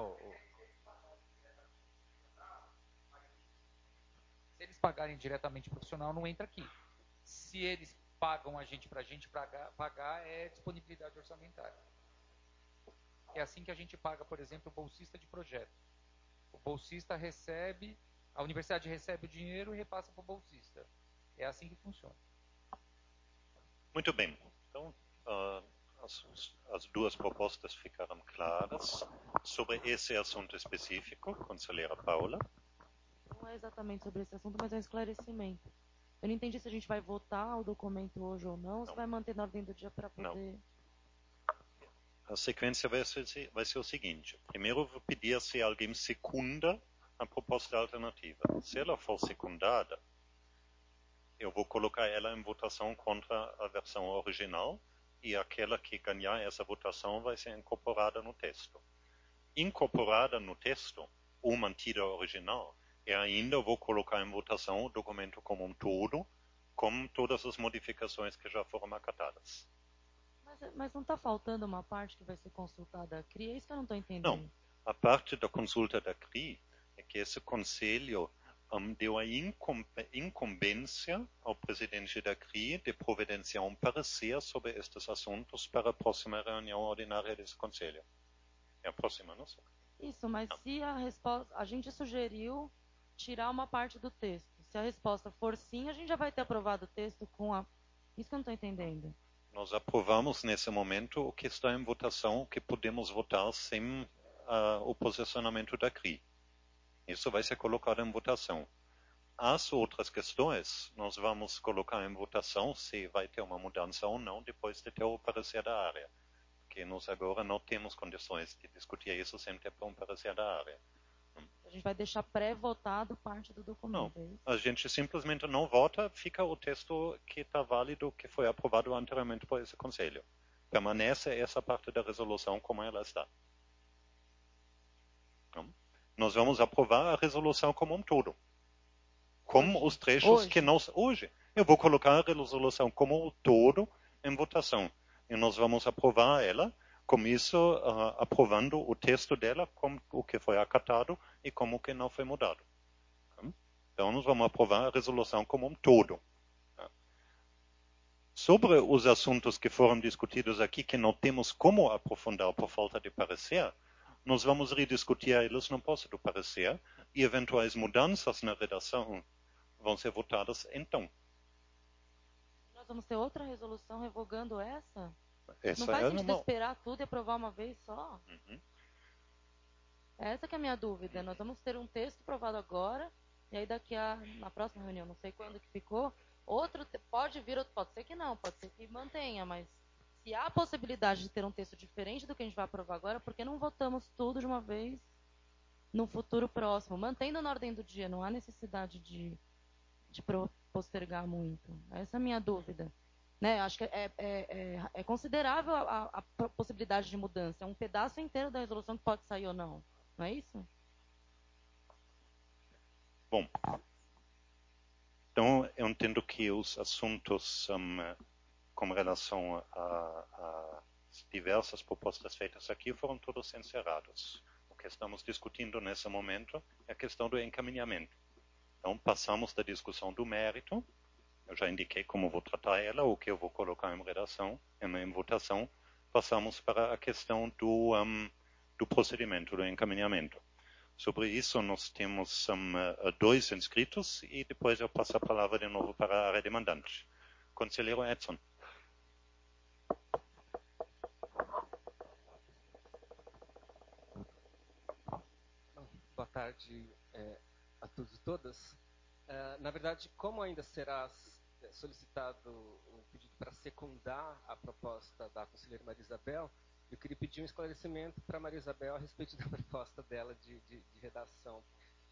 Se eles pagarem diretamente o profissional, não entra aqui. Se eles pagam a gente pagar, é disponibilidade orçamentária. É assim que a gente paga, por exemplo, o bolsista de projeto. O bolsista recebe, a universidade recebe o dinheiro e repassa para o bolsista. É assim que funciona. Muito bem. Então, as 2 propostas ficaram claras. Sobre esse assunto específico, conselheira Paula. Não é exatamente sobre esse assunto, mas é um esclarecimento. Eu não entendi se a gente vai votar o documento hoje ou não, ou se vai manter na ordem do dia para poder... Não. A sequência vai ser o seguinte. Primeiro, eu vou pedir se alguém secunda a proposta alternativa. Se ela for secundada, eu vou colocar ela em votação contra a versão original e aquela que ganhar essa votação vai ser incorporada no texto. Incorporada no texto, ou mantida original, eu ainda vou colocar em votação o documento como um todo, com todas as modificações que já foram acatadas. Mas não está faltando uma parte que vai ser consultada a CRI? É isso que eu não estou entendendo. Não, a parte da consulta da CRI é que esse conselho deu a incumbência ao presidente da CRI de providenciar um parecer sobre estes assuntos para a próxima reunião ordinária desse conselho. É a próxima, não sei. Isso, mas se a resposta... A gente sugeriu tirar uma parte do texto. Se a resposta for sim, a gente já vai ter aprovado o texto com a... Isso que eu não estou entendendo. Nós aprovamos nesse momento o que está em votação, o que podemos votar sem o posicionamento da CRI. Isso vai ser colocado em votação. As outras questões, nós vamos colocar em votação se vai ter uma mudança ou não, depois de ter o parecer da área. Porque nós agora não temos condições de discutir isso sem ter um parecer da área. A gente vai deixar pré-votado parte do documento. Não, a gente simplesmente não vota, fica o texto que está válido, que foi aprovado anteriormente por esse conselho. Permanece essa parte da resolução como ela está. Não? Nós vamos aprovar a resolução como um todo. Como os trechos que nós... Hoje. Eu vou colocar a resolução como um todo em votação. E nós vamos aprovar ela, com isso, aprovando o texto dela, como o que foi acatado e como o que não foi mudado. Então, nós vamos aprovar a resolução como um todo. Sobre os assuntos que foram discutidos aqui, que não temos como aprofundar por falta de parecer, nós vamos rediscutir eles no próximo parecer e eventuais mudanças na redação vão ser votadas então. Nós vamos ter outra resolução revogando essa? Essa não faz é sentido normal. esperar tudo e aprovar uma vez só? Essa que é a minha dúvida. Nós vamos ter um texto aprovado agora, e aí na próxima reunião, não sei quando que ficou, pode vir, pode ser que não, pode ser que mantenha, mas se há a possibilidade de ter um texto diferente do que a gente vai aprovar agora, por que não votamos tudo de uma vez no futuro próximo? Mantendo na ordem do dia, não há necessidade de postergar muito. Essa é a minha dúvida. Né? Acho que é considerável a possibilidade de mudança. É um pedaço inteiro da resolução que pode sair ou não. Não é isso? Bom, então eu entendo que os assuntos com relação às diversas propostas feitas aqui foram todos encerrados. O que estamos discutindo nesse momento é a questão do encaminhamento. Então passamos da discussão do mérito. Eu já indiquei como vou tratar ela, o que eu vou colocar em votação. Passamos para a questão do procedimento, do encaminhamento. Sobre isso, nós temos 2 inscritos e depois eu passo a palavra de novo para a redemandante. Conselheiro Edson. Boa tarde a todos e todas. Na verdade, como ainda será solicitado um pedido para secundar a proposta da conselheira Maria Isabel, eu queria pedir um esclarecimento para Maria Isabel a respeito da proposta dela de redação.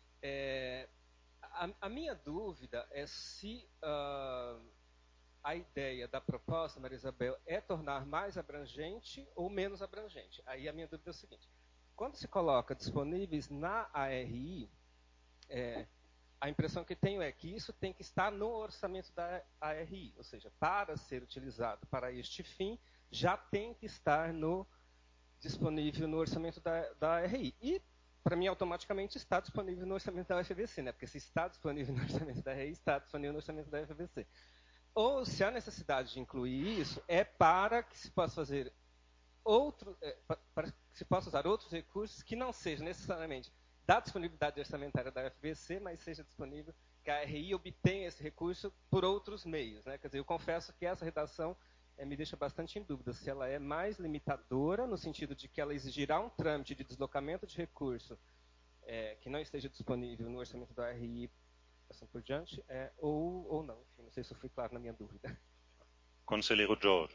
A minha dúvida é se a ideia da proposta, Maria Isabel, é tornar mais abrangente ou menos abrangente. Aí a minha dúvida é o seguinte: quando se coloca disponíveis na ARI, a impressão que tenho é que isso tem que estar no orçamento da ARI, ou seja, para ser utilizado para este fim, já tem que estar disponível no orçamento da ARI. E, para mim, automaticamente está disponível no orçamento da UFBC, né? Porque se está disponível no orçamento da ARI, está disponível no orçamento da UFBC. Ou, se há necessidade de incluir isso, é para que se possa fazer para que se possa usar outros recursos que não sejam necessariamente da disponibilidade orçamentária da UFBC, mas seja disponível que a RI obtenha esse recurso por outros meios. Né? Quer dizer, eu confesso que essa redação me deixa bastante em dúvida se ela é mais limitadora, no sentido de que ela exigirá um trâmite de deslocamento de recurso que não esteja disponível no orçamento da RI, assim por diante, ou não. Enfim, não sei se eu fui claro na minha dúvida. Conselheiro Jorge.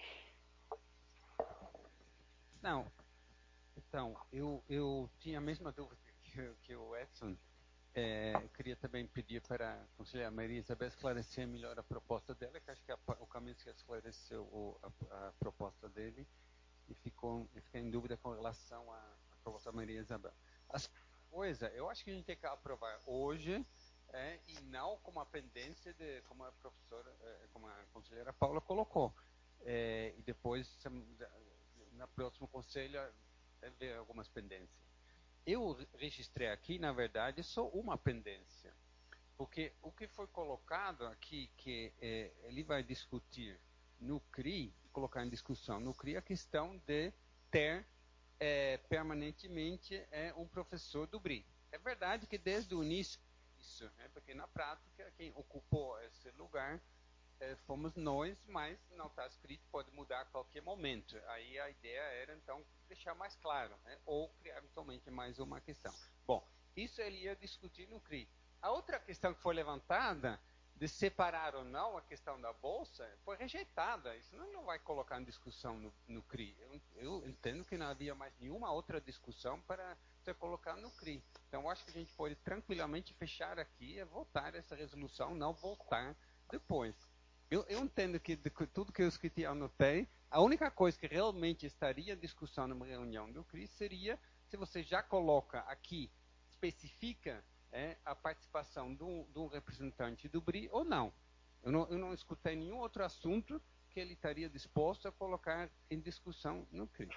Não. Então, eu tinha a mesma dúvida que o Edson. Eu queria também pedir para a conselheira Maria Isabel esclarecer melhor a proposta dela, que acho que o caminho que esclareceu a proposta dele e fiquei em dúvida com relação à proposta da Maria Isabel. As coisas, eu acho que a gente tem que aprovar hoje e não como a pendência como a professora, como a conselheira Paula colocou. E depois, no próximo conselho, ver algumas pendências. Eu registrei aqui, na verdade, só uma pendência. Porque o que foi colocado aqui, que ele vai discutir no CRI, colocar em discussão no CRI, a questão de ter permanentemente um professor do BRI. É verdade que desde o início, isso, porque na prática, quem ocupou esse lugar fomos nós, mas não está escrito, pode mudar a qualquer momento. Aí a ideia era, então, deixar mais claro, ou criar eventualmente mais uma questão. Bom, isso ele ia discutir no CRI. A outra questão que foi levantada, de separar ou não a questão da Bolsa, foi rejeitada. Isso não vai colocar em discussão no CRI. Eu entendo que não havia mais nenhuma outra discussão para ser colocada no CRI. Então, eu acho que a gente pode tranquilamente fechar aqui e votar essa resolução, não voltar depois. Eu entendo que de tudo que eu escrevi, anotei, a única coisa que realmente estaria em discussão numa reunião do CRI seria se você já coloca aqui, especifica a participação de um representante do BRI ou não. Eu não escutei nenhum outro assunto que ele estaria disposto a colocar em discussão no CRI.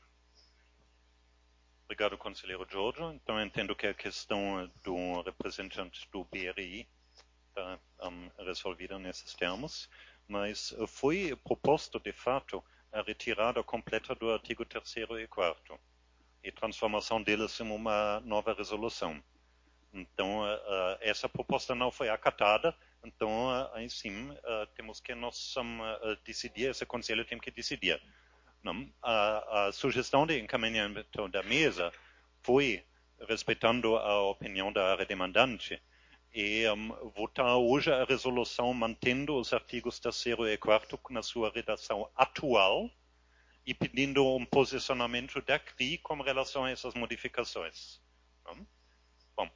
Obrigado, conselheiro Jorge. Então, eu entendo que a questão do representante do BRI está resolvida nesses termos, mas foi proposto, de fato, a retirada completa do artigo 3º e 4º e transformação deles em uma nova resolução. Então, essa proposta não foi acatada, então, aí sim, temos que nós decidir, esse conselho tem que decidir. Não, a sugestão de encaminhamento da mesa foi, respeitando a opinião da área demandante, votar hoje a resolução mantendo os artigos 3º e 4º na sua redação atual e pedindo posicionamento da CRI com relação a essas modificações. Bom.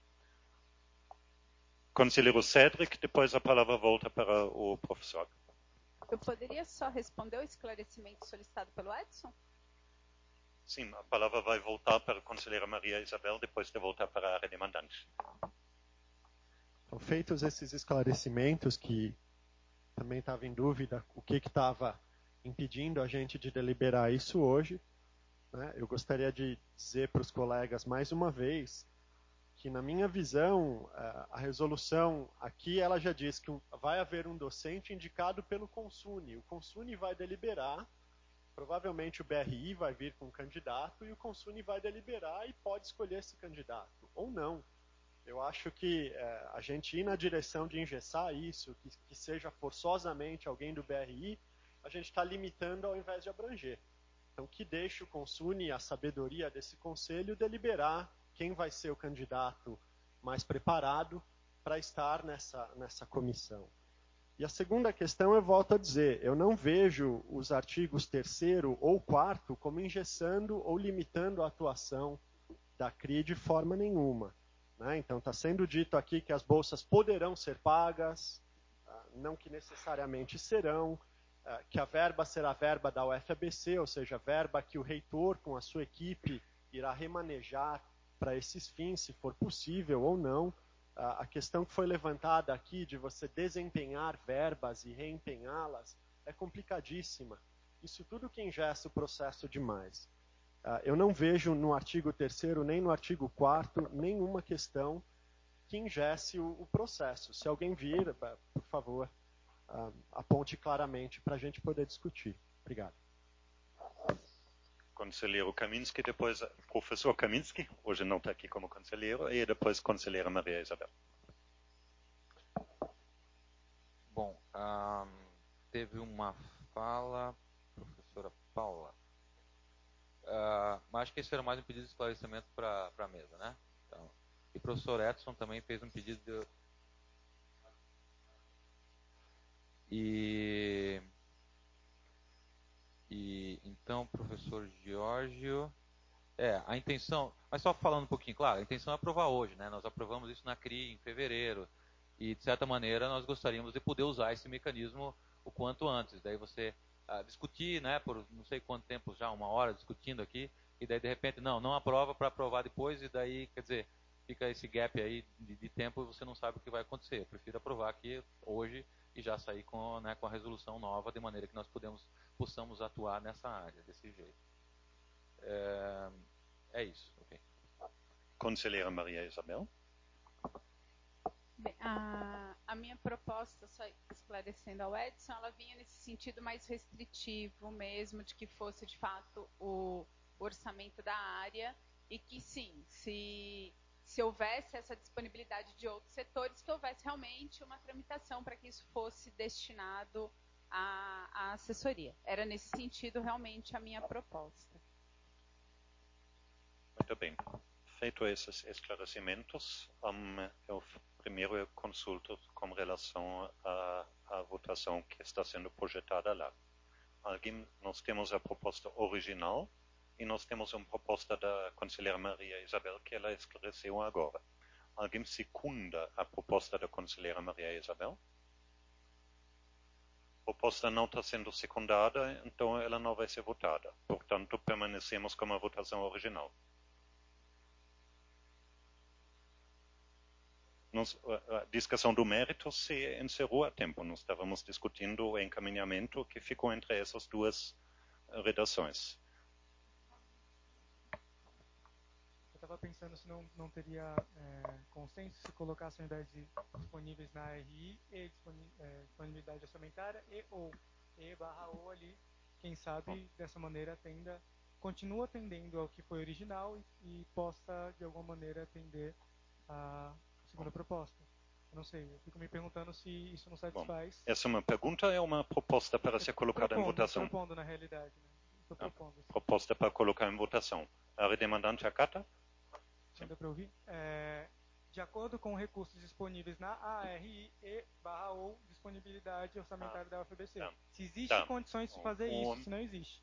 Conselheiro Cédric, depois a palavra volta para o professor. Eu poderia só responder o esclarecimento solicitado pelo Edson? Sim, a palavra vai voltar para a conselheira Maria Isabel, depois de voltar para a área demandante. Então, feitos esses esclarecimentos, que também estava em dúvida o que estava impedindo a gente de deliberar isso hoje, né, eu gostaria de dizer para os colegas mais uma vez que, na minha visão, a resolução aqui ela já diz que vai haver um docente indicado pelo Consune. O Consune vai deliberar, provavelmente o BRI vai vir com um candidato e o Consune vai deliberar e pode escolher esse candidato, ou não. Eu acho que a gente ir na direção de engessar isso, que seja forçosamente alguém do BRI, a gente está limitando ao invés de abranger. Então, que deixe o Consune, a sabedoria desse conselho, deliberar quem vai ser o candidato mais preparado para estar nessa comissão. E a segunda questão, eu volto a dizer, eu não vejo os artigos 3º ou 4º como engessando ou limitando a atuação da CRI de forma nenhuma. Né? Então, está sendo dito aqui que as bolsas poderão ser pagas, não que necessariamente serão, que a verba será a verba da UFABC, ou seja, a verba que o reitor, com a sua equipe, irá remanejar para esses fins, se for possível ou não. A questão que foi levantada aqui de você desempenhar verbas e reempenhá-las é complicadíssima. Isso tudo que engessa o processo demais. Eu não vejo no artigo 3º nem no artigo 4º nenhuma questão que engesse o processo. Se alguém vir, por favor, aponte claramente para a gente poder discutir. Obrigado. Conselheiro Kaminski, depois professor Kaminski, hoje não está aqui como conselheiro, e depois conselheira Maria Isabel. Bom, teve uma fala, professora Paula. Mas acho que esse era mais um pedido de esclarecimento para a mesa, né? Então, e o professor Edson também fez um pedido de... E então, professor Giorgio, a intenção, mas só falando um pouquinho, claro, a intenção é aprovar hoje, né? Nós aprovamos isso na CRI em fevereiro e, de certa maneira, nós gostaríamos de poder usar esse mecanismo o quanto antes. Daí você discutir, né, por não sei quanto tempo já, 1 hora discutindo aqui, e daí, de repente, não aprova para aprovar depois, e daí, quer dizer, fica esse gap aí de tempo e você não sabe o que vai acontecer. Eu prefiro aprovar aqui hoje e já sair com a resolução nova, de maneira que nós possamos atuar nessa área, desse jeito. É isso. Okay. Conselheira Maria Isabel. Bem, a minha proposta, só esclarecendo ao Edson, ela vinha nesse sentido mais restritivo mesmo, de que fosse de fato o orçamento da área e que sim, se houvesse essa disponibilidade de outros setores, que houvesse realmente uma tramitação para que isso fosse destinado à assessoria. Era nesse sentido realmente a minha proposta. Muito bem. Feito esses esclarecimentos, eu primeiro consulto com relação à votação que está sendo projetada lá. Nós temos a proposta original e nós temos uma proposta da conselheira Maria Isabel que ela esclareceu agora. Alguém secunda a proposta da conselheira Maria Isabel? A proposta não está sendo secundada, então ela não vai ser votada. Portanto, permanecemos com a votação original. A discussão do mérito se encerrou a tempo. Nós estávamos discutindo o encaminhamento que ficou entre essas duas redações. Eu estava pensando se não teria consenso se colocasse ao invés de disponíveis na RI e disponibilidade orçamentária ou E/ou ali, quem sabe dessa maneira continua atendendo ao que foi original e possa de alguma maneira atender a segunda proposta. Eu não sei, eu fico me perguntando se isso não satisfaz. Essa é uma pergunta ou é uma proposta para ser colocada em votação? Estou propondo na realidade, né? Estou propondo. Proposta para colocar em votação. A área demandante acata? Dá para ouvir? De acordo com recursos disponíveis na ARI/ou disponibilidade orçamentária da UFABC. Se existe condições de fazer isso, se não existe.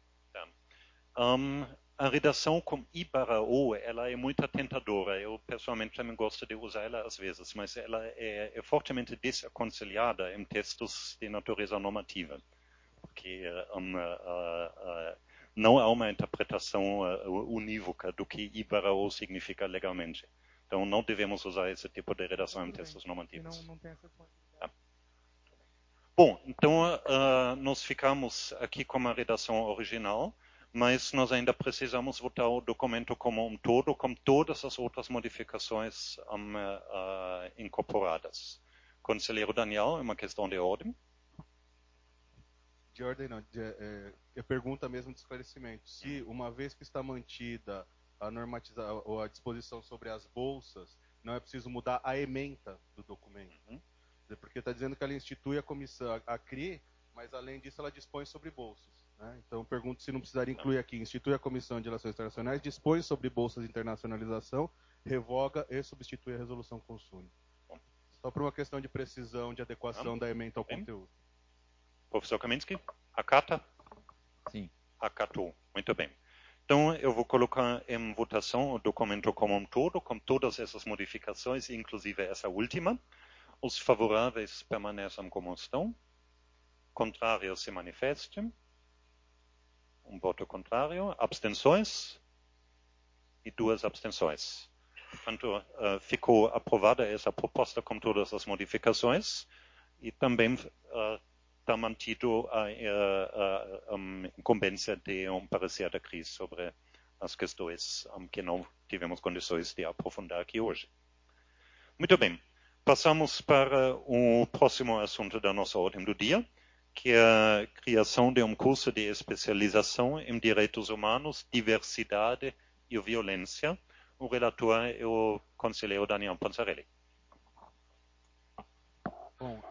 A redação com I/O, ela é muito tentadora. Eu, pessoalmente, também gosto de usar ela às vezes, mas ela é fortemente desaconselhada em textos de natureza normativa, porque não há uma interpretação unívoca do que I/O significa legalmente. Então, não devemos usar esse tipo de redação em textos normativos. Não tem essa disponibilidade. Bom, então nós ficamos aqui com a redação original, mas nós ainda precisamos votar o documento como um todo, com todas as outras modificações incorporadas. Conselheiro Daniel, é uma questão de ordem. De ordem não, é pergunta mesmo de esclarecimento. Se, uma vez que está mantida a disposição sobre as bolsas, não é preciso mudar a ementa do documento. Porque está dizendo que ela institui a comissão, a CRI, mas além disso ela dispõe sobre bolsas. Né? Então pergunto se não precisaria incluir aqui, institui a Comissão de Relações Internacionais, dispõe sobre bolsas de internacionalização, revoga e substitui a resolução Consune. Só por uma questão de precisão, de adequação da ementa ao conteúdo. Professor Kaminski, acata? Sim. Acatou. Muito bem. Então, eu vou colocar em votação o documento como um todo, com todas essas modificações, inclusive essa última. Os favoráveis permaneçam como estão. Contrários se manifestem. Um voto contrário. Abstenções? E 2 abstenções. Portanto, ficou aprovada essa proposta com todas as modificações e também está mantido a incumbência de parecer da CRI sobre as questões que não tivemos condições de aprofundar aqui hoje. Muito bem. Passamos para o próximo assunto da nossa ordem do dia, que é a criação de um curso de especialização em direitos humanos, diversidade e violência. O relator é o conselheiro Daniel Ponzarelli. Bom,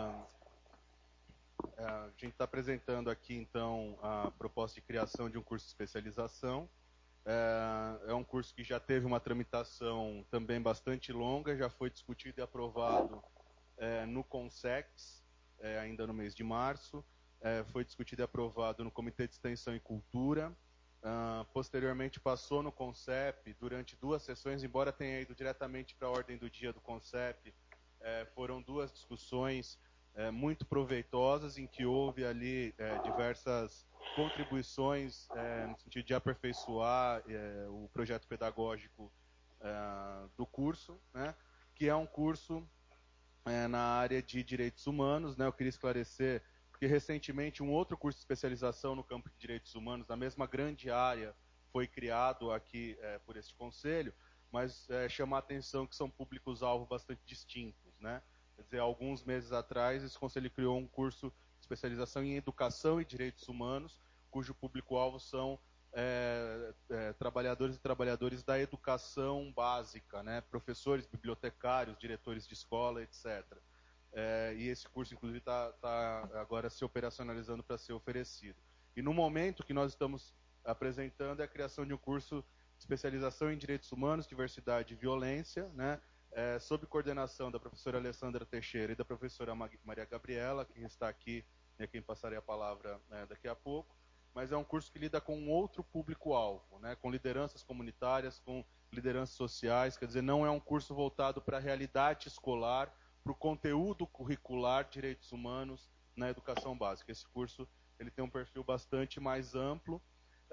a gente está apresentando aqui, então, a proposta de criação de um curso de especialização. É um curso que já teve uma tramitação também bastante longa, já foi discutido e aprovado no CONSEX, ainda no mês de março. Foi discutido e aprovado no Comitê de Extensão e Cultura. Posteriormente passou no CONCEP durante 2 sessões, embora tenha ido diretamente para a ordem do dia do CONCEP. Foram 2 discussões muito proveitosas, em que houve ali diversas contribuições no sentido de aperfeiçoar o projeto pedagógico do curso, né, que é um curso na área de direitos humanos. Né. Eu queria esclarecer que recentemente um outro curso de especialização no campo de direitos humanos, na mesma grande área, foi criado aqui por este conselho, mas chama a atenção que são públicos-alvo bastante distintos. Né. Quer dizer, alguns meses atrás, esse conselho criou um curso de especialização em educação e direitos humanos, cujo público-alvo são trabalhadores e trabalhadoras da educação básica, né? Professores, bibliotecários, diretores de escola, etc. E esse curso, inclusive, está agora se operacionalizando para ser oferecido. E no momento que nós estamos apresentando é a criação de um curso de especialização em direitos humanos, diversidade e violência, né? Sob coordenação da professora Alessandra Teixeira e da professora Maria Gabriela, que está aqui, e a quem passarei a palavra daqui a pouco. Mas é um curso que lida com um outro público-alvo, né, com lideranças comunitárias, com lideranças sociais. Quer dizer, não é um curso voltado para a realidade escolar, para o conteúdo curricular de direitos humanos na educação básica. Esse curso ele tem um perfil bastante mais amplo.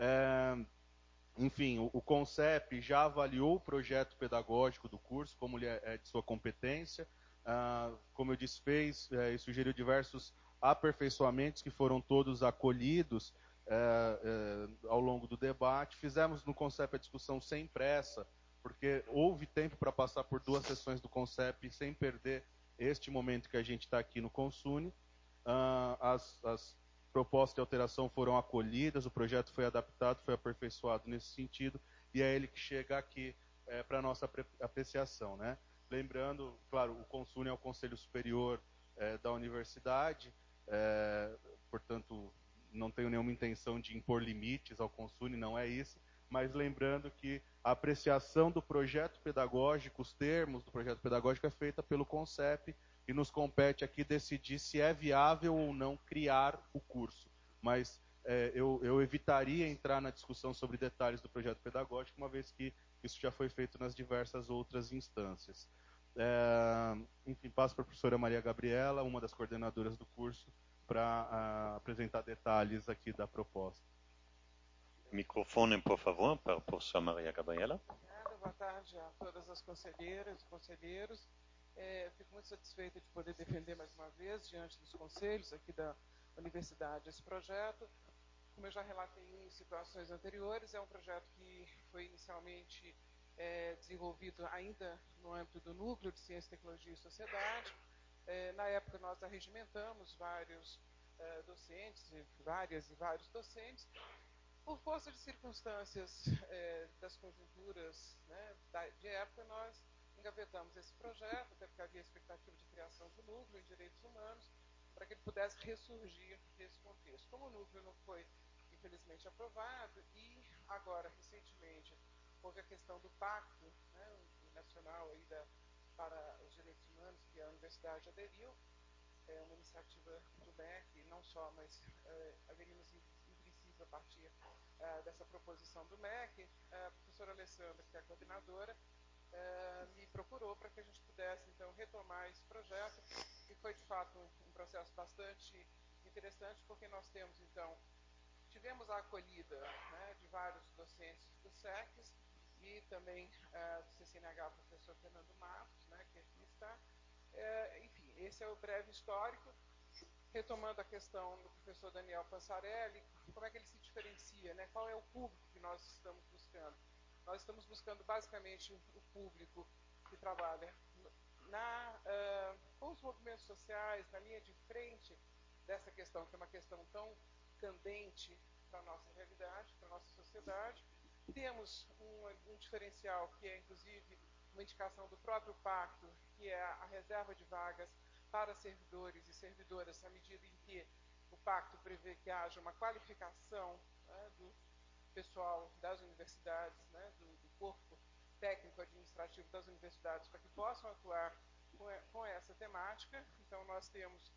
Enfim, o CONCEP já avaliou o projeto pedagógico do curso, como ele é de sua competência. Como eu disse, fez e sugeriu diversos aperfeiçoamentos que foram todos acolhidos ao longo do debate. Fizemos no CONCEP a discussão sem pressa, porque houve tempo para passar por 2 sessões do CONCEP sem perder este momento que a gente está aqui no Consune. As propostas de alteração foram acolhidas, o projeto foi adaptado, foi aperfeiçoado nesse sentido, e é ele que chega aqui para a nossa apreciação. Né? Lembrando, claro, o Consune é o Conselho Superior da Universidade, portanto, não tenho nenhuma intenção de impor limites ao Consune, não é isso, mas lembrando que a apreciação do projeto pedagógico, os termos do projeto pedagógico é feita pelo CONCEP e nos compete aqui decidir se é viável ou não criar o curso. Mas eu evitaria entrar na discussão sobre detalhes do projeto pedagógico, uma vez que isso já foi feito nas diversas outras instâncias. Enfim, passo para a professora Maria Gabriela, uma das coordenadoras do curso, para apresentar detalhes aqui da proposta. Microfone, por favor, para a professora Maria Gabriela. Boa tarde a todas as conselheiras e conselheiros. Fico muito satisfeita de poder defender mais uma vez, diante dos conselhos aqui da Universidade, esse projeto. Como eu já relatei em situações anteriores, é um projeto que foi inicialmente desenvolvido ainda no âmbito do Núcleo de Ciência, Tecnologia e Sociedade. Na época, nós arregimentamos vários docentes, vários docentes. Por força de circunstâncias das conjunturas, né, de época, nós engavetamos esse projeto, até porque havia expectativa de criação de núcleo em direitos humanos, para que ele pudesse ressurgir nesse contexto. Como o núcleo não foi, infelizmente, aprovado, e agora, recentemente, houve a questão do pacto, né, nacional aí para os direitos humanos, que a universidade aderiu, uma iniciativa do MEC, não só, mas haveríamos em princípio a partir dessa proposição do MEC. A professora Alessandra, que é a coordenadora, me procurou para que a gente pudesse, então, retomar esse projeto, e foi, de fato, um processo bastante interessante, porque nós temos, então, tivemos a acolhida, né, de vários docentes do SECS e também do CCNH, o professor Fernando Matos, né, que aqui está. Enfim, esse é o breve histórico. Retomando a questão do professor Daniel Passarelli, como é que ele se diferencia, né? Qual é o público que nós estamos buscando? Nós estamos buscando basicamente o público que trabalha com os movimentos sociais, na linha de frente dessa questão, que é uma questão tão candente para a nossa realidade, para a nossa sociedade. Temos um diferencial que é, inclusive, uma indicação do próprio pacto, que é a reserva de vagas para servidores e servidoras, à medida em que o pacto prevê que haja uma qualificação, né, do pessoal das universidades, né, do corpo técnico-administrativo das universidades, para que possam atuar com essa temática. Então, nós temos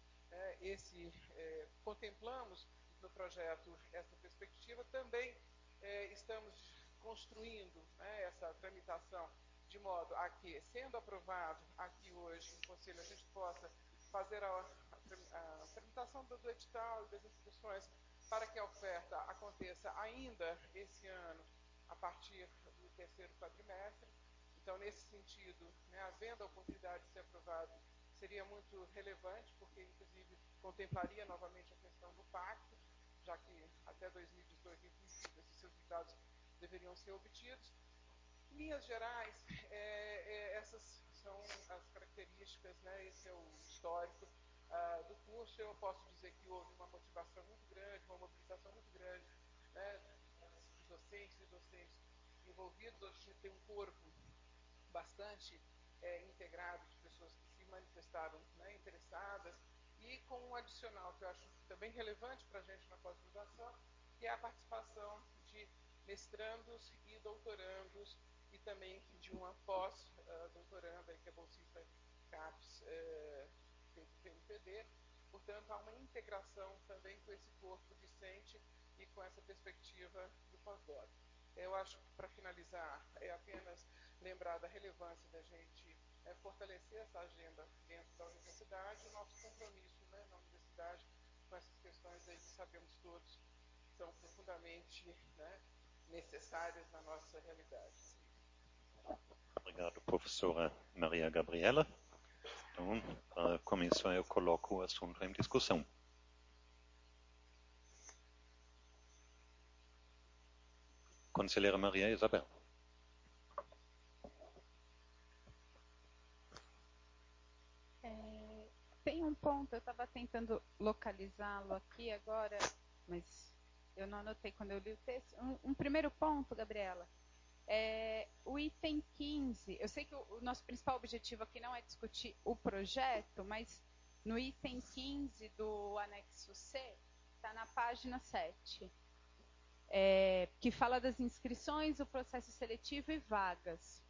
contemplamos no projeto essa perspectiva. Também estamos construindo, né, essa tramitação de modo a que, sendo aprovado aqui hoje no Conselho, a gente possa fazer a tramitação do edital e das inscrições para que a oferta aconteça ainda esse ano, a partir do terceiro quadrimestre. Então, nesse sentido, né, havendo a oportunidade de ser aprovado, seria muito relevante, porque, inclusive, contemplaria novamente a questão do pacto, já que até 2018, em princípio, esses resultados deveriam ser obtidos. Em linhas gerais, essas são as características, né, esse é o histórico do curso. Eu posso dizer que houve uma motivação muito grande, uma mobilização muito grande, né, de docentes e docentes envolvidos. Hoje a gente tem um corpo bastante integrado de pessoas que se manifestaram, né, interessadas, e com um adicional que eu acho também relevante para a gente na pós-graduação, que é a participação de mestrandos e doutorandos, e também de uma pós-doutoranda, que é bolsista CAPES, feito pelo PNPD. Portanto, há uma integração também com esse corpo discente e com essa perspectiva do pós-doc. Eu acho que, para finalizar, é apenas lembrar da relevância da gente fortalecer essa agenda dentro da universidade, o nosso compromisso, né, na universidade com essas questões aí que sabemos todos são profundamente, né, necessárias na nossa realidade. Obrigado, professora Maria Gabriela. Então, para começar, eu coloco o assunto em discussão. Conselheira Maria Isabel. Tem um ponto, eu estava tentando localizá-lo aqui agora, mas eu não anotei quando eu li o texto. Um primeiro ponto, Gabriela, o item 15. Eu sei que o nosso principal objetivo aqui não é discutir o projeto, mas no item 15 do anexo C, está na página 7. que fala das inscrições, o processo seletivo e vagas.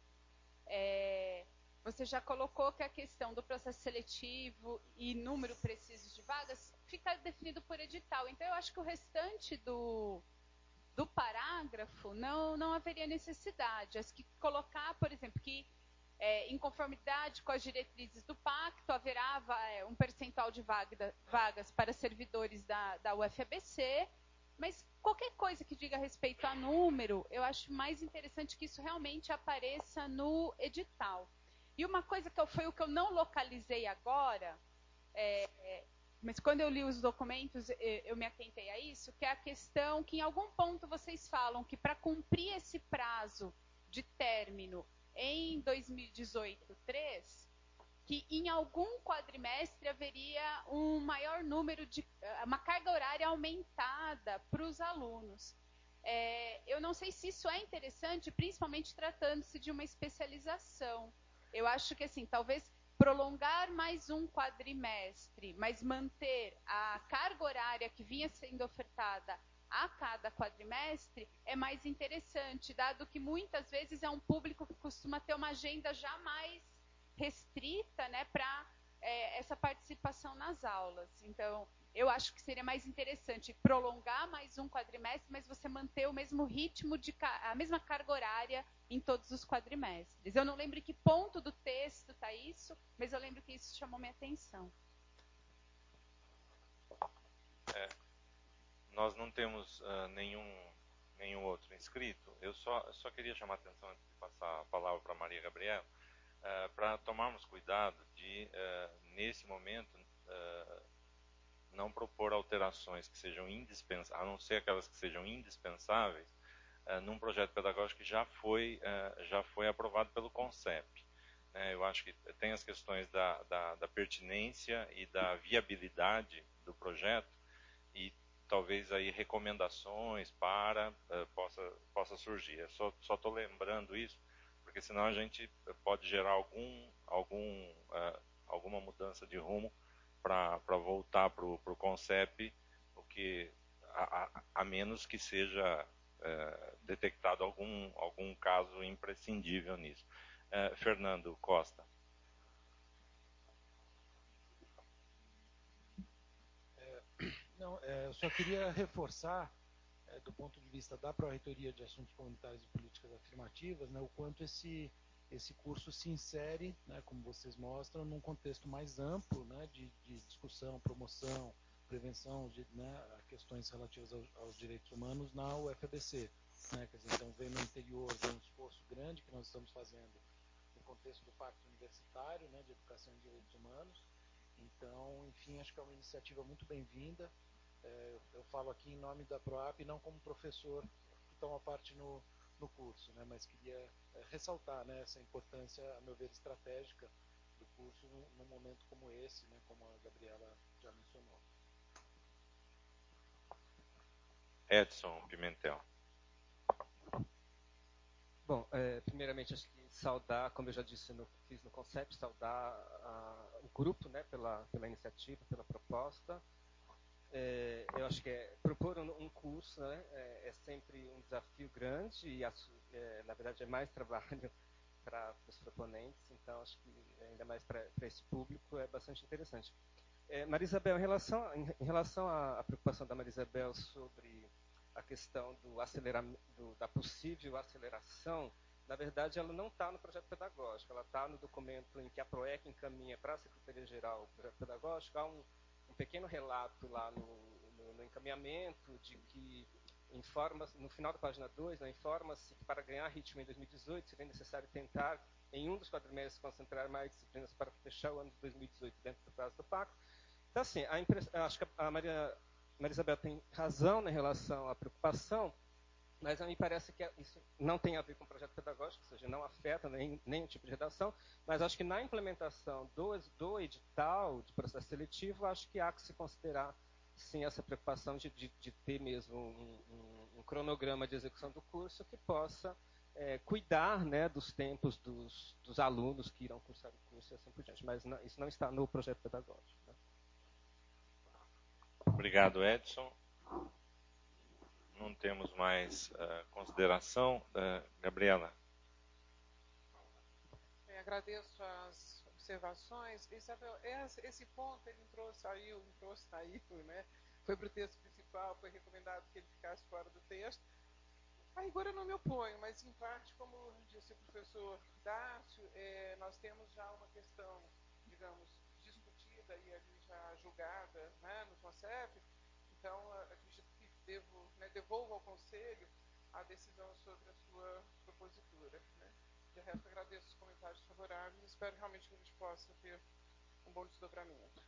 Você já colocou que a questão do processo seletivo e número preciso de vagas fica definido por edital. Então, eu acho que o restante do parágrafo não haveria necessidade. Acho que colocar, por exemplo, que em conformidade com as diretrizes do pacto, haverá um percentual de vagas para servidores da UFABC, mas qualquer coisa que diga respeito a número, eu acho mais interessante que isso realmente apareça no edital. E uma coisa foi o que eu não localizei agora, mas quando eu li os documentos eu me atentei a isso, que é a questão que em algum ponto vocês falam que para cumprir esse prazo de término em 2018-3, que em algum quadrimestre haveria um maior número uma carga horária aumentada para os alunos. Eu não sei se isso é interessante, principalmente tratando-se de uma especialização. Eu acho que, assim, talvez prolongar mais um quadrimestre, mas manter a carga horária que vinha sendo ofertada a cada quadrimestre é mais interessante, dado que muitas vezes é um público que costuma ter uma agenda já mais restrita, né, para essa participação nas aulas. Então, eu acho que seria mais interessante prolongar mais um quadrimestre, mas você manter o mesmo ritmo, a mesma carga horária em todos os quadrimestres. Eu não lembro em que ponto do texto está isso, mas eu lembro que isso chamou minha atenção. Nós não temos nenhum outro inscrito. Eu só queria chamar a atenção, antes de passar a palavra para a Maria Gabriela, para tomarmos cuidado de, nesse momento, não propor alterações que sejam indispensáveis, a não ser aquelas que sejam indispensáveis, num projeto pedagógico que já foi aprovado pelo CONCEP. Eu acho que tem as questões da pertinência e da viabilidade do projeto, e talvez aí recomendações possa surgir. Eu só estou lembrando isso, porque senão a gente pode gerar alguma mudança de rumo para voltar para o CONCEP, o que a menos que seja detectado algum caso imprescindível nisso. Fernando Costa. Eu só queria reforçar, do ponto de vista da Pró-Reitoria de Assuntos Comunitários e Políticas Afirmativas, né, o quanto esse curso se insere, né, como vocês mostram, num contexto mais amplo, né, de discussão, promoção, prevenção de questões relativas aos direitos humanos na UFABC. Né, quer dizer, então, vem no interior de um esforço grande que nós estamos fazendo no contexto do Pacto Universitário, né, de Educação e Direitos Humanos. Então, enfim, acho que é uma iniciativa muito bem-vinda. Eu falo aqui em nome da PROAP, não como professor que toma parte no curso, né, mas queria ressaltar, né, essa importância, a meu ver, estratégica do curso num momento como esse, né, como a Gabriela já mencionou. Edson Pimentel. Bom, primeiramente, acho que saudar, como eu já disse, fiz no CONCEP, saudar o grupo, né, pela iniciativa, pela proposta. Eu acho que propor um curso, né, é sempre um desafio grande e, na verdade, é mais trabalho para os proponentes, então acho que ainda mais para esse público é bastante interessante. Maria Isabel, em relação à preocupação da Maria Isabel sobre a questão da possível aceleração, na verdade ela não está no projeto pedagógico, ela está no documento em que a PROEC encaminha para a Secretaria-Geral do Projeto Pedagógico. Há um pequeno relato lá no encaminhamento de que no final da página 2, informa-se que para ganhar ritmo em 2018 seria necessário tentar, em um dos quadrimestres, concentrar mais disciplinas para fechar o ano de 2018 dentro do prazo do pacto. Então, assim, acho que a Maria Isabel tem razão em relação à preocupação, mas me parece que isso não tem a ver com o projeto pedagógico, ou seja, não afeta nenhum tipo de redação, mas acho que na implementação do edital de processo seletivo, acho que há que se considerar, sim, essa preocupação de ter mesmo um cronograma de execução do curso que possa cuidar, né, dos tempos dos alunos que irão cursar o curso e assim por diante, mas isso não está no projeto pedagógico. Né? Obrigado, Edson. não temos mais consideração. Gabriela. Agradeço as observações. Isabel, esse ponto ele entrou, saiu, né? Foi para o texto principal, foi recomendado que ele ficasse fora do texto. A rigor eu não me oponho, mas em parte, como disse o professor Dácio, nós temos já uma questão, digamos, discutida e ali já julgada, né, no CONCEP. Então, acredito que devolvo ao Conselho a decisão sobre a sua propositura, né? De resto, agradeço os comentários favoráveis e espero realmente que a gente possa ter um bom desdobramento.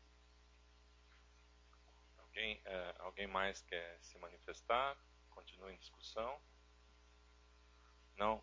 Alguém mais quer se manifestar? Continua em discussão? Não?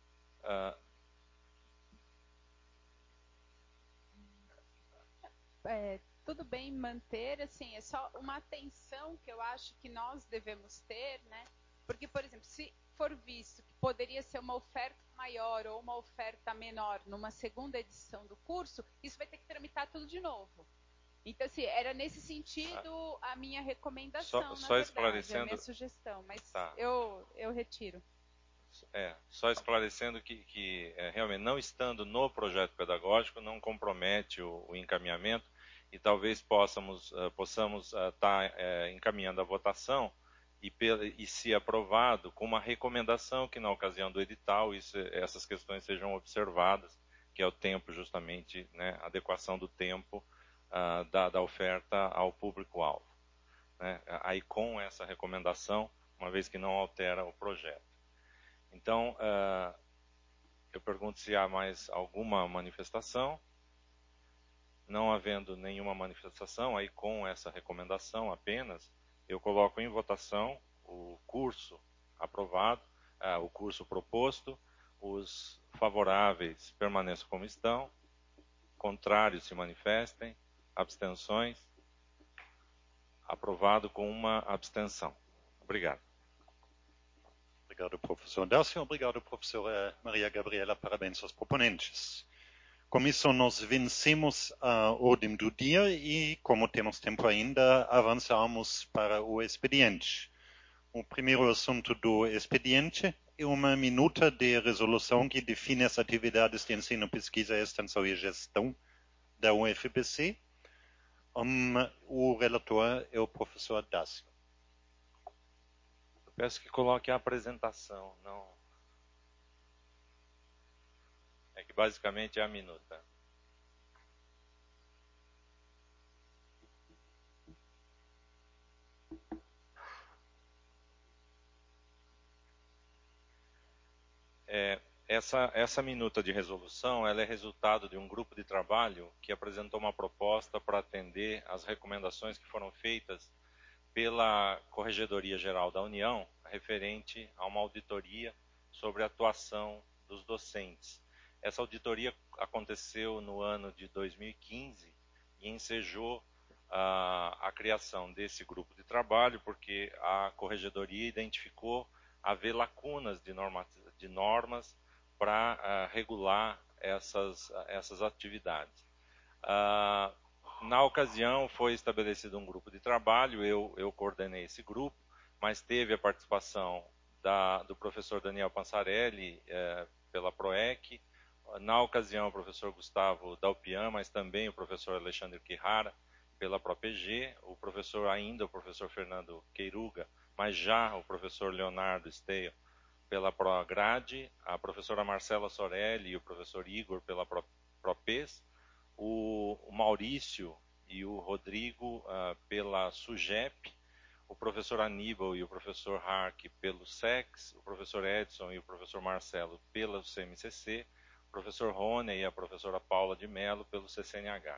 Tudo bem manter, assim, é só uma atenção que eu acho que nós devemos ter, né? Porque, por exemplo, se for visto que poderia ser uma oferta maior ou uma oferta menor numa segunda edição do curso, isso vai ter que tramitar tudo de novo. Então, assim, era nesse sentido a minha recomendação, só esclarecendo, a minha sugestão, mas tá. eu retiro. Só esclarecendo que realmente não estando no projeto pedagógico não compromete o encaminhamento e talvez possamos estar encaminhando a votação e se aprovado com uma recomendação que na ocasião do edital essas questões sejam observadas, que é o tempo justamente, né, adequação do tempo da oferta ao público-alvo, né? Aí com essa recomendação, uma vez que não altera o projeto. Então, eu pergunto se há mais alguma manifestação. Não havendo nenhuma manifestação, aí com essa recomendação apenas, eu coloco em votação o curso aprovado, o curso proposto, os favoráveis permaneçam como estão, contrários se manifestem, abstenções, aprovado com uma abstenção. Obrigado. Obrigado, professor Dácio. Obrigado, professora Maria Gabriela. Parabéns aos proponentes. Com isso, nós vencemos a ordem do dia e, como temos tempo ainda, avançamos para o expediente. O primeiro assunto do expediente é uma minuta de resolução que define as atividades de ensino, pesquisa, extensão e gestão da UFBC. O relator é o professor Dácio. Peço que coloque a apresentação, não. É que basicamente é a minuta. Essa minuta de resolução, ela é resultado de um grupo de trabalho que apresentou uma proposta para atender às recomendações que foram feitas pela Corregedoria Geral da União, referente a uma auditoria sobre a atuação dos docentes. Essa auditoria aconteceu no ano de 2015 e ensejou a criação desse grupo de trabalho, porque a Corregedoria identificou haver lacunas de normas para regular essas atividades. Na ocasião, foi estabelecido um grupo de trabalho, eu coordenei esse grupo, mas teve a participação do professor Daniel Pansarelli, pela PROEC, na ocasião o professor Gustavo Dalpian, mas também o professor Alexandre Quirrara, pela PROPG, o professor Fernando Queiruga, mas já o professor Leonardo Esteio, pela PROGRADE, a professora Marcela Sorelli e o professor Igor pela PROPES, o Maurício e o Rodrigo pela SUGEP, o professor Aníbal e o professor Hark pelo SEX, o professor Edson e o professor Marcelo pela CMCC, o professor Rony e a professora Paula de Mello pelo CCNH.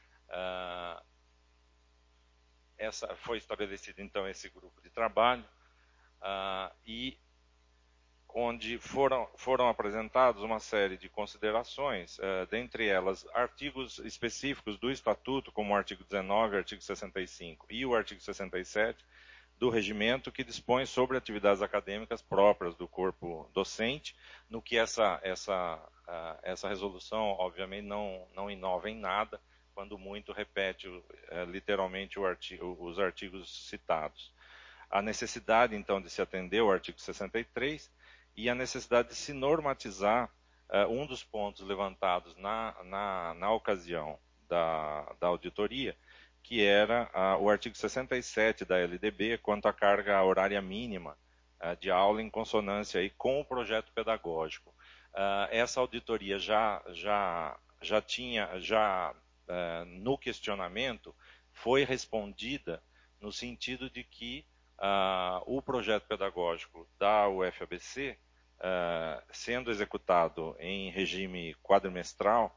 Foi estabelecido então esse grupo de trabalho e onde foram apresentados uma série de considerações, dentre elas artigos específicos do Estatuto, como o artigo 19, artigo 65 e o artigo 67 do Regimento, que dispõe sobre atividades acadêmicas próprias do corpo docente, no que essa resolução, obviamente, não inova em nada, quando muito repete literalmente os artigos citados. a necessidade, então, de se atender ao artigo 63 e a necessidade de se normatizar um dos pontos levantados na ocasião da auditoria, que era o artigo 67 da LDB, quanto à carga horária mínima de aula em consonância aí com o projeto pedagógico. Essa auditoria já tinha, no questionamento, foi respondida no sentido de que o projeto pedagógico da UFABC, sendo executado em regime quadrimestral,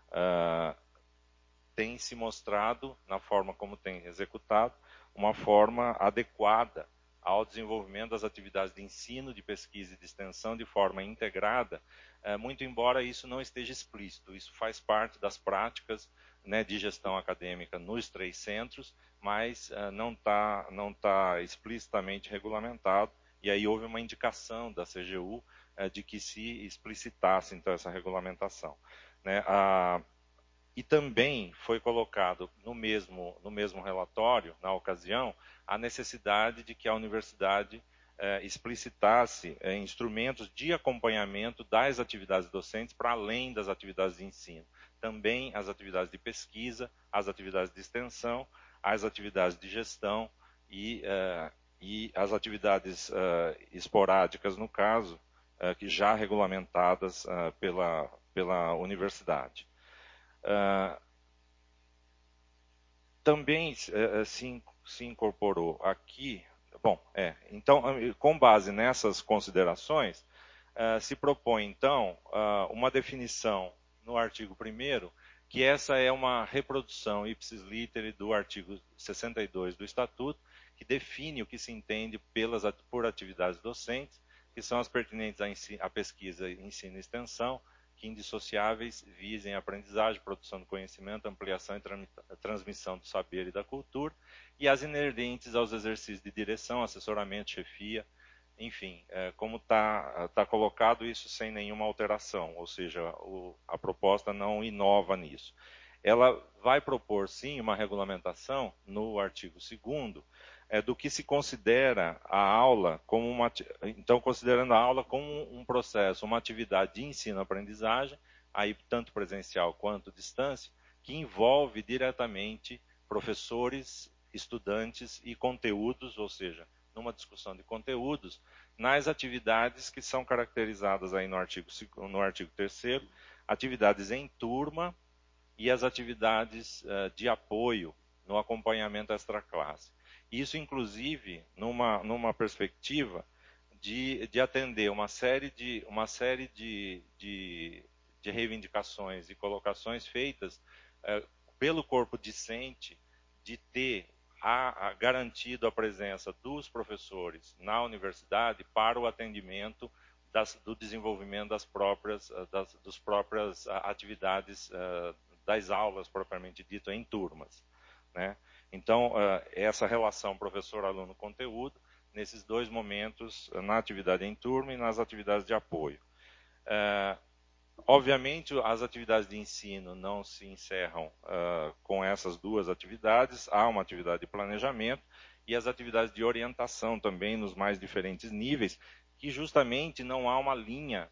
tem se mostrado, na forma como tem executado, uma forma adequada ao desenvolvimento das atividades de ensino, de pesquisa e de extensão de forma integrada, muito embora isso não esteja explícito. Isso faz parte das práticas, né, de gestão acadêmica nos 3 centros, mas não tá explicitamente regulamentado, e aí houve uma indicação da CGU de que se explicitasse, então, essa regulamentação, né? E também foi colocado no mesmo relatório, na ocasião, a necessidade de que a universidade explicitasse instrumentos de acompanhamento das atividades docentes para além das atividades de ensino. Também as atividades de pesquisa, as atividades de extensão, as atividades de gestão e as atividades esporádicas, no caso, que já regulamentadas pela universidade. Também se incorporou aqui, então, com base nessas considerações, se propõe, então, uma definição no artigo 1º, que essa é uma reprodução ipsis literi do artigo 62 do Estatuto, que define o que se entende por atividades docentes, que são as pertinentes à pesquisa, ensino e extensão, que indissociáveis visem a aprendizagem, produção do conhecimento, ampliação e transmissão do saber e da cultura, e as inerentes aos exercícios de direção, assessoramento, chefia, enfim, como está colocado isso sem nenhuma alteração, ou seja, a proposta não inova nisso. Ela vai propor, sim, uma regulamentação no artigo 2º, do que se considera a aula como então, considerando a aula como um processo, uma atividade de ensino-aprendizagem, aí tanto presencial quanto distância, que envolve diretamente professores, estudantes e conteúdos, ou seja, numa discussão de conteúdos, nas atividades que são caracterizadas aí no artigo 3º, atividades em turma e as atividades de apoio no acompanhamento extraclasse. Isso, inclusive, numa perspectiva de atender uma série de reivindicações e colocações feitas pelo corpo discente, de ter garantido a presença dos professores na universidade para o atendimento do desenvolvimento das próprias atividades das aulas, propriamente dito, em turmas, né? Então, essa relação professor-aluno-conteúdo, nesses 2 momentos, na atividade em turma e nas atividades de apoio. Obviamente, as atividades de ensino não se encerram com essas 2 atividades, há uma atividade de planejamento e as atividades de orientação também nos mais diferentes níveis, que justamente não há uma linha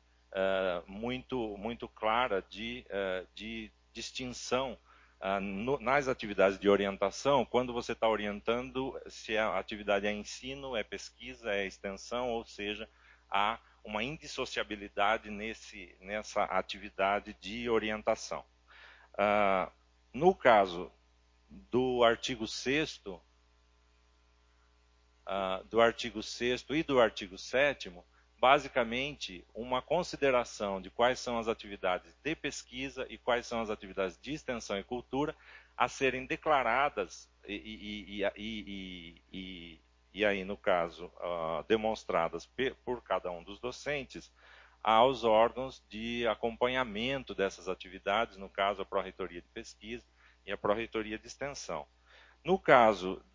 muito clara de distinção nas atividades de orientação, quando você está orientando, se a atividade é ensino, é pesquisa, é extensão, ou seja, há uma indissociabilidade nessa atividade de orientação. No caso do artigo 6º, e do artigo 7º, basicamente, uma consideração de quais são as atividades de pesquisa e quais são as atividades de extensão e cultura a serem declaradas e aí, no caso, demonstradas por cada um dos docentes aos órgãos de acompanhamento dessas atividades, no caso, a Pró-Reitoria de Pesquisa e a Pró-Reitoria de Extensão. No caso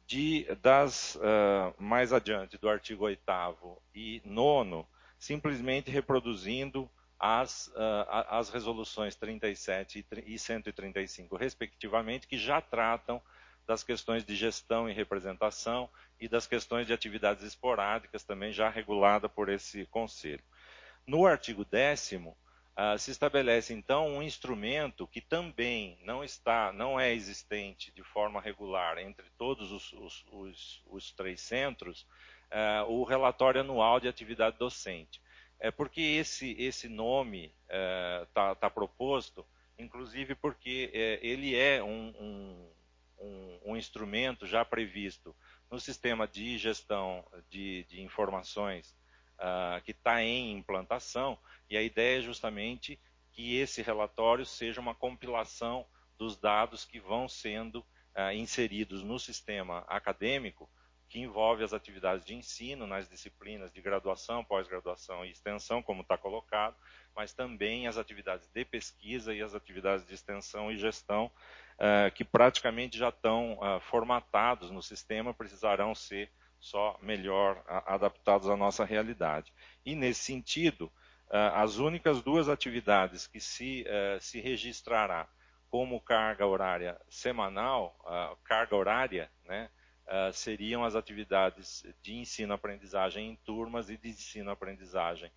mais adiante, do artigo 8º e 9º, simplesmente reproduzindo as resoluções 37 e 135, respectivamente, que já tratam das questões de gestão e representação e das questões de atividades esporádicas, também já regulada por esse Conselho. No artigo 10º, se estabelece, então, um instrumento que também não é existente de forma regular entre todos os 3 centros, o relatório anual de atividade docente. Porque esse nome está proposto, inclusive porque ele é um instrumento já previsto no sistema de gestão de informações que está em implantação, e a ideia é justamente que esse relatório seja uma compilação dos dados que vão sendo inseridos no sistema acadêmico, que envolve as atividades de ensino nas disciplinas de graduação, pós-graduação e extensão, como está colocado, mas também as atividades de pesquisa e as atividades de extensão e gestão, que praticamente já estão formatados no sistema, precisarão ser só melhor adaptados à nossa realidade. E, nesse sentido, as únicas 2 atividades que se registrará como carga horária semanal, carga horária, né, seriam as atividades de ensino-aprendizagem em turmas e de ensino-aprendizagem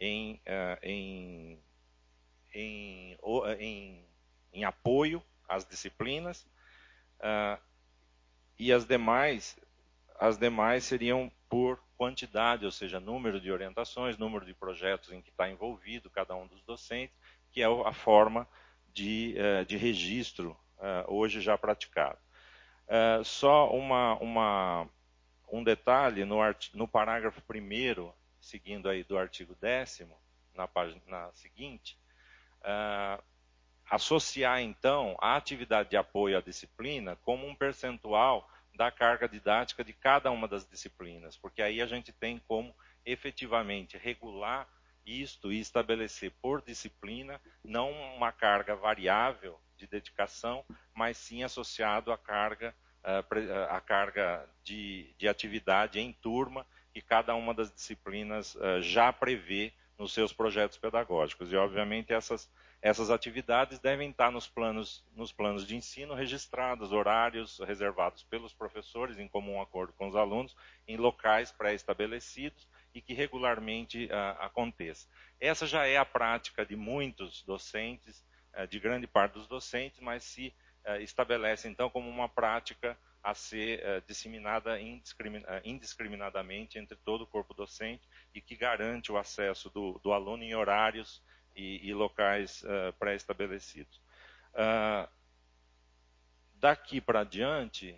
em apoio às disciplinas, e as demais seriam por quantidade, ou seja, número de orientações, número de projetos em que está envolvido cada um dos docentes, que é a forma de registro hoje já praticado. Só um detalhe, no parágrafo 1º, seguindo aí do artigo 10º, na seguinte, associar então a atividade de apoio à disciplina como um percentual da carga didática de cada uma das disciplinas, porque aí a gente tem como efetivamente regular isto e estabelecer por disciplina, não uma carga variável de dedicação, mas sim associado à carga de atividade em turma que cada uma das disciplinas já prevê nos seus projetos pedagógicos. E, obviamente, essas atividades devem estar nos planos de ensino registrados, horários reservados pelos professores, em comum acordo com os alunos, em locais pré-estabelecidos e que regularmente aconteça. Essa já é a prática de muitos docentes, de grande parte dos docentes, mas se estabelece, então, como uma prática a ser disseminada indiscriminadamente entre todo o corpo docente e que garante o acesso do aluno em horários e locais pré-estabelecidos. Daqui para adiante,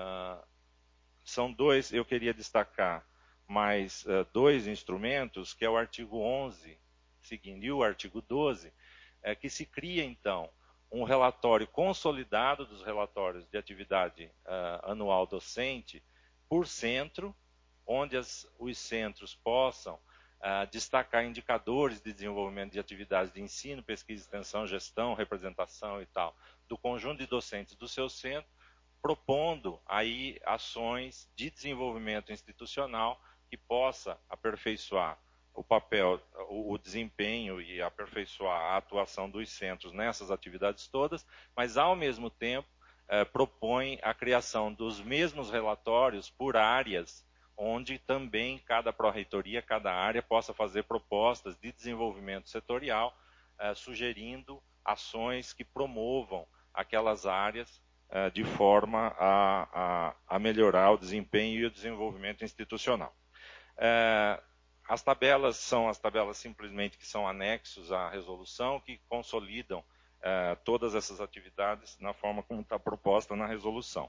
eu queria destacar mais 2 instrumentos, que é o artigo 11, seguindo, e o artigo 12, que se cria, então, um relatório consolidado dos relatórios de atividade anual docente por centro, onde os centros possam destacar indicadores de desenvolvimento de atividades de ensino, pesquisa, extensão, gestão, representação e tal, do conjunto de docentes do seu centro, propondo aí ações de desenvolvimento institucional que possa aperfeiçoar o papel, o desempenho e aperfeiçoar a atuação dos centros nessas atividades todas, mas ao mesmo tempo propõe a criação dos mesmos relatórios por áreas, onde também cada pró-reitoria, cada área possa fazer propostas de desenvolvimento setorial, sugerindo ações que promovam aquelas áreas de forma a melhorar o desempenho e o desenvolvimento institucional. As tabelas são as tabelas simplesmente que são anexos à resolução, que consolidam todas essas atividades na forma como está proposta na resolução.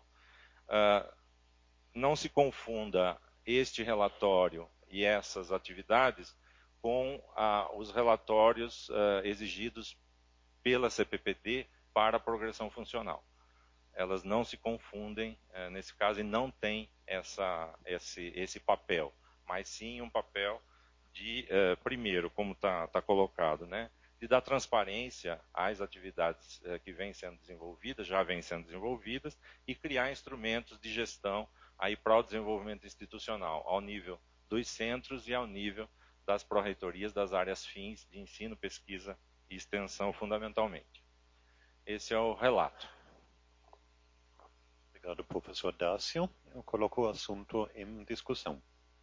Não se confunda este relatório e essas atividades com os relatórios exigidos pela CPPD para a progressão funcional. Elas não se confundem nesse caso e não têm esse papel, mas sim um papel de, primeiro, como está colocado, né, de dar transparência às atividades que vêm sendo desenvolvidas, já vêm sendo desenvolvidas, e criar instrumentos de gestão aí para o desenvolvimento institucional, ao nível dos centros e ao nível das pró-reitorias das áreas fins de ensino, pesquisa e extensão, fundamentalmente. Esse é o relato. Obrigado, professor Dácio. Eu coloco o assunto em discussão.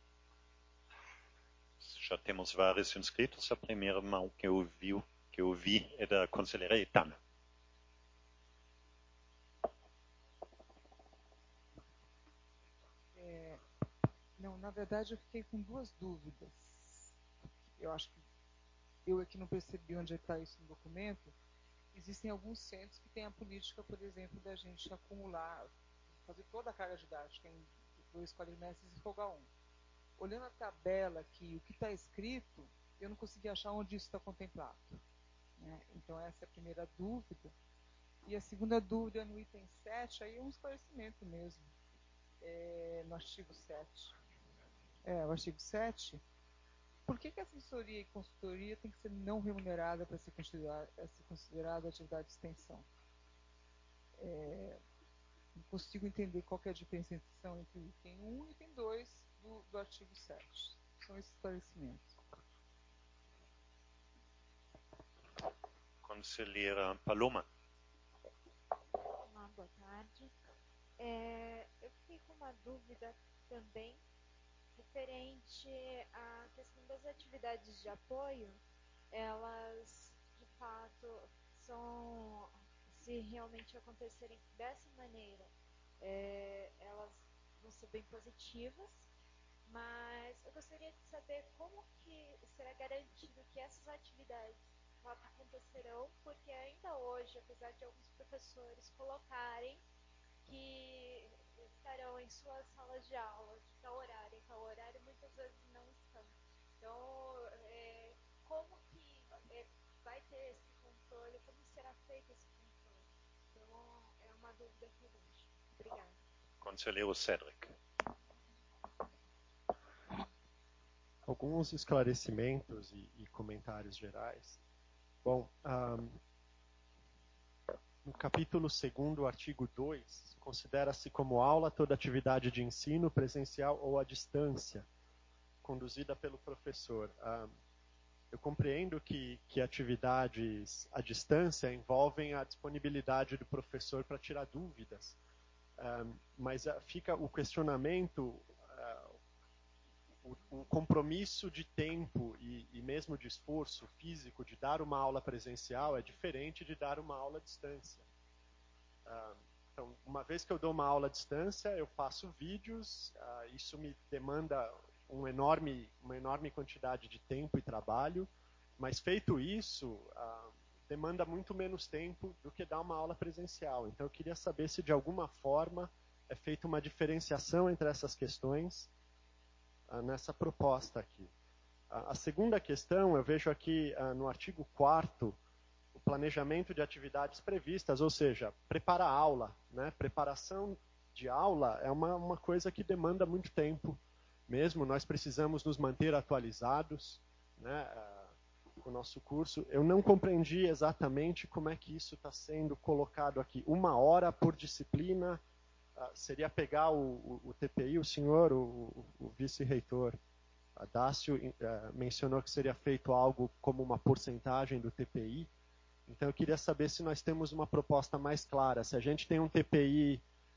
Já temos vários inscritos. A primeira mão que eu vi é da conselheira Etana. Não, na verdade eu fiquei com duas dúvidas. Eu acho que eu aqui não percebi onde está isso no documento. Existem alguns centros que têm a política, por exemplo, da gente acumular, fazer toda a carga didática em 2 quadrimestres e folgar 1. Olhando a tabela aqui, o que está escrito, eu não consegui achar onde isso está contemplado. Né? Então essa é a primeira dúvida. E a segunda dúvida é no item 7, aí é um esclarecimento mesmo. No artigo 7. O artigo 7. Por que a assessoria e consultoria tem que ser não remunerada para ser considerada atividade de extensão? Não consigo entender qual que é a diferenciação entre o item 1 e o item 2 do artigo 7. São esses esclarecimentos. Conselheira Paloma. Olá, boa tarde. Eu fiquei com uma dúvida também referente à questão das atividades de apoio. Elas, de fato, se realmente acontecerem dessa maneira, elas vão ser bem positivas, mas eu gostaria de saber como que será garantido que essas atividades acontecerão, porque ainda hoje, apesar de alguns professores colocarem que estarão em suas salas de aula de tal horário, muitas vezes não estão. Então, como que vai ter esse controle? Como será feito esse controle? Então, é uma dúvida que eu deixo. Obrigada. Conselheiro Cedric. Alguns esclarecimentos e comentários gerais. Bom, no capítulo 2º, artigo 2, considera-se como aula toda atividade de ensino presencial ou à distância, conduzida pelo professor. Eu compreendo que atividades à distância envolvem a disponibilidade do professor para tirar dúvidas, mas fica o questionamento, o compromisso de tempo e mesmo de esforço físico de dar uma aula presencial é diferente de dar uma aula à distância. Então, uma vez que eu dou uma aula à distância, eu faço vídeos, isso me demanda uma enorme quantidade de tempo e trabalho, mas feito isso, demanda muito menos tempo do que dar uma aula presencial. Então, eu queria saber se de alguma forma é feita uma diferenciação entre essas questões nessa proposta aqui. A segunda questão, eu vejo aqui no artigo 4º, o planejamento de atividades previstas, ou seja, preparar a aula. Né? Preparação de aula é uma coisa que demanda muito tempo mesmo, nós precisamos nos manter atualizados, né, com o nosso curso. Eu não compreendi exatamente como é que isso está sendo colocado aqui. 1 hora por disciplina, seria pegar o TPI, o senhor, o vice-reitor Dácio mencionou que seria feito algo como uma porcentagem do TPI. Então eu queria saber se nós temos uma proposta mais clara. Se a gente tem um TPI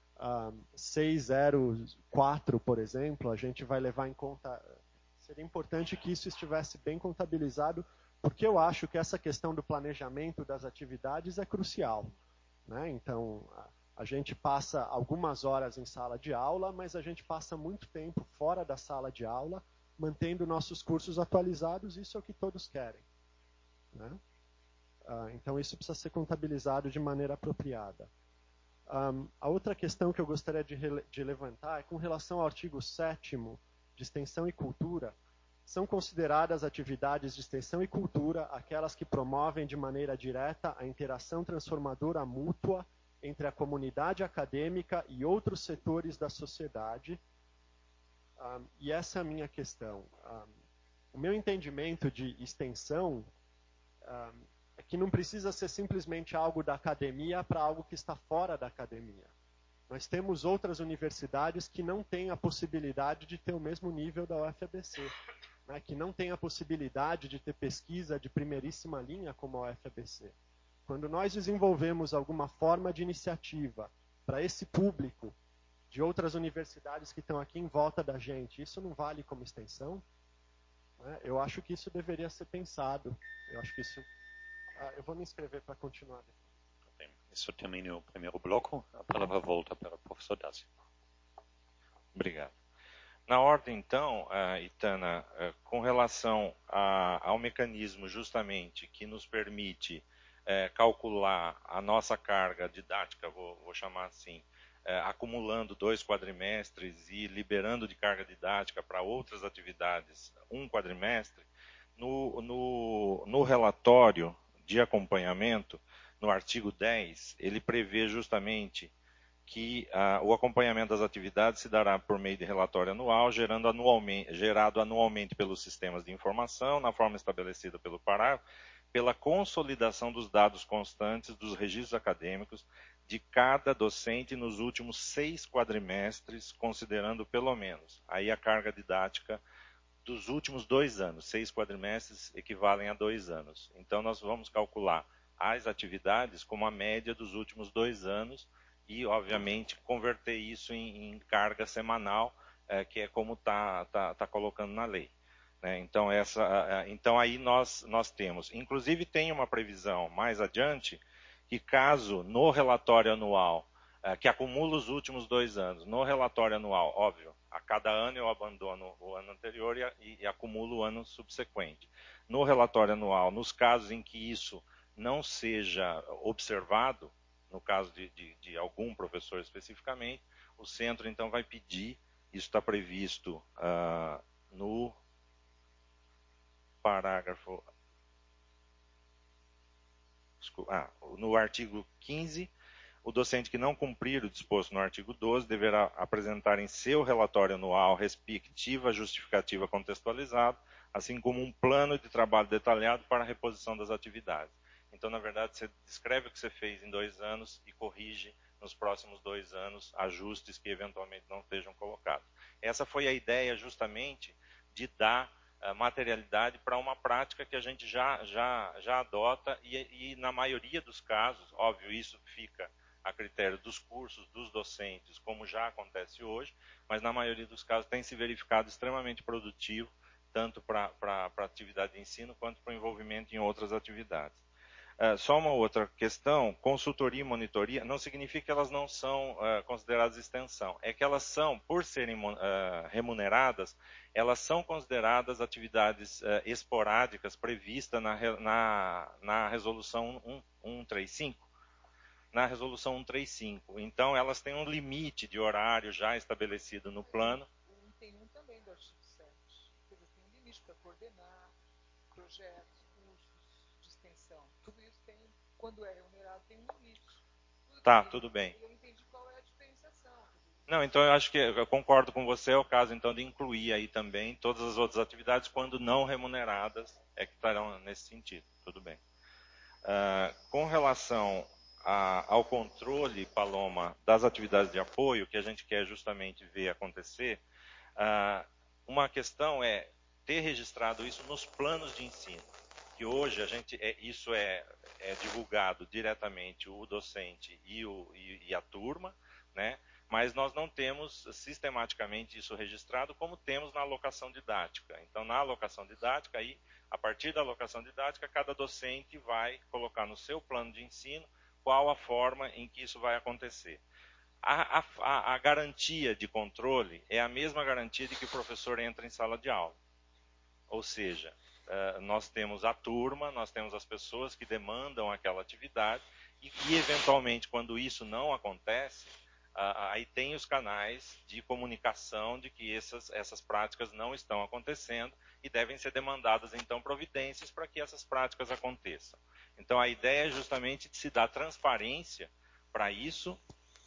604, por exemplo, a gente vai levar em conta... Seria importante que isso estivesse bem contabilizado, porque eu acho que essa questão do planejamento das atividades é crucial. Né? Então, a gente passa algumas horas em sala de aula, mas a gente passa muito tempo fora da sala de aula, mantendo nossos cursos atualizados, isso é o que todos querem. Né? Então, isso precisa ser contabilizado de maneira apropriada. A outra questão que eu gostaria de levantar é com relação ao artigo 7º, de extensão e cultura. São consideradas atividades de extensão e cultura aquelas que promovem de maneira direta a interação transformadora mútua entre a comunidade acadêmica e outros setores da sociedade. E essa é a minha questão. O meu entendimento de extensão é que não precisa ser simplesmente algo da academia para algo que está fora da academia. Nós temos outras universidades que não têm a possibilidade de ter o mesmo nível da UFABC, né, que não têm a possibilidade de ter pesquisa de primeiríssima linha como a UFABC. Quando nós desenvolvemos alguma forma de iniciativa para esse público de outras universidades que estão aqui em volta da gente, isso não vale como extensão? Né? Eu acho que isso deveria ser pensado. Eu acho que isso... eu vou me inscrever para continuar. Isso termina o primeiro bloco. A palavra volta para o professor Dácio. Obrigado. Na ordem, então, Itana, com relação ao mecanismo justamente que nos permite calcular a nossa carga didática, vou chamar assim, acumulando 2 quadrimestres e liberando de carga didática para outras atividades 1 quadrimestre, no relatório de acompanhamento, no artigo 10, ele prevê justamente que o acompanhamento das atividades se dará por meio de relatório anual, gerado anualmente pelos sistemas de informação, na forma estabelecida pelo parágrafo, pela consolidação dos dados constantes dos registros acadêmicos de cada docente nos últimos 6 quadrimestres, considerando pelo menos aí a carga didática dos últimos 2 anos. 6 quadrimestres equivalem a 2 anos. Então, nós vamos calcular as atividades como a média dos últimos 2 anos, e, obviamente, converter isso em carga semanal, que é como está colocando na lei. Né? Então, então, aí nós temos. Inclusive, tem uma previsão mais adiante, que caso no relatório anual, que acumula os últimos 2 anos, no relatório anual, óbvio, a cada ano eu abandono o ano anterior e acumulo o ano subsequente. No relatório anual, nos casos em que isso não seja observado, no caso de algum professor especificamente, o centro então vai pedir, isso está previsto no parágrafo, no artigo 15, o docente que não cumprir o disposto no artigo 12 deverá apresentar em seu relatório anual respectiva justificativa contextualizada, assim como um plano de trabalho detalhado para a reposição das atividades. Então, na verdade, você descreve o que você fez em 2 anos e corrige nos próximos 2 anos ajustes que eventualmente não estejam colocados. Essa foi a ideia justamente de dar materialidade para uma prática que a gente já adota e na maioria dos casos, óbvio, isso fica a critério dos cursos, dos docentes, como já acontece hoje, mas na maioria dos casos tem se verificado extremamente produtivo, tanto para a atividade de ensino quanto para o envolvimento em outras atividades. Só uma outra questão, consultoria e monitoria não significa que elas não são consideradas extensão, é que elas são, por serem remuneradas, elas são consideradas atividades esporádicas previstas na resolução 135. Na resolução 135. Então, elas têm um limite de horário já estabelecido no plano. Tem um também do artigo 7. Quer dizer, tem um limite para coordenar projetos, cursos de extensão. Tudo isso tem, quando é remunerado, tem um limite. Tudo bem. Eu não entendi qual é a diferenciação. Não, então eu acho que eu concordo com você, é o caso então de incluir aí também todas as outras atividades, quando não remuneradas, é que estarão nesse sentido. Tudo bem. Com relação ao controle, Paloma, das atividades de apoio, que a gente quer justamente ver acontecer, uma questão é ter registrado isso nos planos de ensino, que hoje isso é divulgado diretamente o docente e a turma, né? Mas nós não temos sistematicamente isso registrado como temos na alocação didática. Então, na alocação didática, aí, a partir da alocação didática, cada docente vai colocar no seu plano de ensino qual a forma em que isso vai acontecer. A garantia de controle é a mesma garantia de que o professor entra em sala de aula. Ou seja, nós temos a turma, nós temos as pessoas que demandam aquela atividade e que, eventualmente, quando isso não acontece, aí tem os canais de comunicação de que essas práticas não estão acontecendo e devem ser demandadas, então, providências para que essas práticas aconteçam. Então, a ideia é justamente de se dar transparência para isso.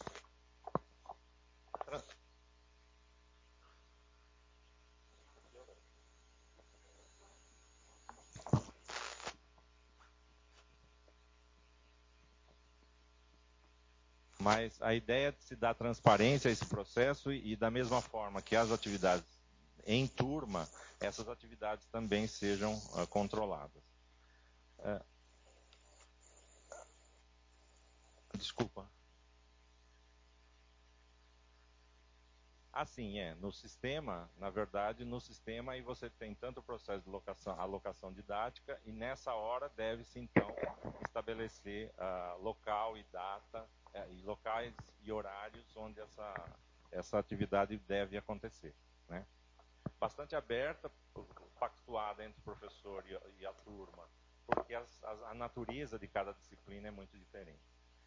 Mas a ideia é de se dar transparência a esse processo e da mesma forma que as atividades em turma, essas atividades também sejam controladas. Desculpa. Assim, no sistema, na verdade, no sistema aí você tem tanto o processo de alocação didática, e nessa hora deve-se, então, estabelecer local e data, e locais e horários onde essa atividade deve acontecer, né? Bastante aberta, pactuada entre o professor e a turma, porque a natureza de cada disciplina é muito diferente.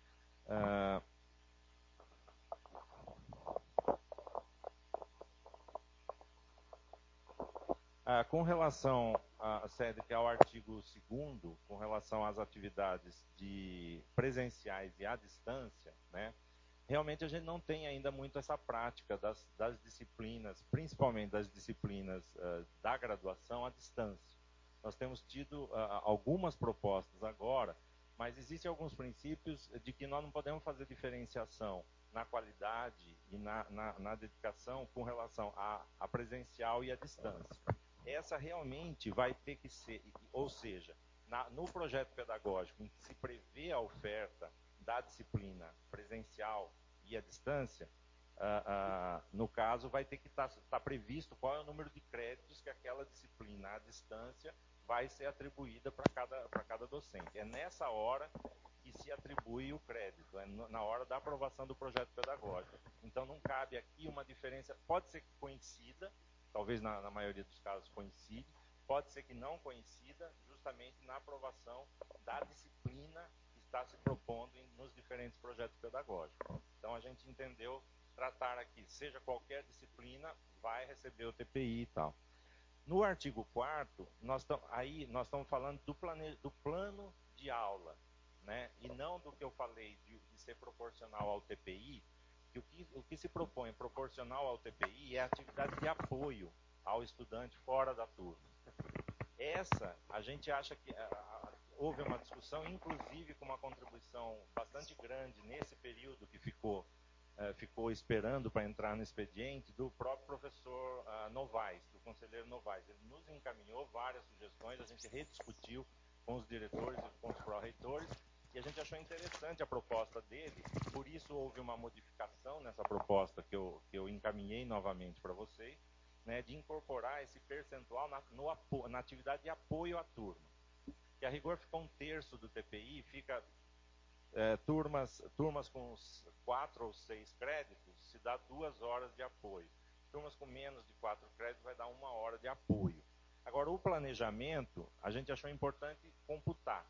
Com relação a Cédric, ao artigo 2º, com relação às atividades presenciais e à distância, né, realmente a gente não tem ainda muito essa prática das disciplinas, principalmente das disciplinas da graduação à distância. Nós temos tido algumas propostas agora, mas existem alguns princípios de que nós não podemos fazer diferenciação na qualidade e na dedicação com relação à presencial e à distância. Essa realmente vai ter que ser, ou seja, no projeto pedagógico em que se prevê a oferta da disciplina presencial e à distância, no caso vai ter que estar previsto qual é o número de créditos que aquela disciplina à distância vai ser atribuída para cada docente. É nessa hora que se atribui o crédito, na hora da aprovação do projeto pedagógico. Então não cabe aqui uma diferença, pode ser que coincida, talvez na maioria dos casos coincide, pode ser que não coincida, justamente na aprovação da disciplina que está se propondo nos diferentes projetos pedagógicos. Então a gente entendeu tratar aqui, seja qualquer disciplina, vai receber o TPI e tal. No artigo 4º, nós estamos falando do plano de aula, né? E não do que eu falei de ser proporcional ao TPI, que o que se propõe proporcional ao TPI é a atividade de apoio ao estudante fora da turma. Essa, a gente acha que houve uma discussão, inclusive com uma contribuição bastante grande nesse período que ficou esperando para entrar no expediente, do próprio professor Novaes, do conselheiro Novaes. Ele nos encaminhou várias sugestões, a gente rediscutiu com os diretores e com os pró-reitores, e a gente achou interessante a proposta dele, por isso houve uma modificação nessa proposta que eu encaminhei novamente para vocês, né, de incorporar esse percentual na atividade de apoio à turma. Que a rigor fica 1/3 do TPI, fica turmas com 4 ou 6 créditos, se dá 2 horas de apoio. Turmas com menos de 4 créditos vai dar 1 hora de apoio. Agora, o planejamento, a gente achou importante computar.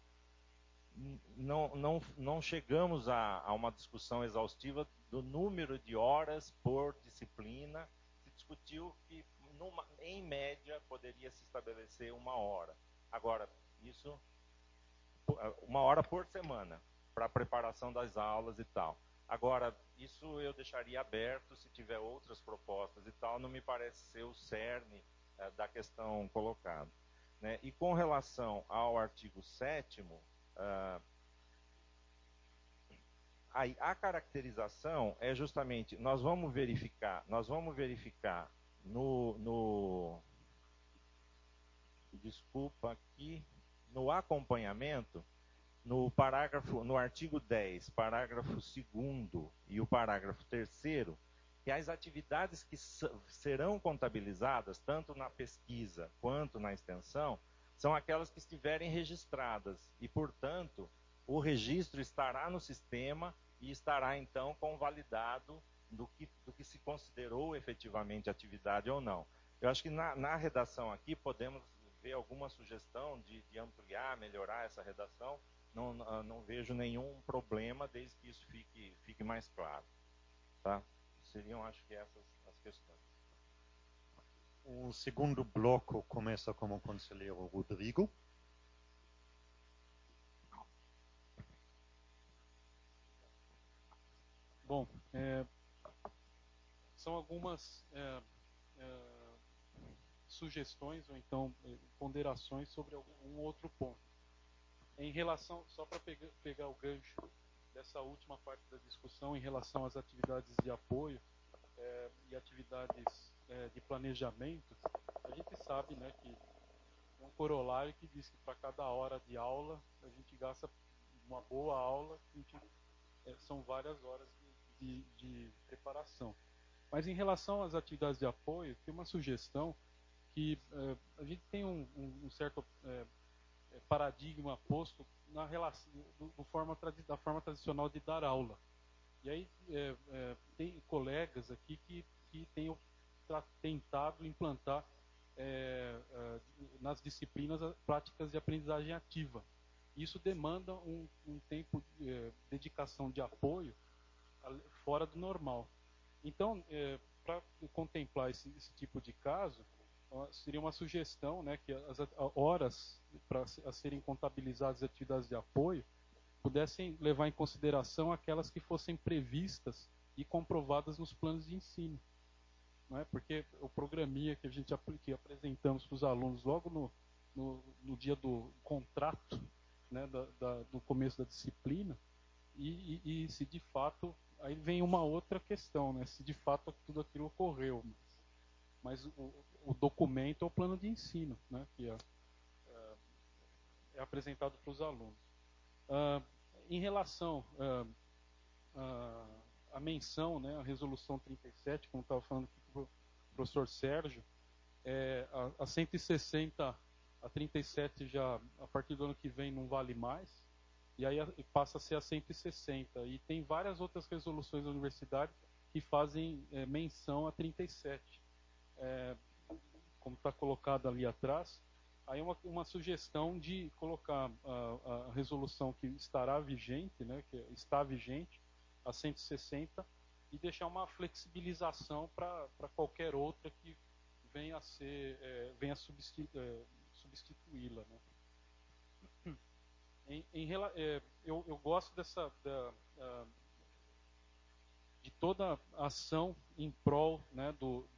Não chegamos a uma discussão exaustiva do número de horas por disciplina. Se discutiu que, em média, poderia se estabelecer 1 hora. Agora, isso, 1 hora por semana, para a preparação das aulas e tal. Agora, isso eu deixaria aberto, se tiver outras propostas e tal, não me parece ser o cerne da questão colocada, né? E com relação ao artigo 7º, a caracterização é justamente, nós vamos verificar desculpa aqui, no acompanhamento, no artigo 10, parágrafo 2º e o parágrafo 3º, que as atividades que serão contabilizadas, tanto na pesquisa quanto na extensão, são aquelas que estiverem registradas e, portanto, o registro estará no sistema e estará, então, convalidado do que se considerou efetivamente atividade ou não. Eu acho que na redação aqui podemos ver alguma sugestão de ampliar, melhorar essa redação. Não vejo nenhum problema, desde que isso fique mais claro. Tá? Seriam, acho que, essas as questões. O segundo bloco começa com o conselheiro Rodrigo. Bom, são algumas sugestões ou então ponderações sobre um outro ponto. Em relação, só para pegar o gancho dessa última parte da discussão, em relação às atividades de apoio e atividades de planejamento, a gente sabe, né, que um corolário que diz que para cada hora de aula a gente gasta uma boa aula, são várias horas de preparação. Mas em relação às atividades de apoio, tem uma sugestão que a gente tem um certo paradigma posto na relação da forma tradicional de dar aula. E aí tem colegas aqui que têm tentado implantar nas disciplinas práticas de aprendizagem ativa. Isso demanda um tempo de dedicação de apoio fora do normal. Então, para contemplar esse tipo de caso, seria uma sugestão, né, que as horas a serem contabilizadas atividades de apoio pudessem levar em consideração aquelas que fossem previstas e comprovadas nos planos de ensino. Não é? Porque o programinha que a gente apresentamos para os alunos logo no dia do contrato, né, do começo da disciplina, e se de fato, aí vem uma outra questão, né, se de fato tudo aquilo ocorreu, mas o documento é o plano de ensino, né, que é apresentado para os alunos. Em relação à menção, né, a resolução 37, como estava falando aqui com o professor Sérgio, a 160, a 37 já, a partir do ano que vem, não vale mais, e aí passa a ser a 160. E tem várias outras resoluções da universidade que fazem menção a 37. Como está colocado ali atrás, aí uma sugestão de colocar a resolução que estará vigente, né, que está vigente, a 160, e deixar uma flexibilização para qualquer outra que venha substituí-la. Né? Eu gosto de toda a ação em prol, né,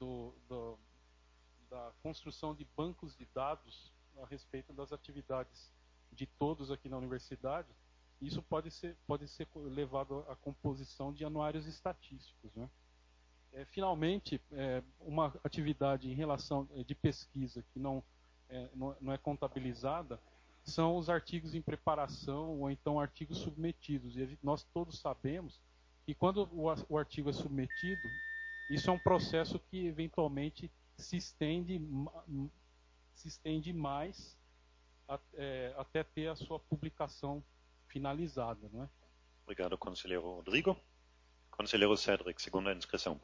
da construção de bancos de dados a respeito das atividades de todos aqui na universidade. Isso pode ser levado à composição de anuários estatísticos, né? Finalmente, uma atividade em relação de pesquisa que não é contabilizada são os artigos em preparação ou então artigos submetidos. E nós todos sabemos que quando o artigo é submetido, isso é um processo que eventualmente se estende mais até ter a sua publicação finalizada, não é? Obrigado, conselheiro Rodrigo. Conselheiro Cedric, segunda inscrição.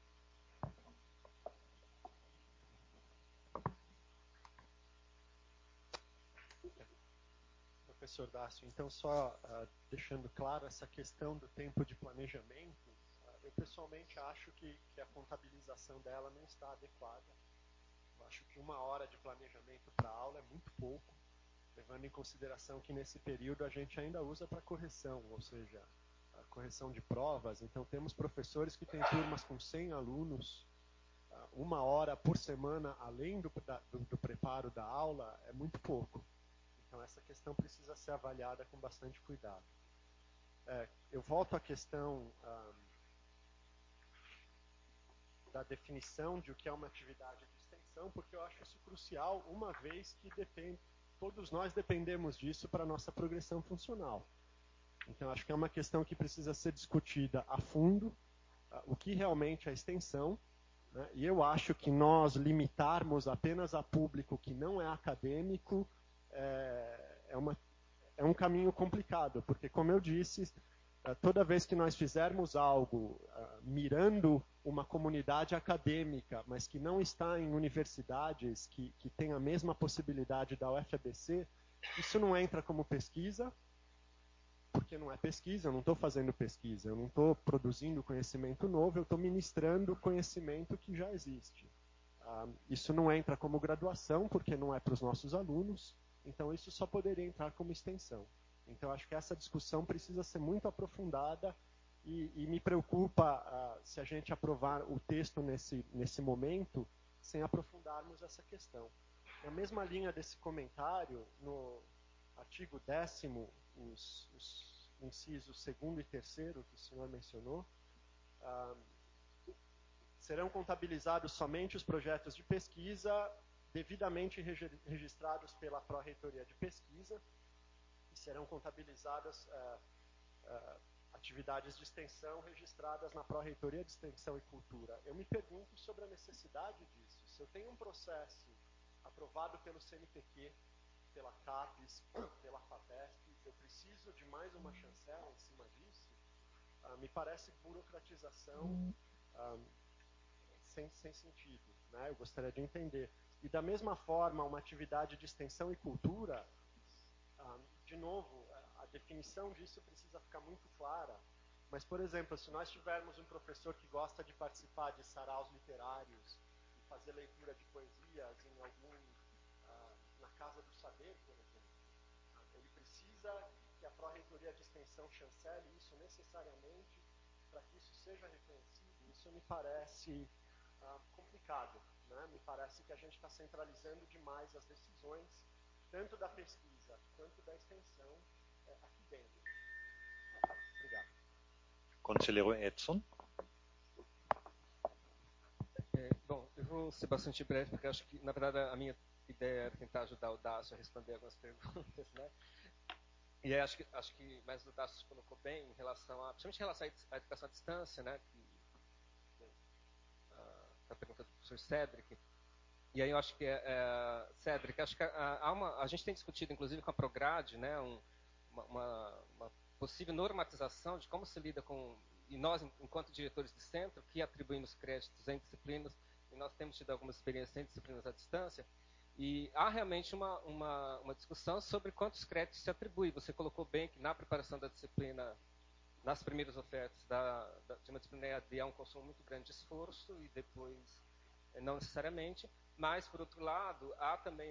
Professor Dácio, então só deixando claro essa questão do tempo de planejamento, eu pessoalmente acho que a contabilização dela não está adequada. Eu acho que 1 hora de planejamento para aula é muito pouco, levando em consideração que nesse período a gente ainda usa para correção, ou seja, a correção de provas. Então temos professores que têm turmas com 100 alunos, 1 hora por semana, além do preparo da aula, é muito pouco. Então essa questão precisa ser avaliada com bastante cuidado. Eu volto à questão da definição de o que é uma atividade de extensão, porque eu acho isso crucial, uma vez que todos nós dependemos disso para a nossa progressão funcional. Então acho que é uma questão que precisa ser discutida a fundo, o que realmente é extensão, né? E eu acho que nós limitarmos apenas a público que não é acadêmico é um caminho complicado, porque, como eu disse, toda vez que nós fizermos algo mirando uma comunidade acadêmica, mas que não está em universidades que tem a mesma possibilidade da UFABC, isso não entra como pesquisa, porque não é pesquisa, eu não estou fazendo pesquisa, eu não estou produzindo conhecimento novo, eu estou ministrando conhecimento que já existe. Isso não entra como graduação, porque não é para os nossos alunos, então isso só poderia entrar como extensão. Então acho que essa discussão precisa ser muito aprofundada e me preocupa se a gente aprovar o texto nesse momento sem aprofundarmos essa questão. Na mesma linha desse comentário, no artigo 10º, os incisos 2º e 3º que o senhor mencionou, serão contabilizados somente os projetos de pesquisa devidamente registrados pela Pró-Reitoria de Pesquisa, e serão contabilizadas atividades de extensão registradas na Pró-Reitoria de Extensão e Cultura. Eu me pergunto sobre a necessidade disso. Se eu tenho um processo aprovado pelo CNPq, pela CAPES, pela FAPESP, eu preciso de mais uma chancela em cima disso? Me parece burocratização sem sentido, né? Eu gostaria de entender. E da mesma forma, uma atividade de extensão e cultura, de novo, a definição disso precisa ficar muito clara. Mas, por exemplo, se nós tivermos um professor que gosta de participar de saraus literários e fazer leitura de poesias em na Casa do Saber, por exemplo, ele precisa que a Pró-Reitoria de Extensão chancele isso necessariamente para que isso seja reconhecido. Isso me parece complicado, né? Me parece que a gente está centralizando demais as decisões, tanto da pesquisa quanto da extensão, aqui dentro. Obrigado. Conselheiro Edson. Bom, eu vou ser bastante breve, porque acho que, na verdade, a minha ideia era tentar ajudar o Dácio a responder algumas perguntas, né? E aí, acho que mais o Dácio colocou bem em relação principalmente em relação à educação à distância, né? A pergunta do professor Cédric. E aí eu acho que, Cédric, acho que a gente tem discutido, inclusive, com a Prograde, né? Uma possível normatização de como se lida com... E nós, enquanto diretores de centro, que atribuímos créditos em disciplinas, e nós temos tido algumas experiências em disciplinas à distância, e há realmente uma discussão sobre quantos créditos se atribui. Você colocou bem que na preparação da disciplina, nas primeiras ofertas de uma disciplina EAD, há um consumo muito grande de esforço, e depois não necessariamente. Mas, por outro lado, há também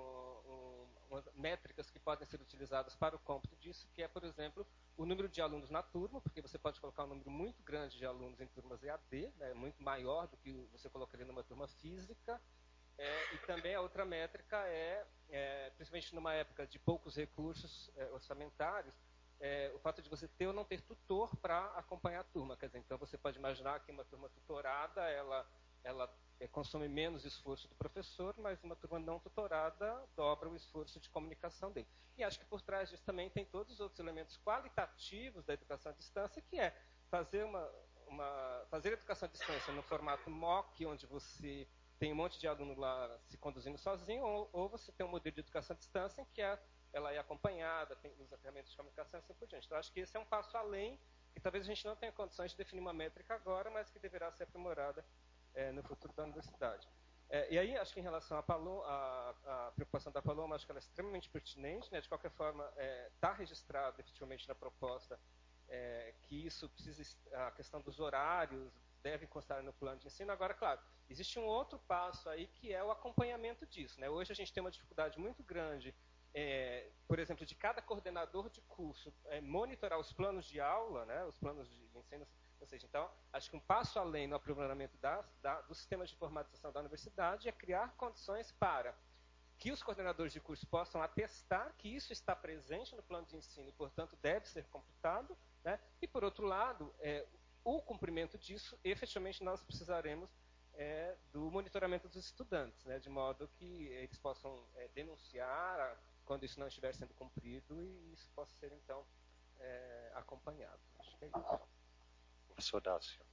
métricas que podem ser utilizadas para o cômputo disso, que é, por exemplo, o número de alunos na turma, porque você pode colocar um número muito grande de alunos em turmas EAD, né, muito maior do que você colocaria numa turma física. E também a outra métrica principalmente numa época de poucos recursos orçamentários, o fato de você ter ou não ter tutor para acompanhar a turma. Quer dizer, então você pode imaginar que uma turma tutorada, ela consome menos esforço do professor, mas uma turma não tutorada dobra o esforço de comunicação dele. E acho que por trás disso também tem todos os outros elementos qualitativos da educação à distância, que é fazer fazer educação à distância no formato MOOC, onde você tem um monte de aluno lá se conduzindo sozinho, ou você tem um modelo de educação à distância em que ela é acompanhada, usa ferramentas de comunicação e assim por diante. Então, acho que esse é um passo além, que talvez a gente não tenha condições de definir uma métrica agora, mas que deverá ser aprimorada no futuro da universidade. E aí, acho que em relação à preocupação da Paloma, acho que ela é extremamente pertinente, né? De qualquer forma, está registrado efetivamente na proposta que isso precisa, a questão dos horários deve constar no plano de ensino. Agora, claro, existe um outro passo aí que é o acompanhamento disso, né? Hoje a gente tem uma dificuldade muito grande, por exemplo, de cada coordenador de curso monitorar os planos de aula, né? Os planos de ensino. Ou seja, então, acho que um passo além no aprimoramento do sistema de informatização da universidade é criar condições para que os coordenadores de curso possam atestar que isso está presente no plano de ensino e, portanto, deve ser computado, né? E, por outro lado, o cumprimento disso, efetivamente, nós precisaremos do monitoramento dos estudantes, né? De modo que eles possam denunciar quando isso não estiver sendo cumprido e isso possa ser, então, acompanhado. Acho que é isso. Professor Dácio.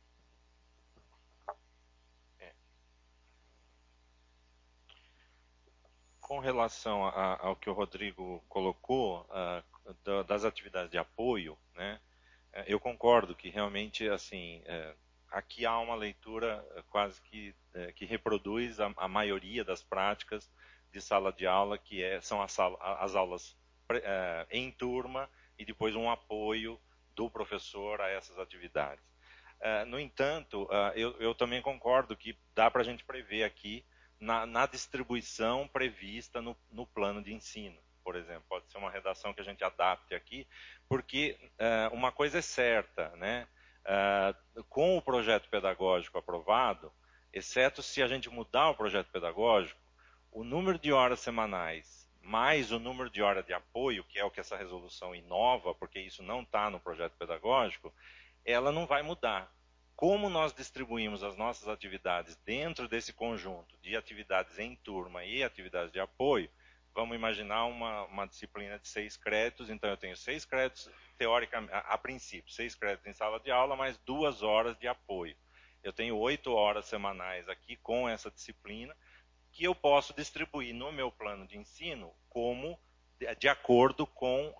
Com relação ao que o Rodrigo colocou, das atividades de apoio, né, eu concordo que realmente, assim, aqui há uma leitura quase que reproduz a maioria das práticas de sala de aula, que são as aulas em turma e depois um apoio do professor a essas atividades. No entanto, eu também concordo que dá para a gente prever aqui na distribuição prevista no plano de ensino, por exemplo. Pode ser uma redação que a gente adapte aqui, porque uma coisa é certa, né? Com o projeto pedagógico aprovado, exceto se a gente mudar o projeto pedagógico, o número de horas semanais mais o número de horas de apoio, que é o que essa resolução inova, porque isso não está no projeto pedagógico, ela não vai mudar. Como nós distribuímos as nossas atividades dentro desse conjunto de atividades em turma e atividades de apoio, vamos imaginar uma disciplina de 6 créditos, então eu tenho 6 créditos teoricamente, a princípio, 6 créditos em sala de aula, mais 2 horas de apoio. Eu tenho 8 horas semanais aqui com essa disciplina, que eu posso distribuir no meu plano de ensino como de acordo com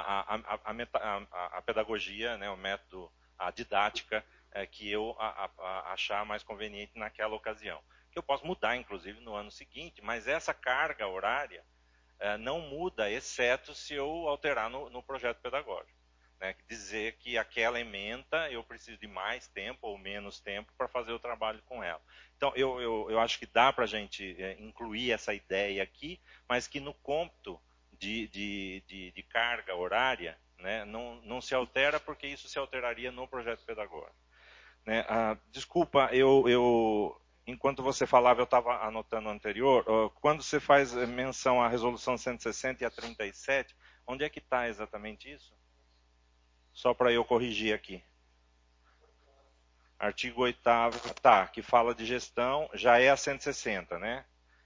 a pedagogia, né, o método, a didática que eu achar mais conveniente naquela ocasião. Que eu posso mudar, inclusive, no ano seguinte, mas essa carga horária não muda, exceto se eu alterar no projeto pedagógico. Né? Dizer que aquela ementa eu preciso de mais tempo ou menos tempo para fazer o trabalho com ela. Então, eu acho que dá para a gente incluir essa ideia aqui, mas que no cômputo de carga horária, né, não se altera, porque isso se alteraria no projeto pedagógico. Né? Desculpa, enquanto você falava, eu estava anotando o anterior. Quando você faz menção à resolução 160 e a 37, onde é que está exatamente isso? Só para eu corrigir aqui. Artigo 8º, tá, que fala de gestão, já é a 160, né?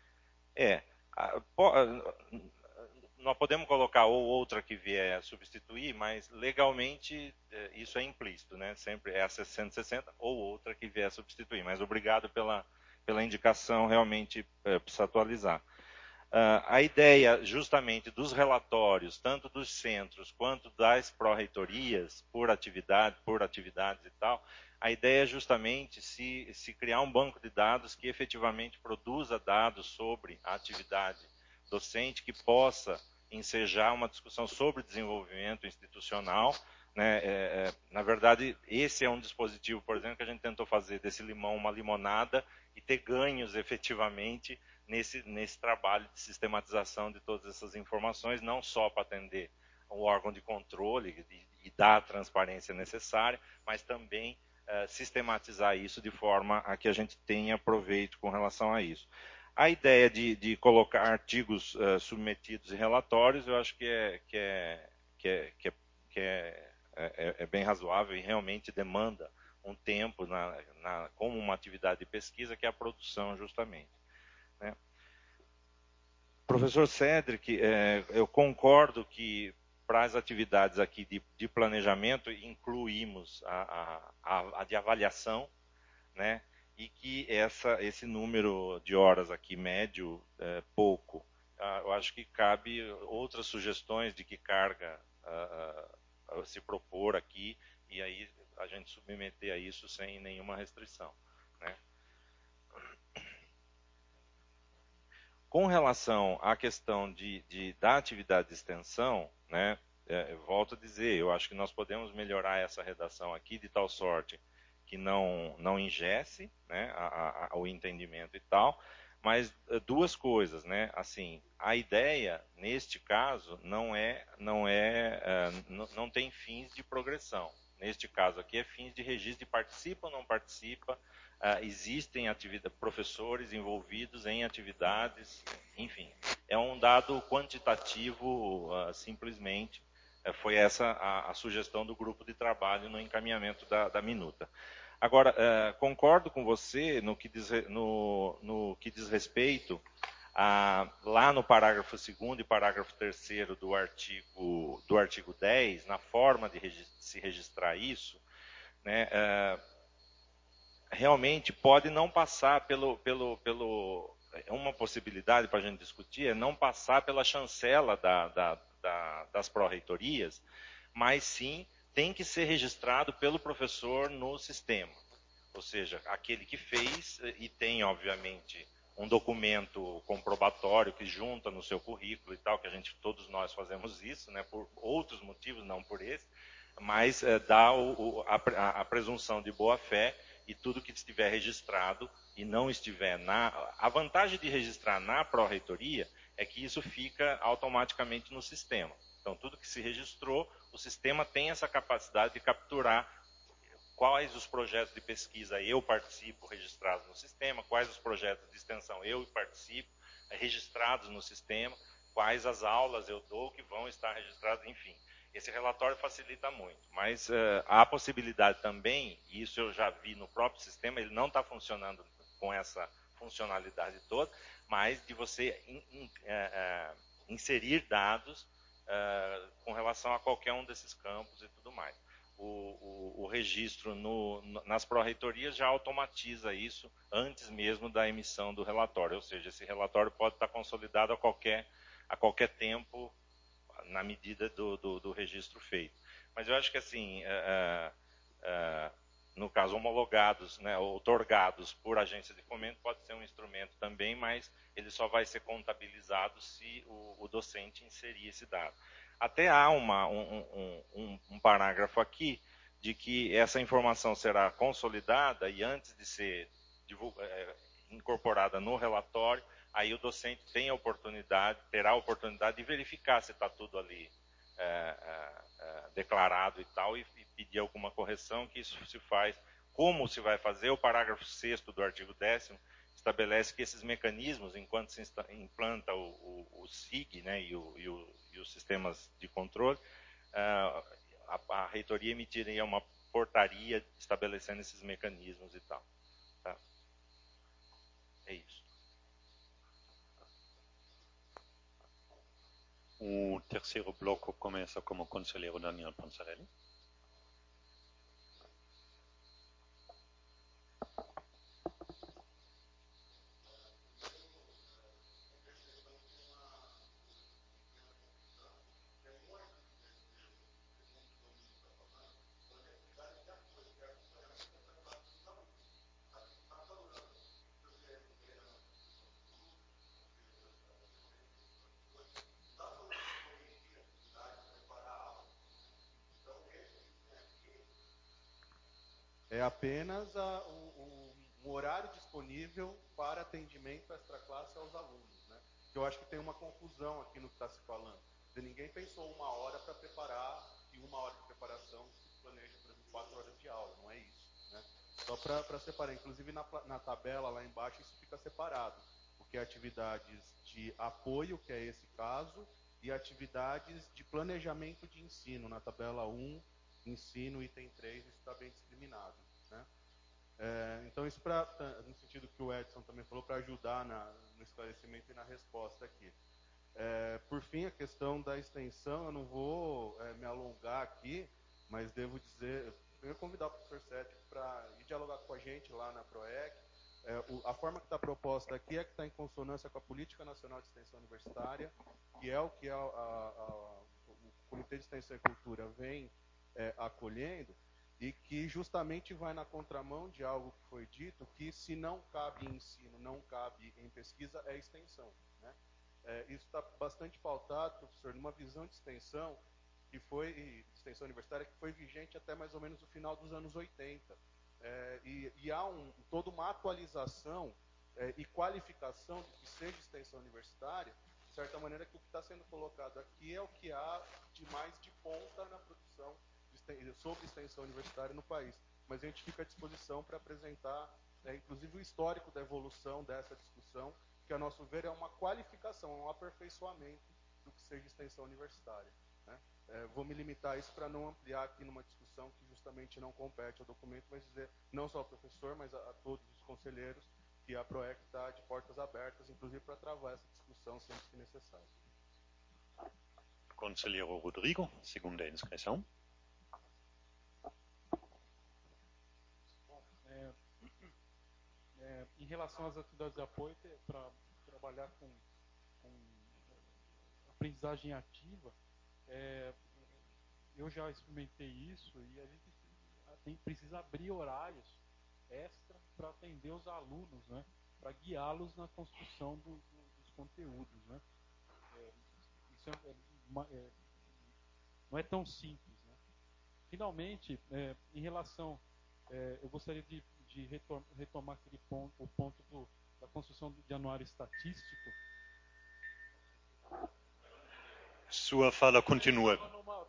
Nós podemos colocar ou outra que vier substituir, mas legalmente isso é implícito, né? Sempre é a 160 ou outra que vier substituir. Mas obrigado pela indicação, realmente precisa atualizar. A ideia justamente dos relatórios, tanto dos centros quanto das pró-reitorias, por atividades e tal, a ideia é justamente se criar um banco de dados que efetivamente produza dados sobre a atividade docente, que possa ensejar uma discussão sobre desenvolvimento institucional. Né? Na verdade, esse é um dispositivo, por exemplo, que a gente tentou fazer desse limão uma limonada e ter ganhos efetivamente nesse trabalho de sistematização de todas essas informações, não só para atender o órgão de controle e dar a transparência necessária, mas também sistematizar isso de forma a que a gente tenha proveito com relação a isso. A ideia de colocar artigos submetidos em relatórios, eu acho que é bem razoável e realmente demanda um tempo como uma atividade de pesquisa, que é a produção, justamente. Né? Professor Cedric, eu concordo que para as atividades aqui de planejamento incluímos a de avaliação, né? E que esse número de horas aqui médio pouco. Eu acho que cabe outras sugestões de que carga se propor aqui, e aí a gente submeter a isso sem nenhuma restrição. Né? Com relação à questão da atividade de extensão, né, eu volto a dizer, eu acho que nós podemos melhorar essa redação aqui de tal sorte que não ingesse, né, o entendimento e tal, mas duas coisas, né, assim, a ideia neste caso não tem fins de progressão. Neste caso aqui é fins de registro de participa ou não participa, existem professores envolvidos em atividades, enfim, é um dado quantitativo simplesmente. Foi essa a sugestão do grupo de trabalho no encaminhamento da minuta. Agora, concordo com você no que diz respeito lá no parágrafo 2º e parágrafo 3º do artigo 10, na forma de se registrar isso, né, realmente pode não passar uma possibilidade para a gente discutir é não passar pela chancela das pró-reitorias, mas sim tem que ser registrado pelo professor no sistema. Ou seja, aquele que fez e tem, obviamente, um documento comprobatório que junta no seu currículo e tal, que todos nós fazemos isso, né, por outros motivos, não por esse, mas dá a presunção de boa-fé, e tudo que estiver registrado e não estiver a vantagem de registrar na pró-reitoria é que isso fica automaticamente no sistema. Então, tudo que se registrou, o sistema tem essa capacidade de capturar quais os projetos de pesquisa eu participo registrados no sistema, quais os projetos de extensão eu participo registrados no sistema, quais as aulas eu dou que vão estar registradas, enfim. Esse relatório facilita muito, mas há a possibilidade também, e isso eu já vi no próprio sistema, ele não está funcionando com essa funcionalidade toda, mas de você inserir dados com relação a qualquer um desses campos e tudo mais. O registro nas pró-reitorias já automatiza isso antes mesmo da emissão do relatório, ou seja, esse relatório pode estar consolidado a qualquer tempo, na medida do registro feito. Mas eu acho que, assim, no caso, homologados, né, outorgados por agência de fomento, pode ser um instrumento também, mas ele só vai ser contabilizado se o docente inserir esse dado. Até há um parágrafo aqui de que essa informação será consolidada e antes de ser incorporada no relatório, aí o docente terá a oportunidade de verificar se está tudo ali declarado e tal, e pedir alguma correção, que isso se faz. Como se vai fazer? O parágrafo 6º do artigo 10º estabelece que esses mecanismos, enquanto se implanta o SIG, né, e os sistemas de controle, a reitoria emitiria uma portaria estabelecendo esses mecanismos e tal. Tá? É isso. O terceiro bloco começa com o conselheiro Daniel Panzarelli. É apenas um horário disponível para atendimento extra-classe aos alunos, né? Eu acho que tem uma confusão aqui no que está se falando. Ninguém pensou 1 hora para preparar, e 1 hora de preparação se planeja, por exemplo, 4 horas de aula, não é isso, né? Só para separar, inclusive na tabela lá embaixo isso fica separado, porque atividades de apoio, que é esse caso, e atividades de planejamento de ensino, na tabela 1, ensino, item 3, isso está bem discriminado, né? Então isso no sentido que o Edson também falou, para ajudar no esclarecimento e na resposta aqui. Por fim, a questão da extensão, eu não vou me alongar aqui, mas devo dizer, eu ia convidar o professor Cético para ir dialogar com a gente lá na PROEC. A forma que está proposta aqui é que está em consonância com a Política Nacional de Extensão Universitária, que é o que o Comitê de Extensão e Cultura vem acolhendo, e que justamente vai na contramão de algo que foi dito, que se não cabe em ensino, não cabe em pesquisa, é extensão, né? Isso está bastante pautado, professor, numa visão de extensão extensão universitária, que foi vigente até mais ou menos o final dos anos 80. E há toda uma atualização e qualificação do que seja extensão universitária, de certa maneira que o que está sendo colocado aqui é o que há de mais de ponta na produção sobre extensão universitária no país. Mas a gente fica à disposição para apresentar, inclusive, o histórico da evolução dessa discussão, que, a nosso ver, é uma qualificação, um aperfeiçoamento do que seja extensão universitária, né? Vou me limitar a isso para não ampliar aqui numa discussão que justamente não compete ao documento, mas dizer, não só ao professor, mas a todos os conselheiros, que a PROEC está de portas abertas, inclusive para travar essa discussão sempre que necessário. Conselheiro Rodrigo, segunda inscrição. Em relação às atividades de apoio, para trabalhar com aprendizagem ativa, eu já experimentei isso e a gente precisa abrir horários extra para atender os alunos, né? Para guiá-los na construção dos conteúdos, né? Isso não é tão simples, né? Finalmente, em relação, eu gostaria de retomar o ponto da construção de anuário estatístico. Sua fala continua.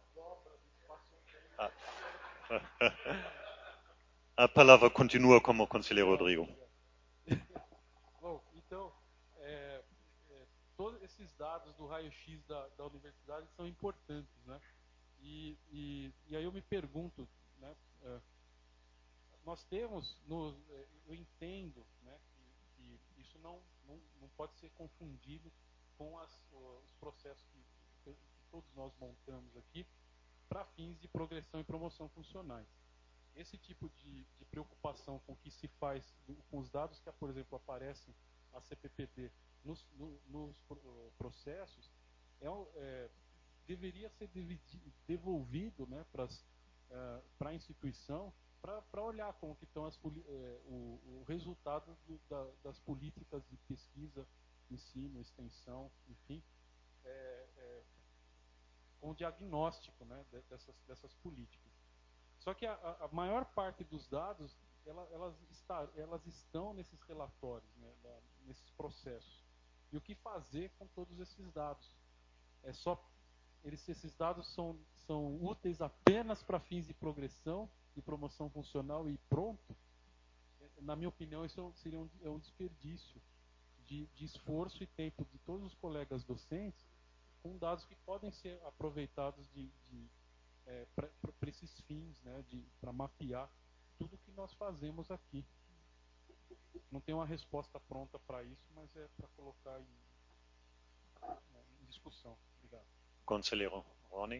A palavra continua como o conselheiro Rodrigo. Bom, então, todos esses dados do raio-x da universidade são importantes, né? E aí eu me pergunto, né? Nós temos, eu entendo, né, que isso não pode ser confundido com os processos que todos nós montamos aqui para fins de progressão e promoção funcionais. Esse tipo de preocupação com o que se faz, com os dados que, por exemplo, aparecem a CPPD nos processos, deveria ser devolvido, né, para a instituição, para olhar como que estão o resultado das políticas de pesquisa, ensino, extensão, enfim, com o diagnóstico, né, dessas políticas. Só que a maior parte dos dados, elas estão nesses relatórios, né, nesses processos. E o que fazer com todos esses dados? Esses dados são úteis apenas para fins de progressão e promoção funcional e pronto? Na minha opinião, isso seria um desperdício de esforço e tempo de todos os colegas docentes com dados que podem ser aproveitados para esses fins, né, para mapear tudo que nós fazemos aqui. Não tem uma resposta pronta para isso, mas é para colocar em discussão. Obrigado. Conselheiro Rony.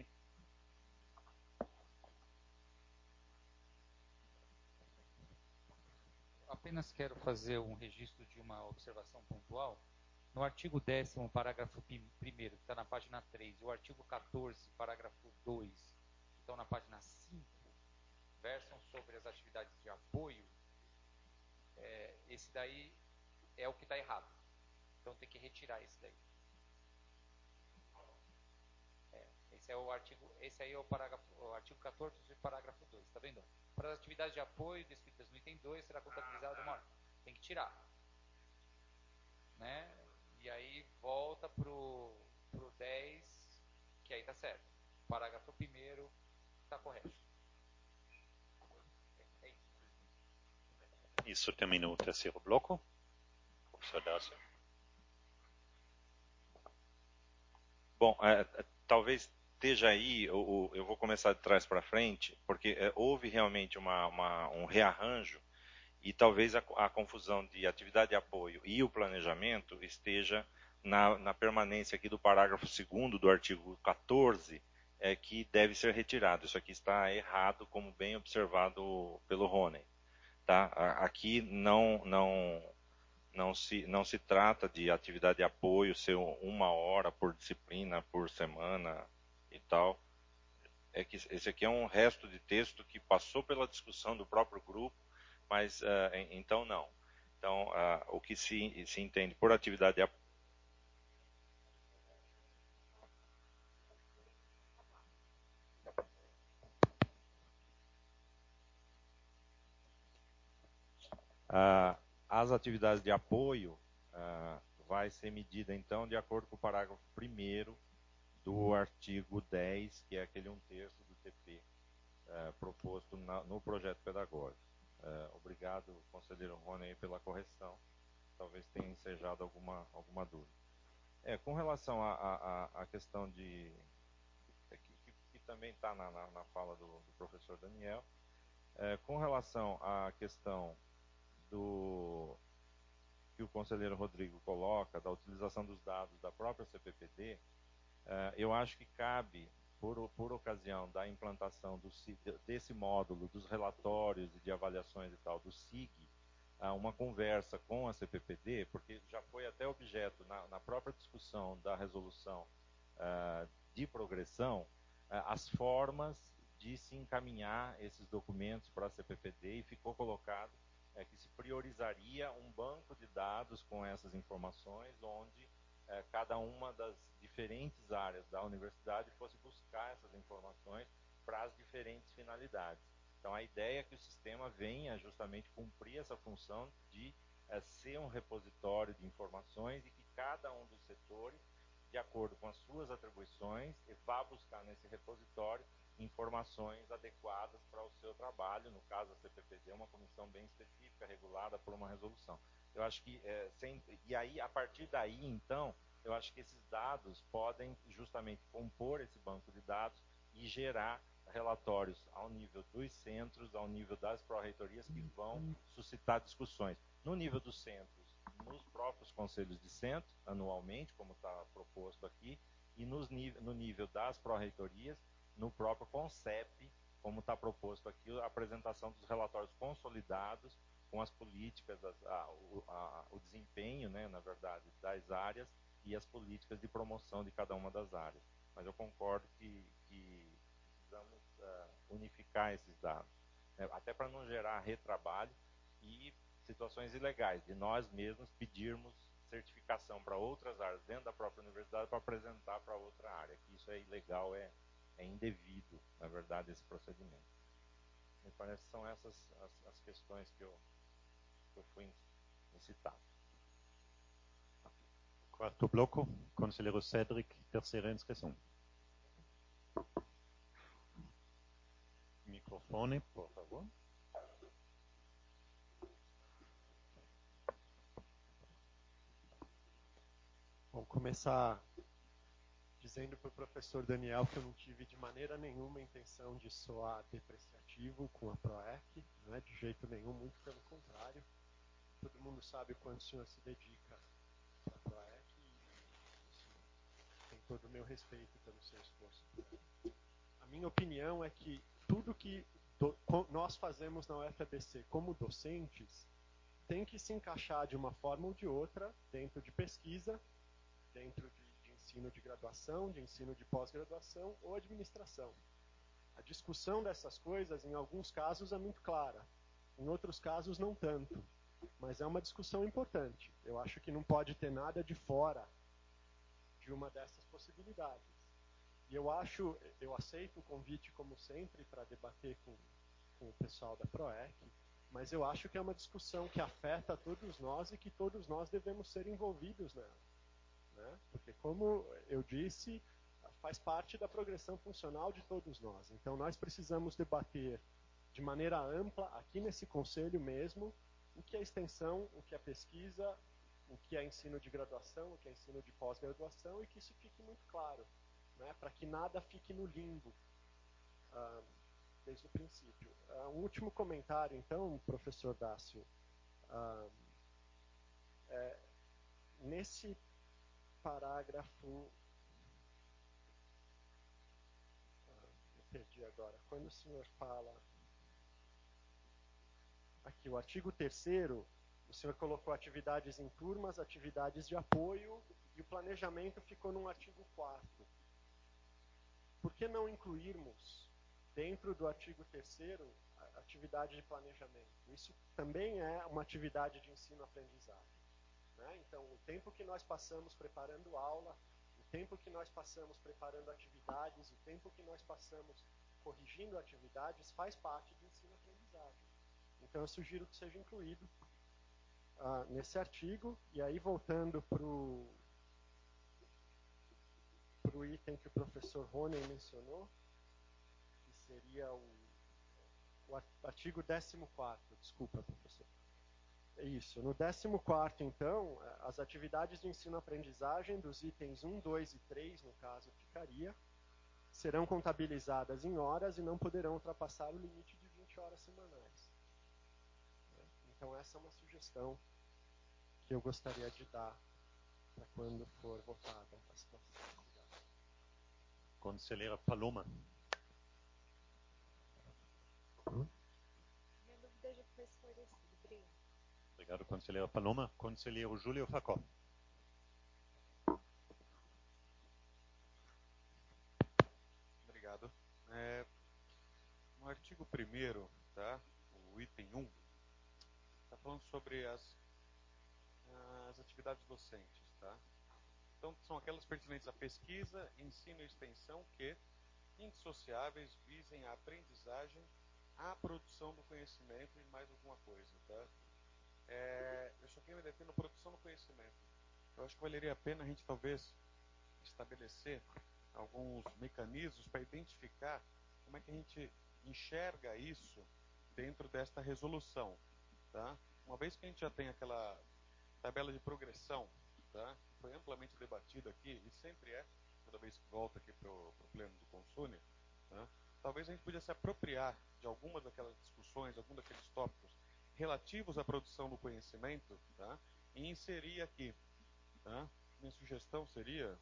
Apenas quero fazer um registro de uma observação pontual. No artigo 10º, parágrafo 1º, que está na página 3, e o artigo 14, parágrafo 2, que estão na página 5, versam sobre as atividades de apoio. Esse daí é o que está errado. Então tem que retirar esse daí. Esse aí é o artigo 14, parágrafo 2, está vendo? Para as atividades de apoio descritas no item 2, será contabilizado uma hora. Tem que tirar. Né? E aí volta para o 10, que aí está certo. O parágrafo 1º está correto. É isso. Isso termina o terceiro bloco. Professor Dácio. Bom, talvez esteja aí, eu vou começar de trás para frente, porque houve realmente um rearranjo e talvez a confusão de atividade de apoio e o planejamento esteja na permanência aqui do parágrafo 2º do artigo 14, que deve ser retirado. Isso aqui está errado, como bem observado pelo Rony. Tá? Aqui não se trata de atividade de apoio ser 1 hora por disciplina, por semana e tal. É que esse aqui é um resto de texto que passou pela discussão do próprio grupo, mas então não. Então, o que se entende por atividade de apoio. As atividades de apoio vai ser medida, então, de acordo com o parágrafo 1º do artigo 10, que é aquele 1/3 do TP proposto no projeto pedagógico. Obrigado, conselheiro Rony, pela correção. Talvez tenha ensejado alguma dúvida. Com relação à questão que também está na fala do professor Daniel, com relação à questão que o conselheiro Rodrigo coloca, da utilização dos dados da própria CPPD, eu acho que cabe, por ocasião da implantação desse módulo, dos relatórios e de avaliações e tal, do SIG, uma conversa com a CPPD, porque já foi até objeto na própria discussão da resolução de progressão, as formas de se encaminhar esses documentos para a CPPD, e ficou colocado que se priorizaria um banco de dados com essas informações, onde cada uma das diferentes áreas da universidade fosse buscar essas informações para as diferentes finalidades. Então, a ideia é que o sistema venha justamente cumprir essa função de ser um repositório de informações, e que cada um dos setores, de acordo com as suas atribuições, vá buscar nesse repositório informações adequadas para o seu trabalho. No caso, a CPPD é uma comissão bem específica, regulada por uma resolução. Eu acho que, e aí, a partir daí, então, eu acho que esses dados podem justamente compor esse banco de dados e gerar relatórios ao nível dos centros, ao nível das pró-reitorias, que vão suscitar discussões. No nível dos centros, nos próprios conselhos de centro, anualmente, como está proposto aqui, e no nível das pró-reitorias, no próprio CONCEP, como está proposto aqui, a apresentação dos relatórios consolidados com as políticas, o desempenho, né, na verdade, das áreas e as políticas de promoção de cada uma das áreas. Mas eu concordo que precisamos unificar esses dados, né, até para não gerar retrabalho e situações ilegais, de nós mesmos pedirmos certificação para outras áreas dentro da própria universidade para apresentar para outra área, que isso é ilegal, é indevido, na verdade, esse procedimento. Me parece que são essas as questões que eu fui incitado. Quarto bloco, conselheiro Cédric, terceira inscrição. Microfone, por favor. Vou começar dizendo para o professor Daniel que eu não tive de maneira nenhuma intenção de soar depreciativo com a PROEC, não é de jeito nenhum, muito pelo contrário. Todo mundo sabe o quanto o senhor se dedica para a PROEC e isso tem todo o meu respeito pelo seu esforço. A minha opinião é que tudo que nós fazemos na UFABC como docentes tem que se encaixar de uma forma ou de outra dentro de pesquisa, dentro de ensino de graduação, de ensino de pós-graduação ou administração. A discussão dessas coisas, em alguns casos, é muito clara. Em outros casos, não tanto. Mas é uma discussão importante. Eu acho que não pode ter nada de fora de uma dessas possibilidades. E eu aceito o convite, como sempre, para debater com o pessoal da PROEC, mas eu acho que é uma discussão que afeta todos nós e que todos nós devemos ser envolvidos nela. Né? Porque, como eu disse, faz parte da progressão funcional de todos nós. Então, nós precisamos debater de maneira ampla, aqui nesse conselho mesmo, o que é extensão, o que é pesquisa, o que é ensino de graduação, o que é ensino de pós-graduação, e que isso fique muito claro, né? Para que nada fique no limbo desde o princípio. Um último comentário, então, professor Dácio. Nesse parágrafo... me perdi agora. Quando o senhor fala... Aqui, o artigo 3º, o senhor colocou atividades em turmas, atividades de apoio, e o planejamento ficou no artigo 4º. Por que não incluirmos, dentro do artigo 3º, a atividade de planejamento? Isso também é uma atividade de ensino-aprendizagem. Né? Então, o tempo que nós passamos preparando aula, o tempo que nós passamos preparando atividades, o tempo que nós passamos corrigindo atividades, faz parte do ensino-aprendizagem. Então, eu sugiro que seja incluído nesse artigo. E aí, voltando para o item que o professor Rony mencionou, que seria o artigo 14º. Desculpa, professor. É isso. No 14º, então, as atividades de ensino-aprendizagem dos itens 1, 2 e 3, no caso, ficaria, serão contabilizadas em horas e não poderão ultrapassar o limite de 20 horas semanais. Então, essa é uma sugestão que eu gostaria de dar para quando for votada a situação. Conselheira Paloma. Minha dúvida já foi esclarecida. Obrigada. Obrigado, conselheira Paloma. Conselheiro Júlio Facó. Obrigado. No artigo 1º, tá? O item 1, está falando sobre as atividades docentes, tá? Então, são aquelas pertinentes à pesquisa, ensino e extensão que, indissociáveis, visem a aprendizagem, a produção do conhecimento e mais alguma coisa, tá? Eu só queria me deter na produção do conhecimento. Eu acho que valeria a pena a gente, talvez, estabelecer alguns mecanismos para identificar como é que a gente enxerga isso dentro desta resolução, tá? Uma vez que a gente já tem aquela tabela de progressão, tá? Foi amplamente debatida aqui, e sempre toda vez que volta aqui para o pleno do Consune, tá? Talvez a gente podia se apropriar de algumas daquelas discussões, alguns daqueles tópicos relativos à produção do conhecimento, tá? E inserir aqui, tá? Minha sugestão seria,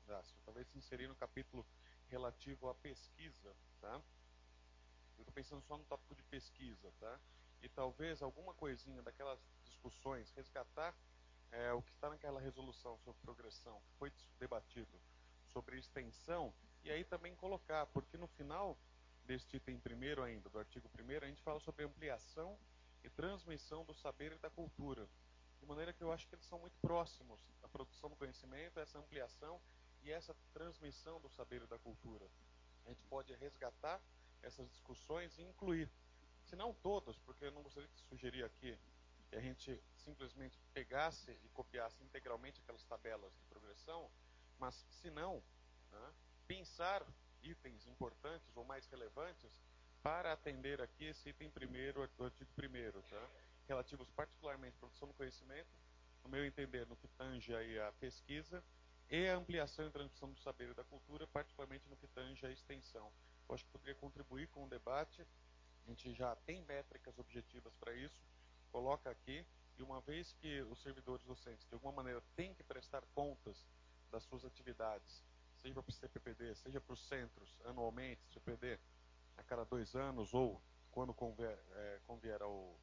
Dácio, talvez inserir no capítulo relativo à pesquisa, tá? Eu estou pensando só no tópico de pesquisa, tá? E talvez alguma coisinha daquelas discussões, resgatar o que está naquela resolução sobre progressão, que foi debatido sobre extensão, e aí também colocar, porque no final deste item primeiro ainda, do artigo 1º, a gente fala sobre ampliação e transmissão do saber e da cultura, de maneira que eu acho que eles são muito próximos, a produção do conhecimento, essa ampliação e essa transmissão do saber e da cultura. A gente pode resgatar essas discussões e incluir, se não todas, porque eu não gostaria de sugerir aqui que a gente simplesmente pegasse e copiasse integralmente aquelas tabelas de progressão, mas se não, né, pensar itens importantes ou mais relevantes para atender aqui esse item primeiro do artigo 1º, tá? Relativos particularmente à produção do conhecimento, no meu entender, no que tange aí a pesquisa, e a ampliação e transmissão do saber e da cultura, particularmente no que tange a extensão. Eu acho que poderia contribuir com o debate, a gente já tem métricas objetivas para isso, coloca aqui, e uma vez que os servidores docentes, de alguma maneira, têm que prestar contas das suas atividades, seja para o CPPD, seja para os centros, anualmente, CPPD, a cada 2 anos, ou quando convier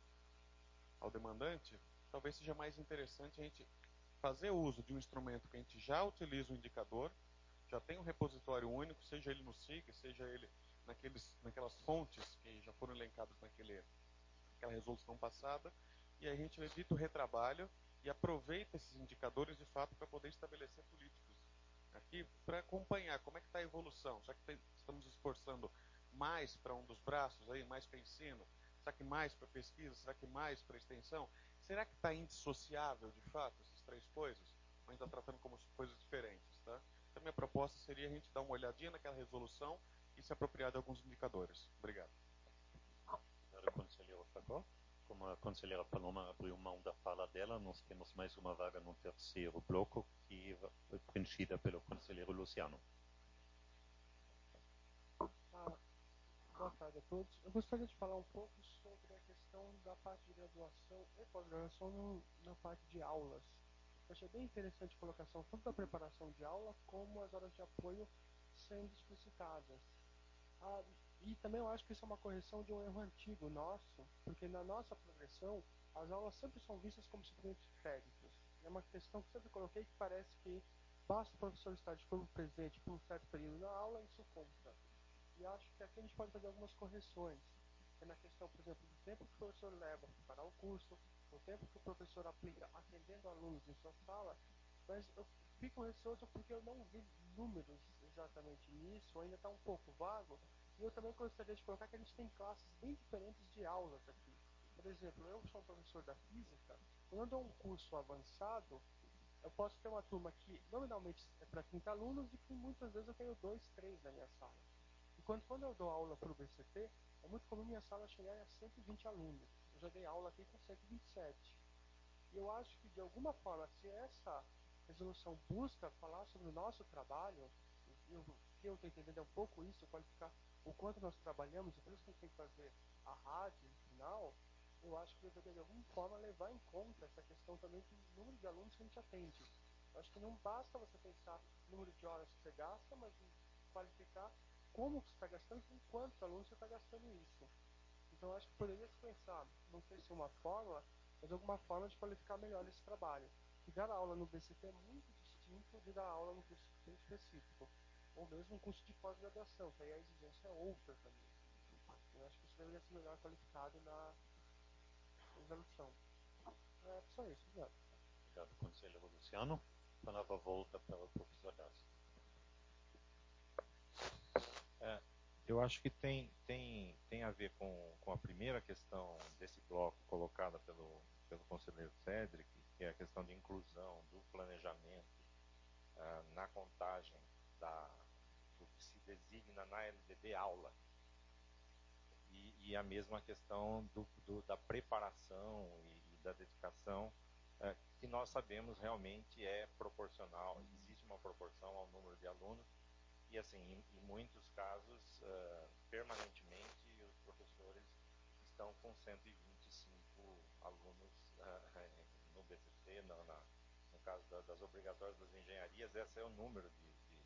ao demandante, talvez seja mais interessante a gente fazer uso de um instrumento que a gente já utiliza o indicador, já tem um repositório único, seja ele no SIG, seja ele naquelas fontes que já foram elencadas naquela resolução passada, e a gente evita o retrabalho e aproveita esses indicadores de fato para poder estabelecer políticas aqui, para acompanhar como é que está a evolução. Já que estamos esforçando mais para um dos braços, aí, mais para ensino, será que mais para pesquisa, será que mais para extensão? Será que está indissociável de fato essas 3 coisas? Ou a gente está tratando como coisas diferentes, tá? Então, minha proposta seria a gente dar uma olhadinha naquela resolução e se apropriar de alguns indicadores. Obrigado. Obrigado, conselheiro Facó. Como a conselheira Paloma abriu mão da fala dela, nós temos mais uma vaga no terceiro bloco, que foi preenchida pelo conselheiro Luciano. Boa tarde a todos. Eu gostaria de falar um pouco sobre a questão da parte de graduação e pós-graduação na parte de aulas. Eu achei bem interessante a colocação tanto da preparação de aula como as horas de apoio sendo explicitadas. E também eu acho que isso é uma correção de um erro antigo nosso, porque na nossa progressão as aulas sempre são vistas como suplementos de créditos. É uma questão que eu sempre coloquei que parece que basta o professor estar de corpo presente por um certo período na aula e isso conta. E acho que aqui a gente pode fazer algumas correções. É na questão, por exemplo, do tempo que o professor leva para preparar o curso, o tempo que o professor aplica atendendo alunos em sua sala, mas eu fico receoso porque eu não vi números exatamente nisso, ainda está um pouco vago, e eu também gostaria de colocar que a gente tem classes bem diferentes de aulas aqui. Por exemplo, eu sou um professor da física, quando eu dou um curso avançado, eu posso ter uma turma que nominalmente é para 30 alunos e que muitas vezes eu tenho 2, 3 na minha sala. Enquanto quando eu dou aula para o BCT, é muito comum minha sala chegar a 120 alunos. Eu já dei aula aqui com 127. E eu acho que, de alguma forma, se essa resolução busca falar sobre o nosso trabalho, o que eu estou entendendo é um pouco isso, qualificar o quanto nós trabalhamos, e por isso que a gente tem que fazer a rádio no final, eu acho que deveria, de alguma forma, levar em conta essa questão também do número de alunos que a gente atende. Eu acho que não basta você pensar no número de horas que você gasta, mas qualificar como você está gastando e com quantos alunos você está gastando isso. Então, eu acho que poderia se pensar, não sei se uma forma, mas alguma forma de qualificar melhor esse trabalho. Que dar aula no BCT é muito distinto de dar aula no curso específico, ou mesmo um curso de pós-graduação, que aí a exigência é outra também. Eu acho que isso deveria ser melhor qualificado na resolução. É só isso, obrigado. Obrigado, conselheiro Luciano. A palavra volta para o professor Dácio. Eu acho que tem a ver com a primeira questão desse bloco colocada pelo conselheiro Cedric, que é a questão de inclusão do planejamento na contagem do que se designa na LDB aula. E a mesma questão da preparação e da dedicação, que nós sabemos realmente é proporcional, existe uma proporção ao número de alunos, e assim, em muitos casos, permanentemente, os professores estão com 125 alunos no BCC, no caso das obrigatórias das engenharias, esse é o número de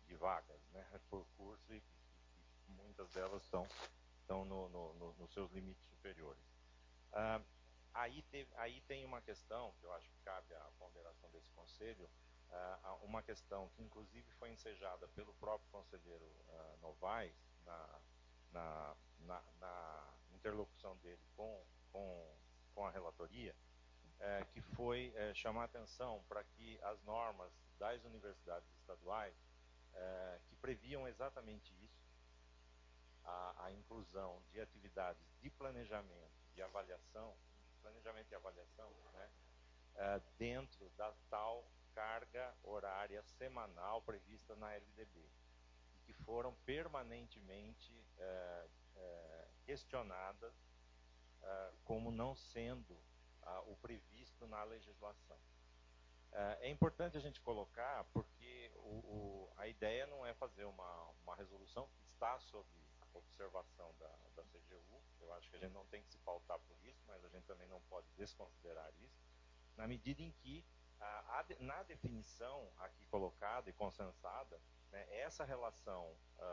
de vagas, né, por curso, e muitas delas estão nos seus limites superiores. Aí tem uma questão que eu acho que cabe à ponderação desse conselho, uma questão que inclusive foi ensejada pelo próprio conselheiro Novaes na interlocução dele com a relatoria, que foi chamar a atenção para que as normas das universidades estaduais, que previam exatamente isso, a inclusão de atividades de planejamento e avaliação, né, dentro da tal carga horária semanal prevista na LDB, e que foram permanentemente questionadas como não sendo o previsto na legislação. É importante a gente colocar, porque a ideia não é fazer uma resolução que está sob observação da CGU. Eu acho que a gente não tem que se pautar por isso, mas a gente também não pode desconsiderar isso, na medida em que, na definição aqui colocada e consensada, né, essa relação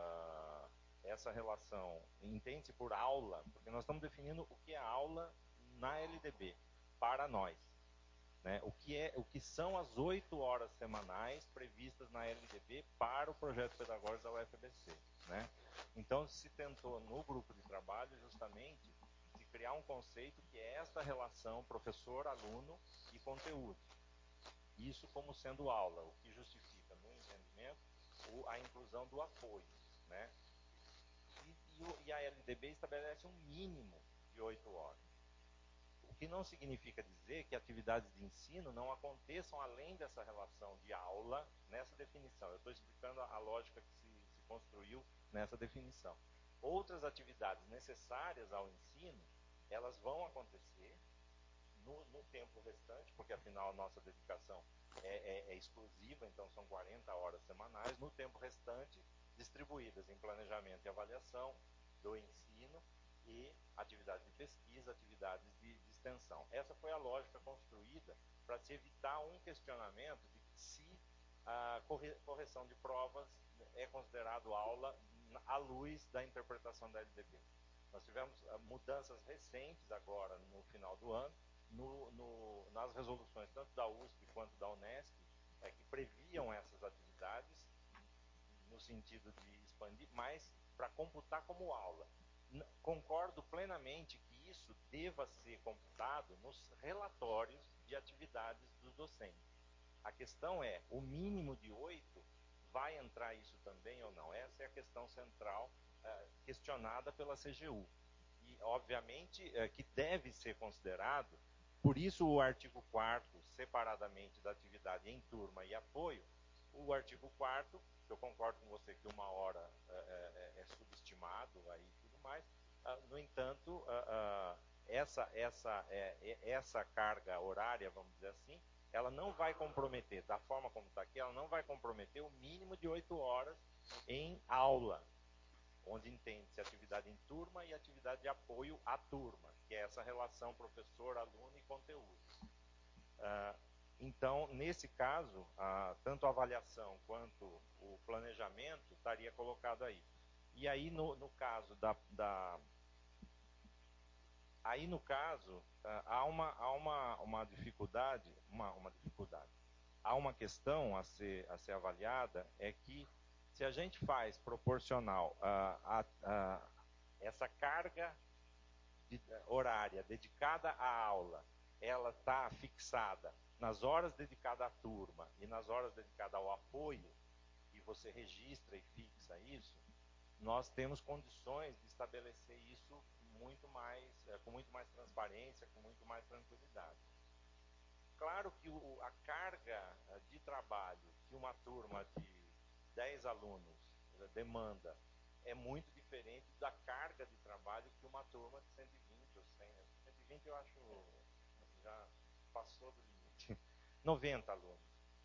entende-se por aula, porque nós estamos definindo o que é aula na LDB, para nós. Né, o que são as 8 horas semanais previstas na LDB para o projeto pedagógico da UFABC. Né? Então, se tentou no grupo de trabalho justamente de criar um conceito que é esta relação professor-aluno e conteúdo. Isso como sendo aula, o que justifica, no entendimento, a inclusão do apoio. Né? E a LDB estabelece um mínimo de 8 horas. O que não significa dizer que atividades de ensino não aconteçam além dessa relação de aula nessa definição. Eu estou explicando a lógica que se construiu nessa definição. Outras atividades necessárias ao ensino, elas vão acontecer no tempo restante, porque afinal a nossa dedicação é exclusiva, então são 40 horas semanais, no tempo restante, distribuídas em planejamento e avaliação do ensino, e atividades de pesquisa, atividades de extensão. Essa foi a lógica construída para se evitar um questionamento de se a correção de provas é considerado aula à luz da interpretação da LDB. Nós tivemos mudanças recentes agora no final do ano, nas resoluções tanto da USP quanto da Unesp, que previam essas atividades no sentido de expandir, mas para computar como aula. Concordo plenamente que isso deva ser computado nos relatórios de atividades dos docentes. A questão é, o mínimo de 8, vai entrar isso também ou não? Essa é a questão central questionada pela CGU. E, obviamente, que deve ser considerado, por isso o artigo 4º, separadamente da atividade em turma e apoio, o artigo 4º, eu concordo com você que 1 hora é subestimado, aí tudo mais. No entanto, essa carga horária, vamos dizer assim, ela não vai comprometer, da forma como está aqui, ela não vai comprometer o mínimo de 8 horas em aula, onde entende-se atividade em turma e atividade de apoio à turma, que é essa relação professor, aluno e conteúdo. Então, nesse caso, tanto a avaliação quanto o planejamento estaria colocado aí. E aí, no caso há uma dificuldade, há uma questão a ser avaliada, é que se a gente faz proporcional essa carga horária dedicada à aula, ela está fixada nas horas dedicadas à turma e nas horas dedicadas ao apoio, e você registra e fixa isso, nós temos condições de estabelecer isso com muito mais transparência, com muito mais tranquilidade. Claro que a carga de trabalho que uma turma de 10 alunos demanda é muito diferente da carga de trabalho que uma turma de 120 ou 100. 120 eu acho já passou do limite. 90 alunos.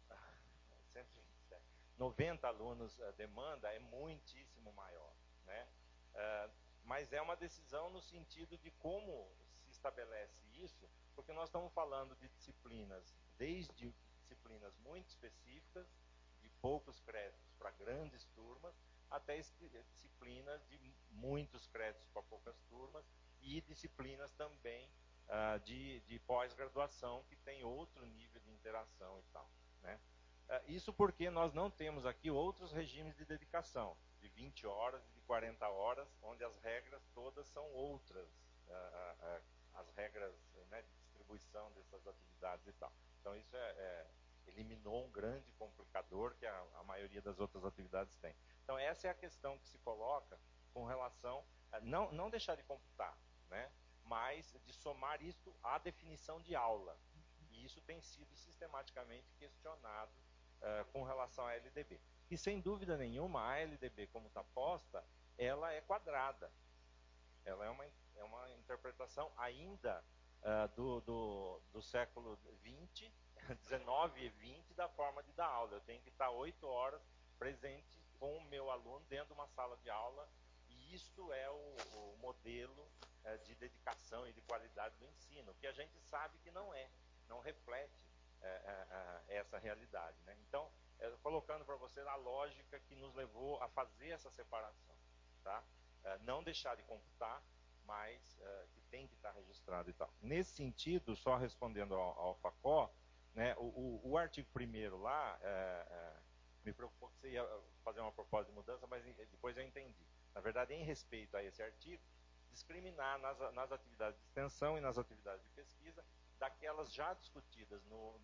127. 90 alunos demanda é muitíssimo maior, né? Mas é uma decisão no sentido de como se estabelece isso, porque nós estamos falando de disciplinas, desde disciplinas muito específicas, de poucos créditos para grandes turmas, até disciplinas de muitos créditos para poucas turmas e disciplinas também de pós-graduação que tem outro nível de interação e tal, né? Isso porque nós não temos aqui outros regimes de dedicação, de 20 horas e de 40 horas, onde as regras todas são outras, as regras, né, de distribuição dessas atividades e tal. Então isso eliminou um grande complicador que a maioria das outras atividades tem. Então essa é a questão que se coloca com relação a não deixar de computar, né, mas de somar isso à definição de aula. E isso tem sido sistematicamente questionado com relação à LDB. E sem dúvida nenhuma, a LDB, como está posta, ela é quadrada. Ela é uma interpretação ainda do século XX, 19 e 20, da forma de dar aula. Eu tenho que estar 8 horas presente com o meu aluno dentro de uma sala de aula, e isto é o modelo de dedicação e de qualidade do ensino, que a gente sabe que não reflete essa realidade, né? Então, colocando para você a lógica que nos levou a fazer essa separação, tá? Não deixar de computar, mas que tem que estar registrado e tal. Nesse sentido, só respondendo ao Facó, né, o artigo 1º lá, me preocupou que você ia fazer uma proposta de mudança, mas depois eu entendi. Na verdade, em respeito a esse artigo, discriminar nas atividades de extensão e nas atividades de pesquisa daquelas já discutidas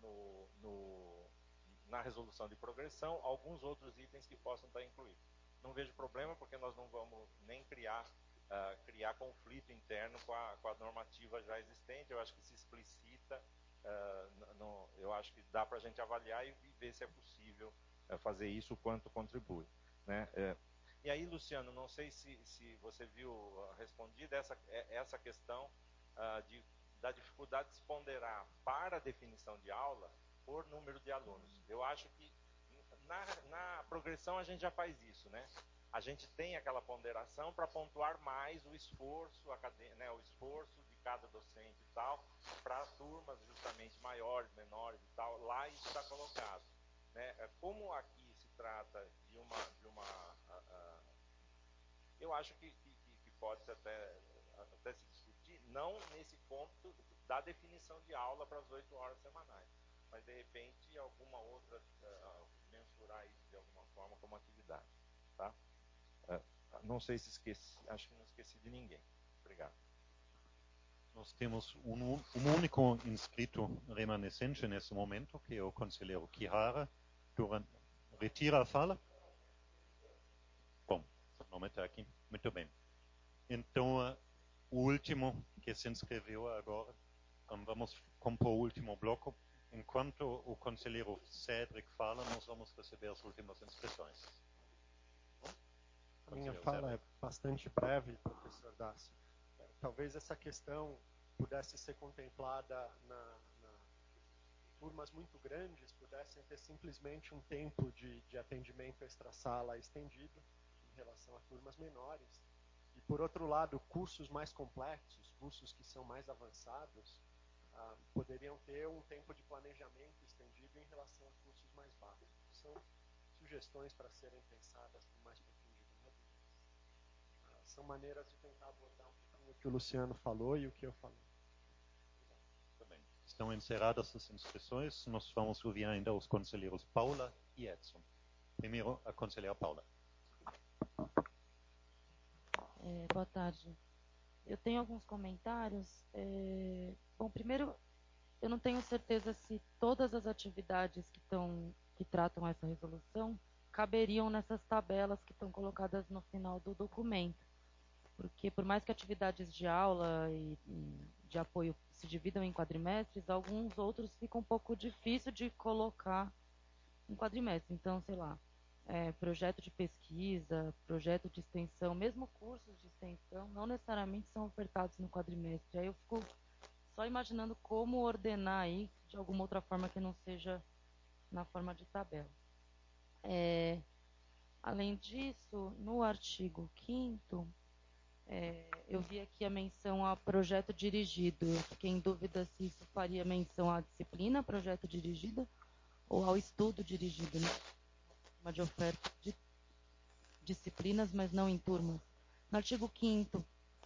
na resolução de progressão, alguns outros itens que possam estar incluídos. Não vejo problema, porque nós não vamos nem criar conflito interno com a normativa já existente. Eu acho que se explicita, eu acho que dá para a gente avaliar e ver se é possível fazer isso o quanto contribui, né? E aí, Luciano, não sei se você viu respondida essa questão da dificuldade de se ponderar para a definição de aula por número de alunos. Eu acho que na progressão a gente já faz isso, né? A gente tem aquela ponderação para pontuar mais o esforço acadêmico, né, o esforço de cada docente e tal, para turmas justamente maiores, menores e tal. Lá isso está colocado, né? Como aqui se trata de uma eu acho que pode até se discutir, não nesse ponto da definição de aula para as 8 horas semanais, mas de repente alguma outra, mensurar isso de alguma forma como atividade, tá? Não sei se esqueci, acho que não esqueci de ninguém. Obrigado. Nós temos um único inscrito remanescente nesse momento, que é o conselheiro Kihara. Retira a fala? Bom, não está aqui. Muito bem. Então, o último que se inscreveu agora, vamos compor o último bloco. Enquanto o conselheiro Cédric fala, nós vamos receber as últimas inscrições. A minha fala é bastante breve, professor Dácio. Talvez essa questão pudesse ser contemplada turmas muito grandes, pudessem ter simplesmente um tempo de atendimento extra-sala estendido em relação a turmas menores. E, por outro lado, cursos mais complexos, cursos que são mais avançados, poderiam ter um tempo de planejamento estendido em relação a cursos mais básicos. São sugestões para serem pensadas com mais profundidade. São maneiras de tentar abordar um pouquinho o que o Luciano falou e o que eu falei. Muito bem. Estão encerradas as inscrições. Nós vamos ouvir ainda os conselheiros Paula e Edson. Primeiro, a conselheira Paula. Boa tarde. Eu tenho alguns comentários. Bom, primeiro, eu não tenho certeza se todas as atividades que tratam essa resolução caberiam nessas tabelas que estão colocadas no final do documento. Porque, por mais que atividades de aula e de apoio se dividam em quadrimestres, alguns outros ficam um pouco difícil de colocar em quadrimestre. Então, sei lá, projeto de pesquisa, projeto de extensão, mesmo cursos de extensão, não necessariamente são ofertados no quadrimestre. Aí eu fico só imaginando como ordenar isso de alguma outra forma que não seja na forma de tabela. Além disso, no artigo 5º, eu vi aqui a menção a projeto dirigido. Eu fiquei em dúvida se isso faria menção à disciplina projeto dirigido ou ao estudo dirigido, né? sistema de oferta de disciplinas, mas não em turmas. No artigo 5º,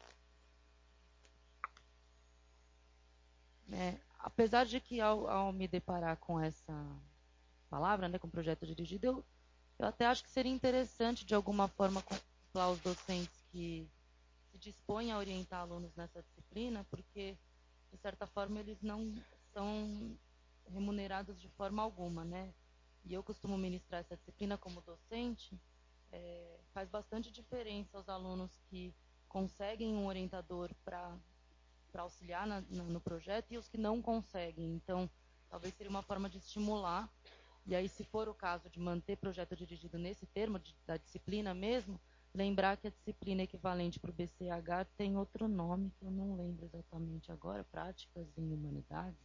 apesar de que ao me deparar com essa palavra, né, com projeto dirigido, eu até acho que seria interessante, de alguma forma, contemplar os docentes que se dispõem a orientar alunos nessa disciplina, porque, de certa forma, eles não são remunerados de forma alguma, né? E eu costumo ministrar essa disciplina como docente. Faz bastante diferença aos alunos que conseguem um orientador para auxiliar no projeto e os que não conseguem. Então, talvez seria uma forma de estimular. E aí, se for o caso de manter projeto dirigido nesse termo, da disciplina mesmo, lembrar que a disciplina equivalente para o BCH tem outro nome, que eu não lembro exatamente agora, práticas em humanidades.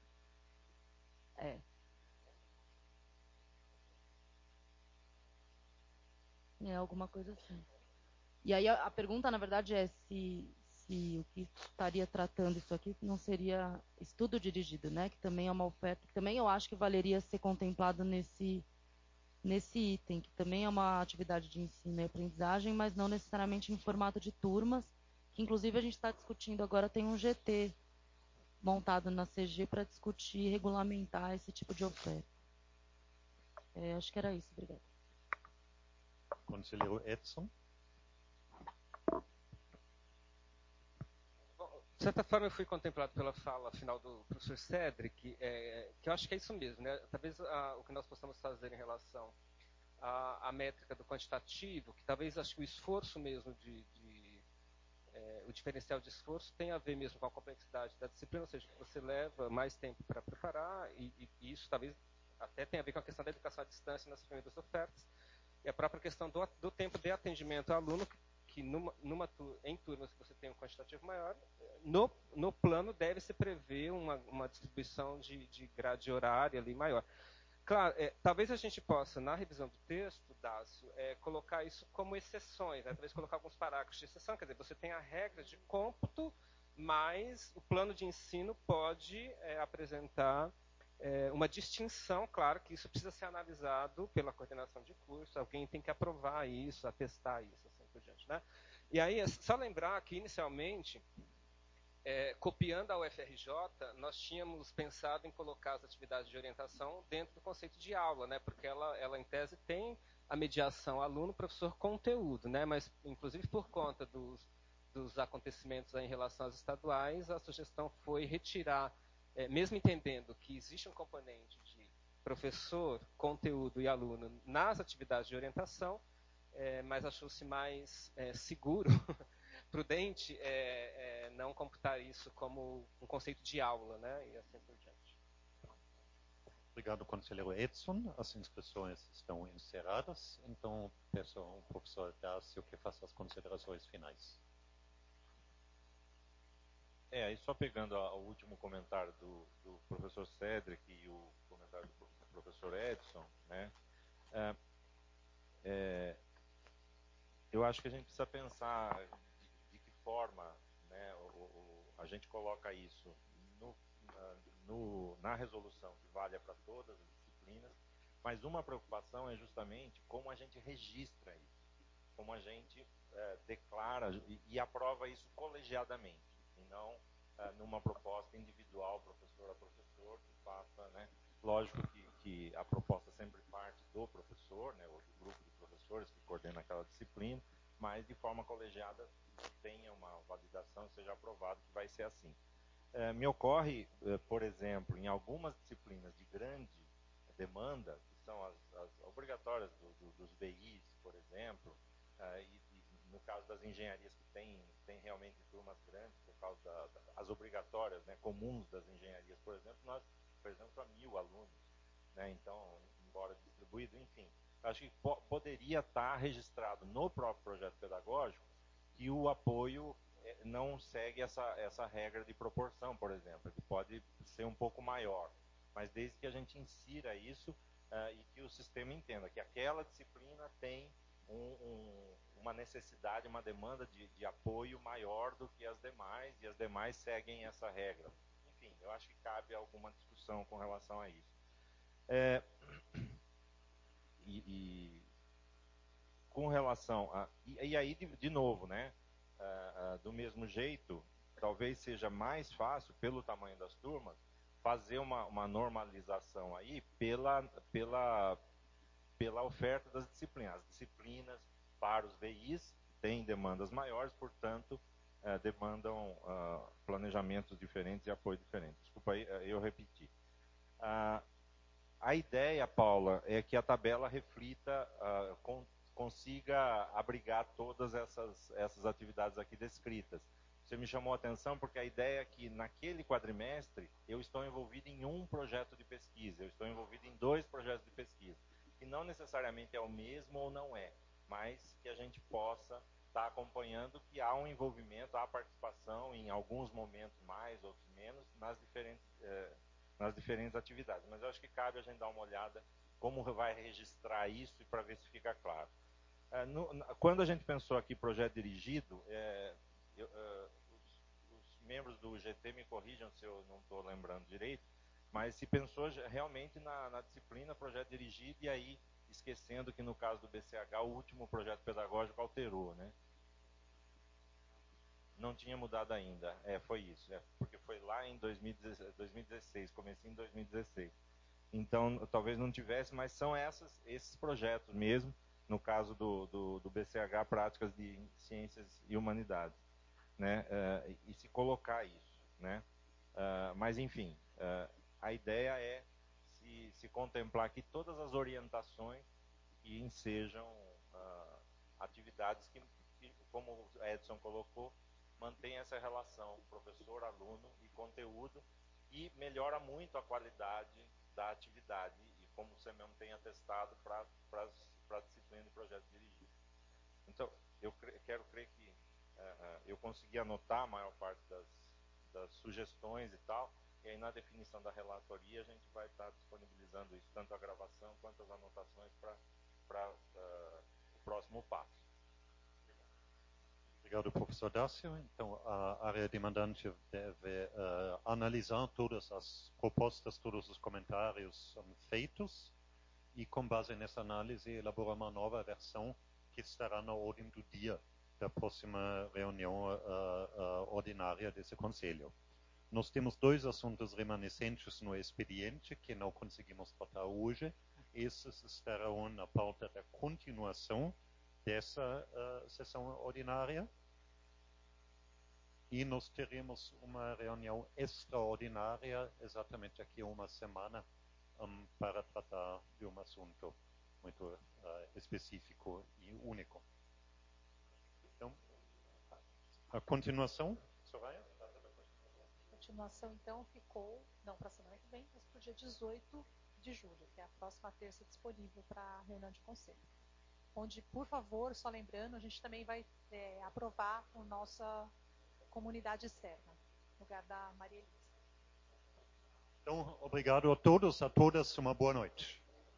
Alguma coisa assim. E aí a pergunta, na verdade, é se o que estaria tratando isso aqui não seria estudo dirigido, né? Que também é uma oferta, que também eu acho que valeria ser contemplado nesse item, que também é uma atividade de ensino e aprendizagem, mas não necessariamente em formato de turmas, que inclusive a gente está discutindo agora, tem um GT montado na CG para discutir e regulamentar esse tipo de oferta. Acho que era isso, obrigada. Conselheiro Edson. De certa forma, eu fui contemplado pela fala final do professor Cedric, que eu acho que é isso mesmo, né? Talvez o que nós possamos fazer em relação à métrica do quantitativo, que talvez acho que o esforço mesmo o diferencial de esforço tem a ver mesmo com a complexidade da disciplina, ou seja, você leva mais tempo para preparar, e isso talvez até tenha a ver com a questão da educação à distância nas primeiras ofertas, e a própria questão do tempo de atendimento ao aluno, que em turmas que você tem um quantitativo maior, no plano deve-se prever uma distribuição de grade horária ali maior. Claro, talvez a gente possa, na revisão do texto, Dácio, colocar isso como exceções, né? Talvez colocar alguns parágrafos de exceção, quer dizer, você tem a regra de cômputo, mas o plano de ensino pode apresentar uma distinção, claro que isso precisa ser analisado pela coordenação de curso, alguém tem que aprovar isso, atestar isso, assim por diante, né? E aí, só lembrar que, inicialmente, copiando a UFRJ, nós tínhamos pensado em colocar as atividades de orientação dentro do conceito de aula, né? Porque ela em tese, tem a mediação aluno-professor-conteúdo, né? Mas, inclusive, por conta dos acontecimentos em relação às estaduais, a sugestão foi retirar, mesmo entendendo que existe um componente de professor, conteúdo e aluno nas atividades de orientação, mas achou-se mais seguro, prudente, não computar isso como um conceito de aula, né? E assim por diante. Obrigado, conselheiro Edson. As inscrições estão encerradas, então peço ao professor Dácio que faça as considerações finais. Aí só pegando o último comentário do professor Cedric e o comentário do professor Edson, né? Eu acho que a gente precisa pensar de que forma, né, a gente coloca isso na resolução que valha para todas as disciplinas, mas uma preocupação é justamente como a gente registra isso, como a gente declara e aprova isso colegiadamente, e não numa proposta individual, professor a professor, que faça, né? Lógico que a proposta sempre parte do professor, né, ou do grupo de professores que coordena aquela disciplina, mas de forma colegiada tenha uma validação e seja aprovado que vai ser assim. Me ocorre, por exemplo, em algumas disciplinas de grande demanda, que são as obrigatórias dos BIs, por exemplo, e no caso das engenharias que tem realmente turmas grandes, por causa das obrigatórias, né, comuns das engenharias, por exemplo, nós apresentamos para 1000 alunos, né, então, embora distribuído, enfim, acho que poderia estar registrado no próprio projeto pedagógico que o apoio não segue essa regra de proporção, por exemplo, que pode ser um pouco maior, mas desde que a gente insira isso e que o sistema entenda que aquela disciplina tem uma necessidade, uma demanda de apoio maior do que as demais, e as demais seguem essa regra. Enfim, eu acho que cabe alguma discussão com relação a isso. com relação a... E aí, de novo, né? Do mesmo jeito, talvez seja mais fácil, pelo tamanho das turmas, fazer uma normalização aí pela oferta das disciplinas. As disciplinas para os VIs têm demandas maiores, portanto, demandam planejamentos diferentes e apoio diferente. Desculpa aí, eu repeti. A ideia, Paula, é que a tabela reflita, consiga abrigar todas essas atividades aqui descritas. Você me chamou a atenção porque a ideia é que naquele quadrimestre eu estou envolvido em um projeto de pesquisa, eu estou envolvido em 2 projetos de pesquisa, que não necessariamente é o mesmo ou não é, mas que a gente possa estar acompanhando que há um envolvimento, há participação em alguns momentos mais, outros menos, nas diferentes atividades. Mas eu acho que cabe a gente dar uma olhada como vai registrar isso e para ver se fica claro. Quando a gente pensou aqui projeto dirigido, os membros do GT me corrijam se eu não estou lembrando direito, mas se pensou realmente na disciplina projeto dirigido e aí esquecendo que no caso do BCH o último projeto pedagógico alterou, né? Não tinha mudado ainda, foi isso, porque foi lá em 2016, comecinho em 2016. Então, talvez não tivesse, mas são esses projetos mesmo, no caso do BCH, Práticas de Ciências e Humanidades, né? E se colocar isso, né? Mas, enfim, a ideia é se contemplar aqui todas as orientações que ensejam atividades que, como o Edson colocou, mantém essa relação professor-aluno e conteúdo e melhora muito a qualidade da atividade e como você mesmo tem atestado para a disciplina de projeto dirigido. Então, eu quero crer que eu consegui anotar a maior parte das sugestões e tal, e aí na definição da relatoria a gente vai estar disponibilizando isso, tanto a gravação quanto as anotações para o próximo passo. Obrigado, professor Dácio. Então, a área demandante deve analisar todas as propostas, todos os comentários feitos e, com base nessa análise, elaborar uma nova versão que estará na ordem do dia da próxima reunião ordinária desse conselho. Nós temos 2 assuntos remanescentes no expediente que não conseguimos tratar hoje. Esses estarão na pauta da continuação dessa sessão ordinária. E nós teremos uma reunião extraordinária, exatamente daqui a uma semana, para tratar de um assunto muito específico e único. Então, a continuação, Soraya? A continuação, então, ficou, não para a semana que vem, mas para o dia 18 de julho, que é a próxima terça disponível para a reunião de conselho. Onde, por favor, só lembrando, a gente também vai aprovar a nossa comunidade externa, no lugar da Maria Elisa. Então, obrigado a todos, a todas, uma boa noite.